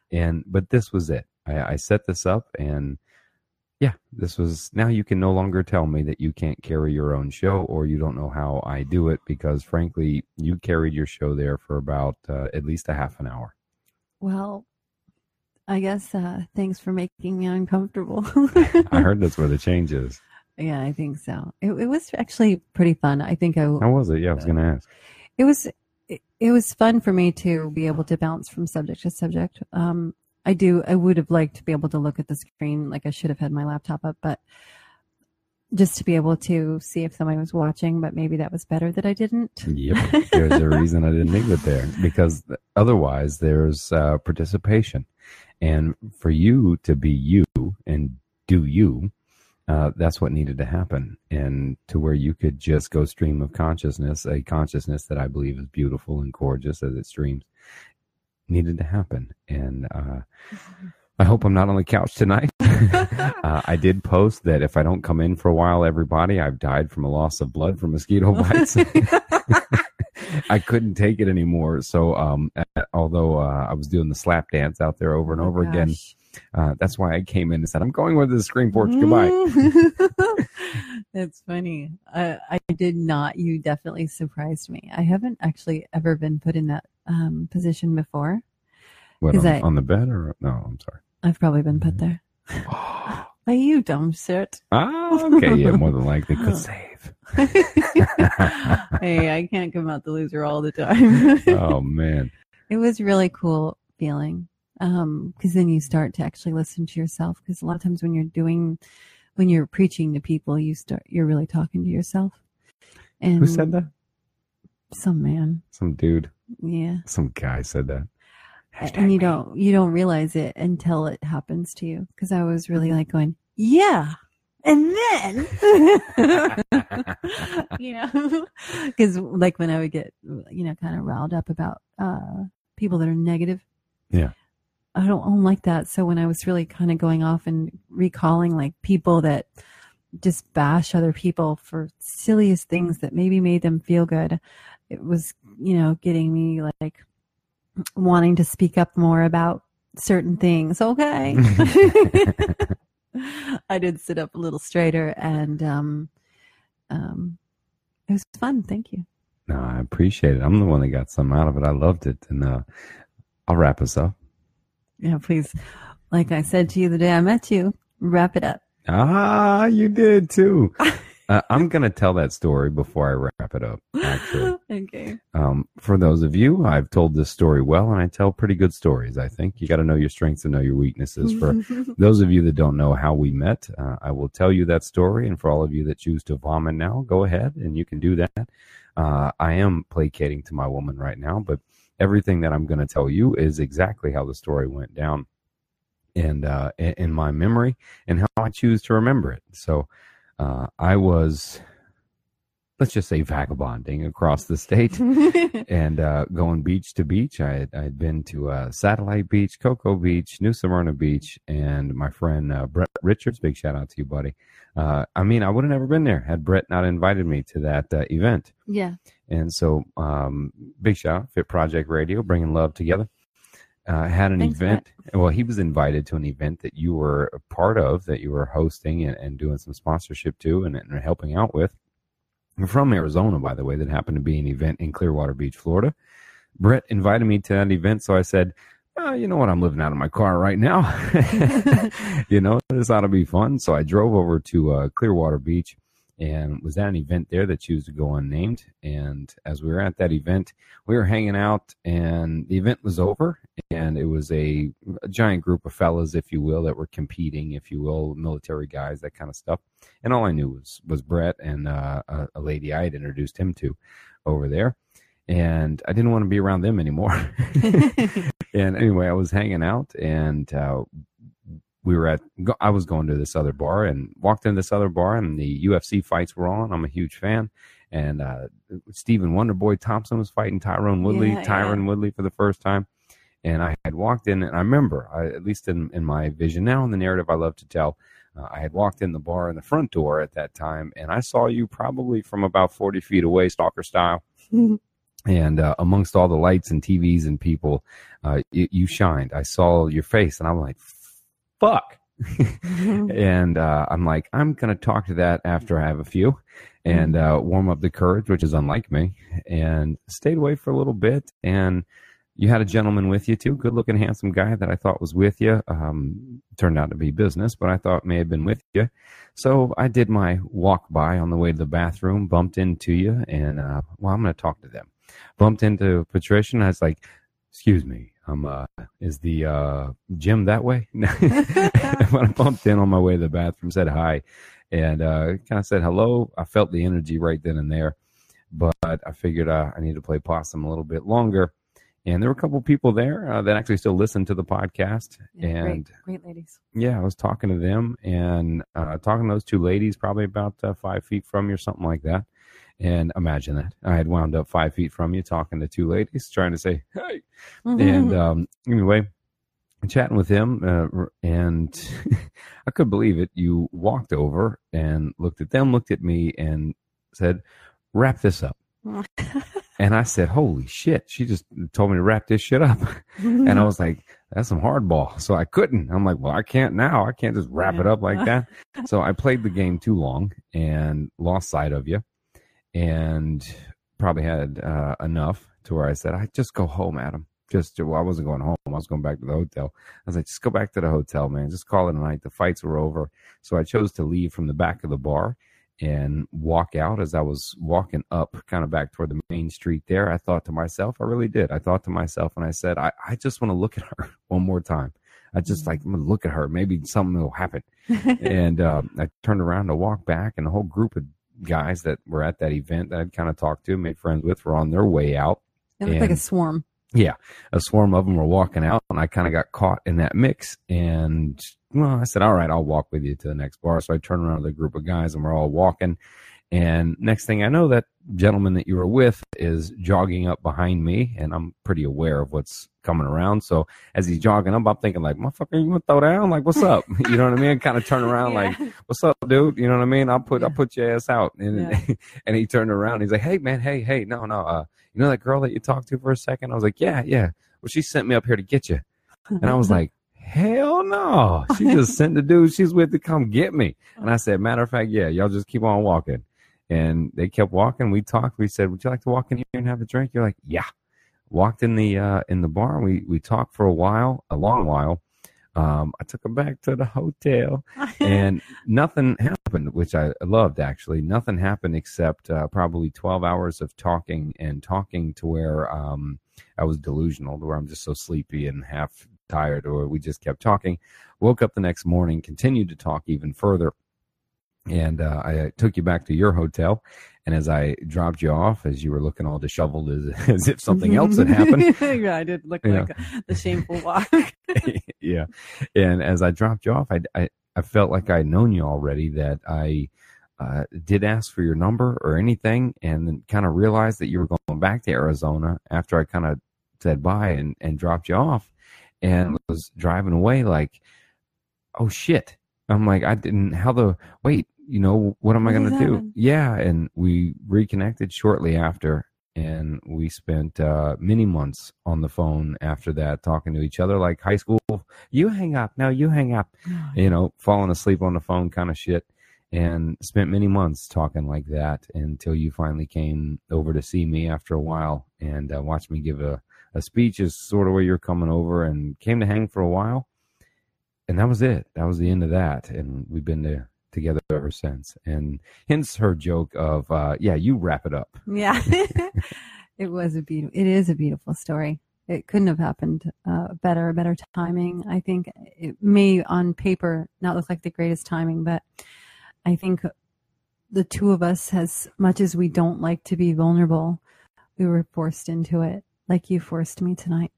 And but this was it. I, I set this up, and yeah, this was. Now you can no longer tell me that you can't carry your own show, or you don't know how I do it, because frankly, you carried your show there for about uh, at least a half an hour. Well, I guess uh, thanks for making me uncomfortable. I heard that's where the change is. Yeah, I think so. It, it was actually pretty fun. I think I. How was it? Yeah, I was going to ask. It was. It, it was fun for me to be able to bounce from subject to subject. Um, I do. I would have liked to be able to look at the screen, like I should have had my laptop up, but just to be able to see if somebody was watching. But maybe that was better that I didn't. Yep. There's a reason I didn't leave it there, because otherwise there's uh, participation. And for you to be you and do you, uh, that's what needed to happen. And to where you could just go stream of consciousness, a consciousness that I believe is beautiful and gorgeous as it streams, needed to happen. And uh, I hope I'm not on the couch tonight. uh, I did post that if I don't come in for a while, everybody, I've died from a loss of blood from mosquito bites. I couldn't take it anymore. So um, although uh, I was doing the slap dance out there over and Oh, over gosh. again, uh, that's why I came in and said, I'm going with the screen porch. Goodbye. That's funny. I, I did not. You definitely surprised me. I haven't actually ever been put in that um, position before. What, 'Cause on, I- on the bed or? No, I'm sorry. I've probably been put there. By you, dumb shit. Ah, okay. Yeah, more than likely. Could save. Hey, I can't come out the loser all the time. Oh, man. It was really cool feeling. Um, cause then you start to actually listen to yourself. Cause a lot of times when you're doing, when you're preaching to people, you start, you're really talking to yourself. And Who said that? Some man. Some dude. Yeah. Some guy said that. Hashtag And you me. don't, you don't realize it until it happens to you. Cause I was really like going, yeah. And then, you know, cause like when I would get, you know, kind of riled up about, uh, people that are negative. Yeah. I don't, I don't like that. So when I was really kind of going off and recalling like people that just bash other people for silliest things that maybe made them feel good, it was, you know, getting me like wanting to speak up more about certain things. Okay. I did sit up a little straighter, and um, um, it was fun. Thank you. No, I appreciate it. I'm the one that got some out of it. I loved it. And uh, I'll wrap us up. Yeah, please. Like I said to you the day I met you, wrap it up. Ah, you did too. uh, I'm going to tell that story before I wrap it up, actually. Okay. Um, for those of you, I've told this story well, and I tell pretty good stories, I think. You got to know your strengths and know your weaknesses. For those of you that don't know how we met, uh, I will tell you that story. And for all of you that choose to vomit now, go ahead and you can do that. Uh, I am placating to my woman right now, but everything that I'm going to tell you is exactly how the story went down. And uh, in my memory, and how I choose to remember it. So uh, I was, let's just say, vagabonding across the state and uh, going beach to beach. I had, I had been to uh, Satellite Beach, Cocoa Beach, New Smyrna Beach, and my friend uh, Brett Richards, big shout out to you, buddy. Uh, I mean, I would have never been there had Brett not invited me to that uh, event. Yeah. And so, um, big shout out, Fit Project Radio, bringing love together. Uh, had an Thanks, event. Well, he was invited to an event that you were a part of, that you were hosting and, and doing some sponsorship to and, and helping out with. I'm from Arizona, by the way, that happened to be an event in Clearwater Beach, Florida. Brett invited me to that event, so I said, oh, you know what, I'm living out of my car right now. You know, this ought to be fun. So I drove over to uh, Clearwater Beach and was at an event there that chose to go unnamed. And as we were at that event, we were hanging out, and the event was over, and it was a, a giant group of fellas, if you will, that were competing, if you will, military guys, that kind of stuff. And all I knew was was Brett and uh, a, a lady I had introduced him to over there. And I didn't want to be around them anymore. And anyway, I was hanging out, and uh, we were at, I was going to this other bar and walked into this other bar, and the U F C fights were on. I'm a huge fan. And uh, Stephen Wonderboy Thompson was fighting Tyrone Woodley, Yeah, Tyron yeah. Woodley for the first time. And I had walked in, and I remember, I, at least in, in my vision now, in the narrative I love to tell, uh, I had walked in the bar in the front door at that time, and I saw you probably from about forty feet away, stalker style. And uh, amongst all the lights and T Vs and people, uh, you, you shined. I saw your face, and I'm like, fuck. And uh, I'm like, I'm going to talk to that after I have a few and uh, warm up the courage, which is unlike me, and stayed away for a little bit. And you had a gentleman with you, too, good-looking, handsome guy that I thought was with you. Um, turned out to be business, but I thought may have been with you. So I did my walk by on the way to the bathroom, bumped into you, and, uh, well, I'm going to talk to them. Bumped into Patricia, and I was like, excuse me, um, uh, is the uh, gym that way? When I bumped in on my way to the bathroom, said hi, and uh, kind of said hello. I felt the energy right then and there, but I figured uh, I need to play possum a little bit longer. And there were a couple of people there uh, that actually still listen to the podcast. Yeah, and great, great ladies. Yeah, I was talking to them and uh, talking to those two ladies, probably about uh, five feet from you or something like that. And imagine that. I had wound up five feet from you talking to two ladies, trying to say, hey. Mm-hmm. And um, anyway, chatting with him, uh, and I couldn't believe it. You walked over and looked at them, looked at me, and said, wrap this up. And I said, holy shit, she just told me to wrap this shit up. And I was like, that's some hardball. So I couldn't. I'm like, well, I can't now. I can't just wrap it up like that. So I played the game too long and lost sight of you. And probably had uh, enough to where I said, I just go home, Adam. Just, well, I wasn't going home. I was going back to the hotel. I was like, just go back to the hotel, man. Just call it a night. The fights were over. So I chose to leave from the back of the bar and walk out. As I was walking up kind of back toward the main street there, I thought to myself, I really did. I thought to myself, and I said, I, I just want to look at her one more time. I just like, I'm going to look at her. Maybe something will happen. And um, I turned around to walk back, and the whole group of guys that were at that event that I'd kind of talked to, made friends with, were on their way out. It looked and, like a swarm. Yeah, a swarm of them were walking out, and I kind of got caught in that mix. And well, I said, all right, I'll walk with you to the next bar. So I turned around to the group of guys, and we're all walking. And next thing I know, that gentleman that you were with is jogging up behind me, and I'm pretty aware of what's coming around. So as he's jogging up, I'm thinking like, motherfucker, you want to throw down? Like, what's up? You know what I mean? Kind of turn around yeah. like, what's up, dude? You know what I mean? I'll put, yeah. I'll put your ass out. And, yeah. and he turned around. He's like, hey, man, hey, hey, no, no. Uh, you know that girl that you talked to for a second? I was like, yeah, yeah. Well, she sent me up here to get you. And I was like, hell no. She just sent the dude she's with to come get me. And I said, matter of fact, yeah, y'all just keep on walking. And they kept walking. We talked. We said, would you like to walk in here and have a drink? You're like, yeah. Walked in the uh, in the bar. We we talked for a while, a long while. Um, I took her back to the hotel, and nothing happened, which I loved, actually. Nothing happened except uh, probably twelve hours of talking and talking to where um, I was delusional, to where I'm just so sleepy and half tired, or we just kept talking. Woke up the next morning, continued to talk even further. And uh, I took you back to your hotel, and as I dropped you off, as you were looking all disheveled as, as if something else had happened. Yeah, I did look yeah. like the shameful walk. Yeah. And as I dropped you off, I, I, I felt like I'd known you already, that I uh, did ask for your number or anything, and then kind of realized that you were going back to Arizona after I kind of said bye and, and dropped you off, and was driving away like, oh, shit. I'm like, I didn't, how the, wait, you know, what am I going to do? Yeah. And we reconnected shortly after, and we spent uh, many months on the phone after that, talking to each other like high school. You hang up. No, you hang up. Oh, you know, falling asleep on the phone kind of shit. And spent many months talking like that until you finally came over to see me after a while and uh, watched me give a, a speech, is sort of where you're coming over, and came to hang for a while. And that was it. That was the end of that. And we've been to, together ever since. And hence her joke of, uh, yeah, you wrap it up. Yeah. It was a beautiful, it is a beautiful story. It couldn't have happened uh, better, better timing. I think it may on paper not look like the greatest timing, but I think the two of us, as much as we don't like to be vulnerable, we were forced into it, like you forced me tonight.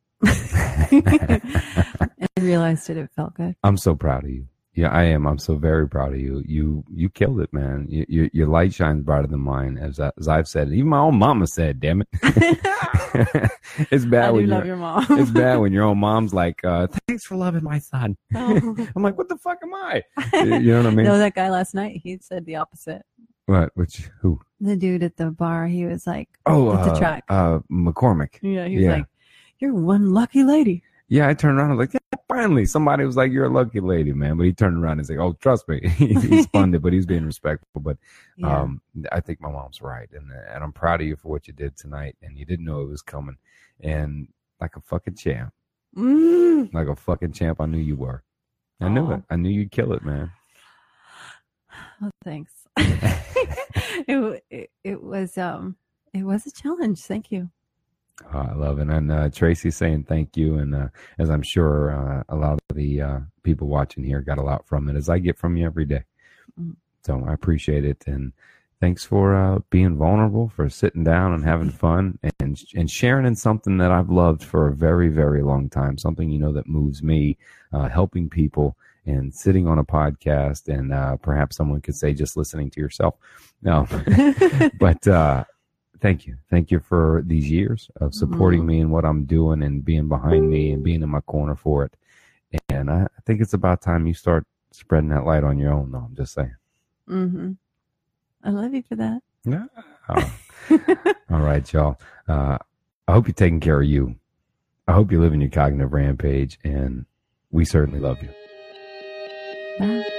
I realized it. It felt good. I'm so proud of you. Yeah, I am. I'm so very proud of you. You you killed it, man. You, you, your light shines brighter than mine, as, I, as I've said. Even my own mama said, damn it. It's bad I when do you love your mom. It's bad when your own mom's like, uh, thanks for loving my son. Oh. I'm like, what the fuck am I? You know what I mean? No, that guy last night, he said the opposite. What? Which, who? the dude at the bar, he was like, Oh, at the uh, track. uh, McCormick. Yeah, he was Yeah. like, "You're one lucky lady." Yeah, I turned around and was like, yeah, finally, somebody was like, "You're a lucky lady, man." But he turned around and said, "Oh, trust me." He's funded, but he's being respectful. But Yeah. um, I think my mom's right, and and I'm proud of you for what you did tonight. And you didn't know it was coming, and like a fucking champ, Mm. like a fucking champ. I knew you were. I knew Aw. it. I knew you'd kill it, man. Oh, thanks. it, it it was um it was a challenge. Thank you. Oh, I love it. And uh, Tracy's saying thank you. And uh, as I'm sure uh, a lot of the uh, people watching here got a lot from it, as I get from you every day. Mm. So I appreciate it. And thanks for uh, being vulnerable, for sitting down and having fun and and sharing in something that I've loved for a very, very long time. Something, you know, that moves me, uh, helping people and sitting on a podcast. And uh, perhaps someone could say just listening to yourself. No, but uh thank you. Thank you for these years of supporting Mm. me in what I'm doing and being behind me and being in my corner for it. And I, I think it's about time you start spreading that light on your own, though. I'm just saying. Mm-hmm. I love you for that. Yeah. Oh. All right, y'all. Uh, I hope you're taking care of you. I hope you live in your cognitive rampage, and we certainly love you. Bye.